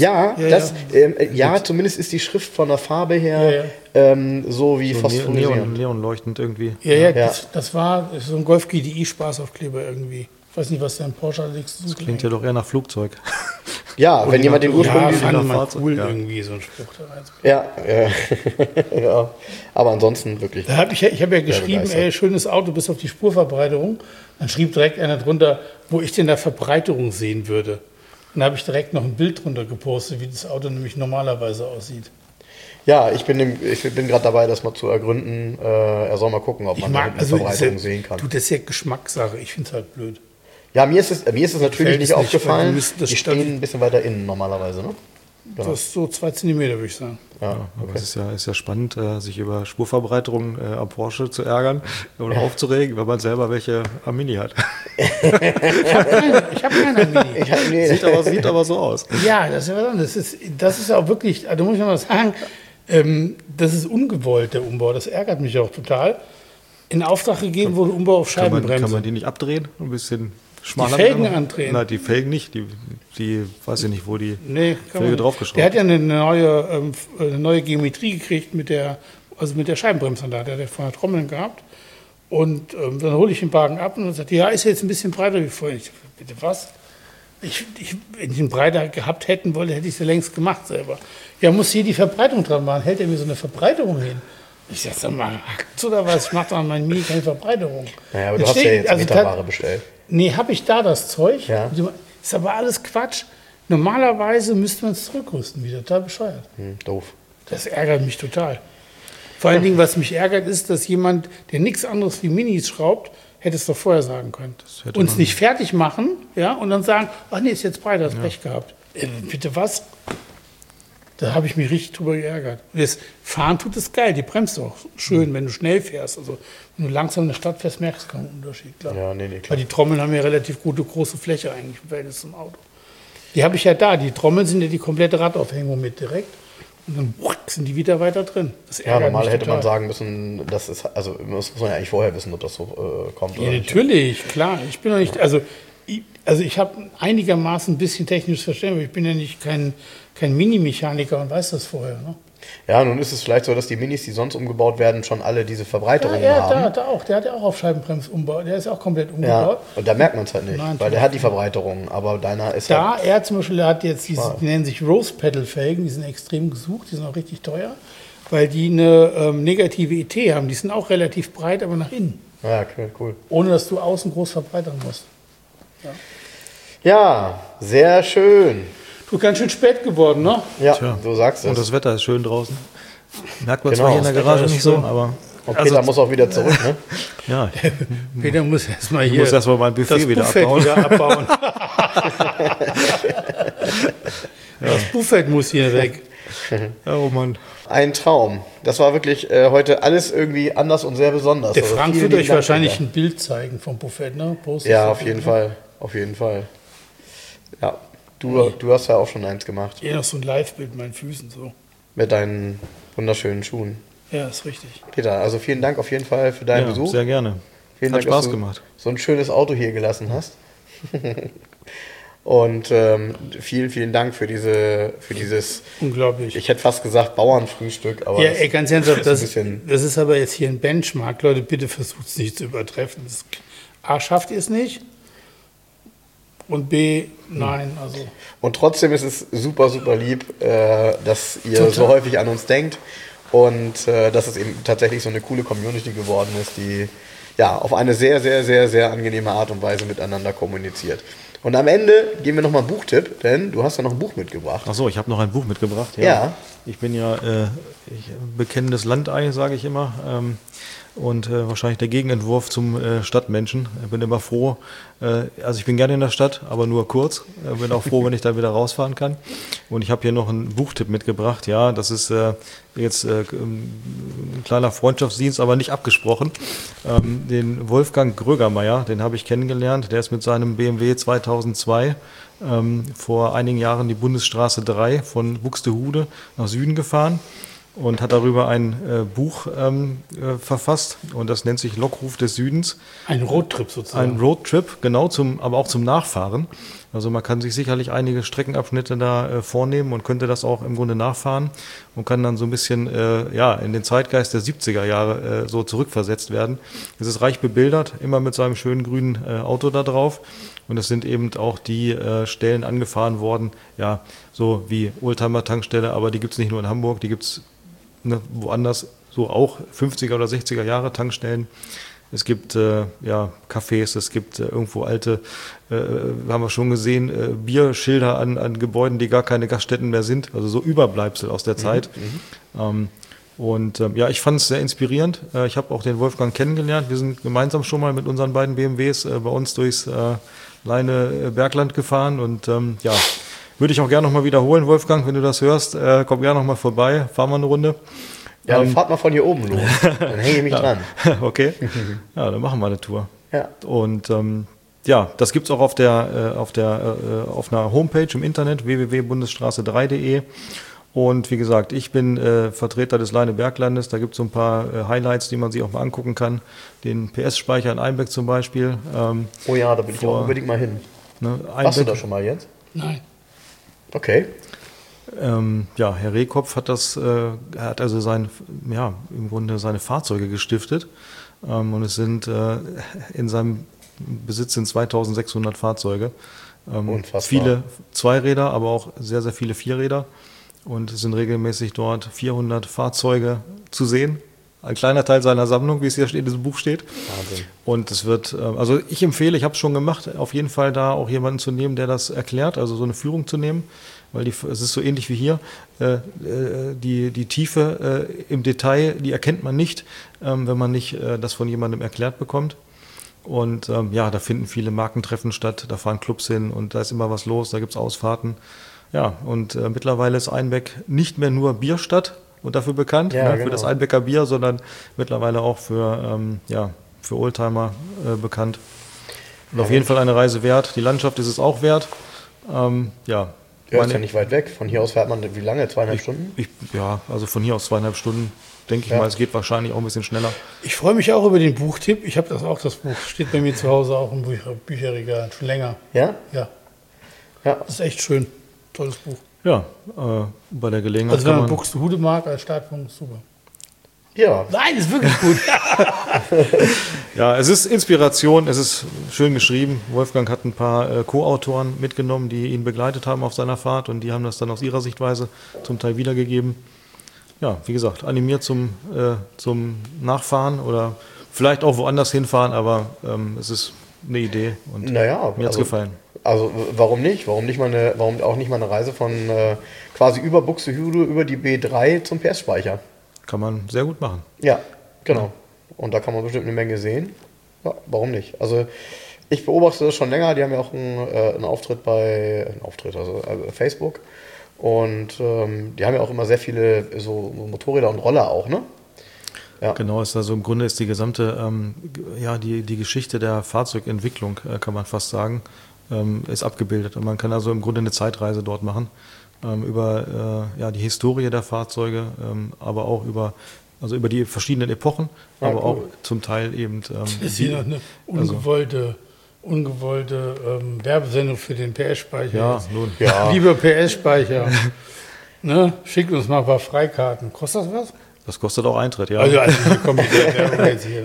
Ja, zumindest ist die Schrift von der Farbe her so wie so phosphorisierend. Neonleuchtend irgendwie. Das war so ein Golf GTI Spaßaufkleber irgendwie. Ich weiß nicht, was der in Porsche allerdings das klingt ja doch eher nach Flugzeug. Ja, wenn jemand den Ursprung fand man cool irgendwie so ein Spruch da rein. Ja. Aber ansonsten wirklich. Ich habe ja geschrieben, schönes Auto bis auf die Spurverbreiterung. Dann schrieb direkt einer drunter, wo ich denn da Verbreiterung sehen würde. Und da habe ich direkt noch ein Bild drunter gepostet, wie das Auto nämlich normalerweise aussieht. Ja, ich bin gerade dabei, das mal zu ergründen. Er soll mal gucken, ob man da eine Verbreiterung sehen kann. Das ist ja Geschmackssache. Ich finde es halt blöd. Ja, mir ist es natürlich nicht aufgefallen. Die stehen ein bisschen weiter innen normalerweise, ne? Genau. Das ist so 2 Zentimeter, würde ich sagen. Ja, aber es ist ja spannend, sich über Spurverbreiterung am Porsche zu ärgern oder aufzuregen, wenn man selber welche am Mini hat. Ich habe keine am Mini. Sieht aber so aus. Ja, das ist auch wirklich, da muss ich noch mal sagen, das ist ungewollt, der Umbau. Das ärgert mich auch total. In Auftrag gegeben wurde Umbau auf Scheibenbremse. Kann man die nicht abdrehen? Ein bisschen schmaler? Die Felgen andrehen? Nein, die Felgen nicht. Die weiß ich nicht, wo die Felge draufgeschraubt. Der hat ja eine neue Geometrie gekriegt mit der Scheibenbremsanlage. Der hat ja vorher Trommeln gehabt. Und dann hole ich den Wagen ab und dann sagt, ja, ist jetzt ein bisschen breiter wie vorher. Ich, bitte was? Wenn ich einen breiter gehabt hätten wollte, hätte ich es ja längst gemacht selber. Ja, muss hier die Verbreitung dran machen. Hält er mir so eine Verbreiterung hin? Ich sag, sag mal, hackt's oder was? Ich mach doch an meinem Mini keine Verbreiterung. Naja, aber du hast ja jetzt Meterware bestellt. Nee, habe ich da das Zeug? Ja. Ist aber alles Quatsch. Normalerweise müsste man es zurückrüsten wieder. Total bescheuert. Doof. Das ärgert mich total. Vor allen Dingen, was mich ärgert, ist, dass jemand, der nichts anderes wie Minis schraubt, hätte es doch vorher sagen können. Uns nicht fertig machen, ja, und dann sagen, ach nee, ist jetzt breiter, hast Pech gehabt. Bitte was? Da habe ich mich richtig drüber geärgert. Und das Fahren tut es geil, die bremst auch schön, wenn du schnell fährst. Also wenn du langsam in der Stadt fährst, merkst du keinen Unterschied. Klar. Ja, nee, klar. Weil die Trommeln haben ja relativ große Fläche eigentlich im Verhältnis zum Auto. Die habe ich ja da. Die Trommeln sind ja die komplette Radaufhängung mit direkt. Und dann sind die wieder weiter drin. Das ärgert normal mich hätte total. man sagen müssen, das ist, also das muss man ja eigentlich vorher wissen, ob das so kommt. Ja, oder nicht. natürlich, klar. Ich bin doch nicht, also ich habe einigermaßen ein bisschen technisches Verständnis, aber ich bin ja nicht kein Mini-Mechaniker und weiß das vorher. Ne? Ja, nun ist es vielleicht so, dass die Minis, die sonst umgebaut werden, schon alle diese Verbreiterungen haben. Der hat ja auch auf Scheibenbremsumbau, der ist auch komplett umgebaut. Ja, und da merkt man es halt nicht, Nein, weil der hat die Verbreiterungen, aber deiner ist Er zum Beispiel hat jetzt diese, die nennen sich Rose-Pedal-Felgen, die sind extrem gesucht, die sind auch richtig teuer, weil die eine negative ET haben. Die sind auch relativ breit, aber nach innen. Ja, okay, cool. Ohne, dass du außen groß verbreitern musst. Ja, sehr schön. Du ganz schön spät geworden, ne? Ja, du sagst es. Und das Wetter ist schön draußen. Merkt man Genau, zwar hier in der das Garage Wetter ist nicht so, schön. aber... Und Peter muss auch wieder zurück, ne? Ja, Peter muss erstmal ich hier muss erstmal mein Buffet das wieder Buffet abbauen. wieder abbauen. Das Buffet muss hier weg. Ja, oh Mann. Ein Traum. Das war wirklich heute alles irgendwie anders und sehr besonders. Der Also Frank vielen wird lieben euch Dank, wahrscheinlich Peter. ein Bild zeigen vom Buffet, ne? Postest Ja, du auf jeden Fall. Auf jeden Fall. Ja, du hast ja auch schon eins gemacht. Hier noch so ein Live-Bild mit meinen Füßen so. Mit deinen wunderschönen Schuhen. Ja, ist richtig. Peter, also vielen Dank auf jeden Fall für deinen Besuch. Sehr gerne. Vielen Hat Dank, Spaß dass du gemacht. so ein schönes Auto hier gelassen hast. Und vielen, vielen Dank für dieses, Unglaublich. ich hätte fast gesagt Bauernfrühstück, aber Ja, ey, ganz ernsthaft, ist ein bisschen- das ist aber jetzt hier ein Benchmark. Leute, bitte versucht es nicht zu übertreffen. A, schafft ihr es nicht. Und B, nein, also. Und trotzdem ist es super, super lieb, dass ihr Total. so häufig an uns denkt und dass es eben tatsächlich so eine coole Community geworden ist, die ja auf eine sehr, sehr, sehr, sehr angenehme Art und Weise miteinander kommuniziert. Und am Ende geben wir nochmal einen Buchtipp, denn du hast ja noch ein Buch mitgebracht. Achso, ich habe noch ein Buch mitgebracht. Ja. Ich bin ja bekennendes Landei, sage ich immer. Und wahrscheinlich der Gegenentwurf zum Stadtmenschen. Ich bin immer froh, also ich bin gerne in der Stadt, aber nur kurz. Bin auch froh, wenn ich da wieder rausfahren kann. Und ich habe hier noch einen Buchtipp mitgebracht. Ja, das ist jetzt ein kleiner Freundschaftsdienst, aber nicht abgesprochen. Den Wolfgang Grögermeier, den habe ich kennengelernt. Der ist mit seinem BMW 2002 vor einigen Jahren die Bundesstraße 3 von Buxtehude nach Süden gefahren und hat darüber ein Buch verfasst und das nennt sich Lockruf des Südens. Ein Roadtrip sozusagen. Ein Roadtrip, genau, aber auch zum Nachfahren. Also man kann sich sicherlich einige Streckenabschnitte da vornehmen und könnte das auch im Grunde nachfahren und kann dann so ein bisschen in den Zeitgeist der 70er Jahre so zurückversetzt werden. Es ist reich bebildert, immer mit seinem schönen grünen Auto da drauf. Und es sind eben auch die Stellen angefahren worden, ja, so wie Oldtimer-Tankstelle, aber die gibt es nicht nur in Hamburg, die gibt es woanders so auch 50er oder 60er Jahre Tankstellen. Es gibt Cafés, es gibt irgendwo alte, haben wir schon gesehen, Bierschilder an Gebäuden, die gar keine Gaststätten mehr sind, also so Überbleibsel aus der Zeit. Ich fand es sehr inspirierend. Ich habe auch den Wolfgang kennengelernt. Wir sind gemeinsam schon mal mit unseren beiden BMWs bei uns durchs Leine Bergland gefahren und würde ich auch gerne nochmal wiederholen, Wolfgang, wenn du das hörst, komm gerne nochmal vorbei, fahren wir eine Runde. Ja, dann fahrt mal von hier oben los, dann hänge ich mich dran. Okay, ja, dann machen wir eine Tour. Ja. Und das gibt's auch auf einer Homepage im Internet, www.bundesstraße3.de. Und wie gesagt, ich bin Vertreter des Leine Berglandes. Da gibt es so ein paar Highlights, die man sich auch mal angucken kann. Den PS-Speicher in Einbeck zum Beispiel. Oh ja, da will ich auch unbedingt mal hin. Ne, Warst du da schon mal, Jens? Nein. Okay. Herr Rehkopf hat hat also im Grunde seine Fahrzeuge gestiftet. Und es sind in seinem Besitz sind 2600 Fahrzeuge. Unfassbar. Viele Zweiräder, aber auch sehr, sehr viele Vierräder. Und es sind regelmäßig dort 400 Fahrzeuge zu sehen. Ein kleiner Teil seiner Sammlung, wie es hier in diesem Buch steht. Wahnsinn. Und es wird, also ich empfehle, ich habe es schon gemacht, auf jeden Fall da auch jemanden zu nehmen, der das erklärt, also so eine Führung zu nehmen, weil es ist so ähnlich wie hier. Die Tiefe im Detail, die erkennt man nicht, wenn man nicht das von jemandem erklärt bekommt. Und da finden viele Markentreffen statt, da fahren Clubs hin und da ist immer was los, da gibt es Ausfahrten. Ja, und mittlerweile ist Einbeck nicht mehr nur Bierstadt und dafür bekannt, für das Einbecker Bier, sondern mittlerweile auch für Oldtimer bekannt. Und auf jeden Fall eine Reise wert. Die Landschaft ist es auch wert. Ist ja nicht weit weg. Von hier aus fährt man wie lange? 2,5 Stunden? Also von hier aus 2,5 Stunden. Denke ich mal, es geht wahrscheinlich auch ein bisschen schneller. Ich freue mich auch über den Buchtipp. Ich habe das Buch. Steht bei mir zu Hause auch im Bücherregal, schon länger. Ja? Ja. Ja. Das ist echt schön. Tolles Buch. Ja, bei der Gelegenheit Also wenn man Buxtehude mag als Startpunkt, super. Ja. Nein, ist wirklich gut. Ja, es ist Inspiration, es ist schön geschrieben. Wolfgang hat ein paar Co-Autoren mitgenommen, die ihn begleitet haben auf seiner Fahrt und die haben das dann aus ihrer Sichtweise zum Teil wiedergegeben. Ja, wie gesagt, animiert zum Nachfahren oder vielleicht auch woanders hinfahren, aber es ist eine Idee und mir hat es gefallen. Also warum nicht? Warum auch nicht mal eine Reise von quasi über Buxtehude, über die B3 zum PS-Speicher? Kann man sehr gut machen. Ja, genau. Und da kann man bestimmt eine Menge sehen. Ja, warum nicht? Also ich beobachte das schon länger. Die haben ja auch einen Auftritt also Facebook. Und die haben ja auch immer sehr viele so Motorräder und Roller auch, ne? Ja. Genau, im Grunde ist die gesamte, die Geschichte der Fahrzeugentwicklung, kann man fast sagen. ist abgebildet. Und man kann also im Grunde eine Zeitreise dort machen über die Historie der Fahrzeuge, aber auch über die verschiedenen Epochen, aber auch zum Teil eben... ist hier noch eine ungewollte Werbesendung für den PS-Speicher. Ja, nun. Ja. Lieber PS-Speicher, ne? Schickt uns mal ein paar Freikarten. Kostet das was? Das kostet auch Eintritt, ja. Also hier kommt die Werbung jetzt hier.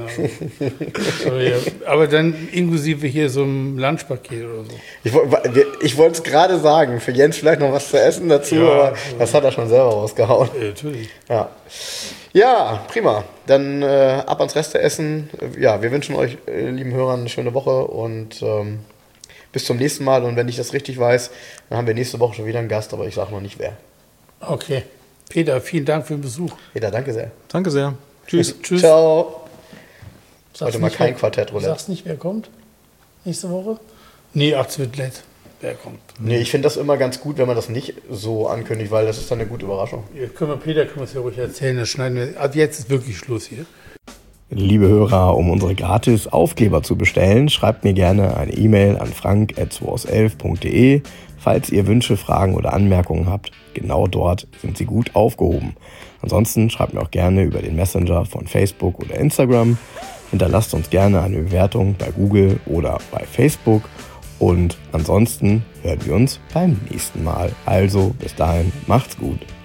Aber dann inklusive hier so ein Lunchpaket oder so. Ich wollte es gerade sagen, für Jens vielleicht noch was zu essen dazu, aber das hat er schon selber rausgehauen. Ja, natürlich. Ja, prima. Dann ab ans Resteessen. Ja, wir wünschen euch, lieben Hörern, eine schöne Woche und bis zum nächsten Mal. Und wenn ich das richtig weiß, dann haben wir nächste Woche schon wieder einen Gast, aber ich sage noch nicht wer. Okay. Peter, vielen Dank für den Besuch. Peter, danke sehr. Danke sehr. Tschüss. Tschüss. Ciao. Sagst heute mal kein Quartettroulette. Sagst nicht, wer kommt nächste Woche? Nee, es wird nett. Wer kommt? Nee, ich finde das immer ganz gut, wenn man das nicht so ankündigt, weil das ist dann eine gute Überraschung. Peter können wir es ja ruhig erzählen, das schneiden wir. Ab jetzt ist wirklich Schluss hier. Liebe Hörer, um unsere gratis Aufkleber zu bestellen, schreibt mir gerne eine E-Mail an frank@2aus11.de. Falls ihr Wünsche, Fragen oder Anmerkungen habt, genau dort sind sie gut aufgehoben. Ansonsten schreibt mir auch gerne über den Messenger von Facebook oder Instagram. Hinterlasst uns gerne eine Bewertung bei Google oder bei Facebook. Und ansonsten hören wir uns beim nächsten Mal. Also bis dahin, macht's gut.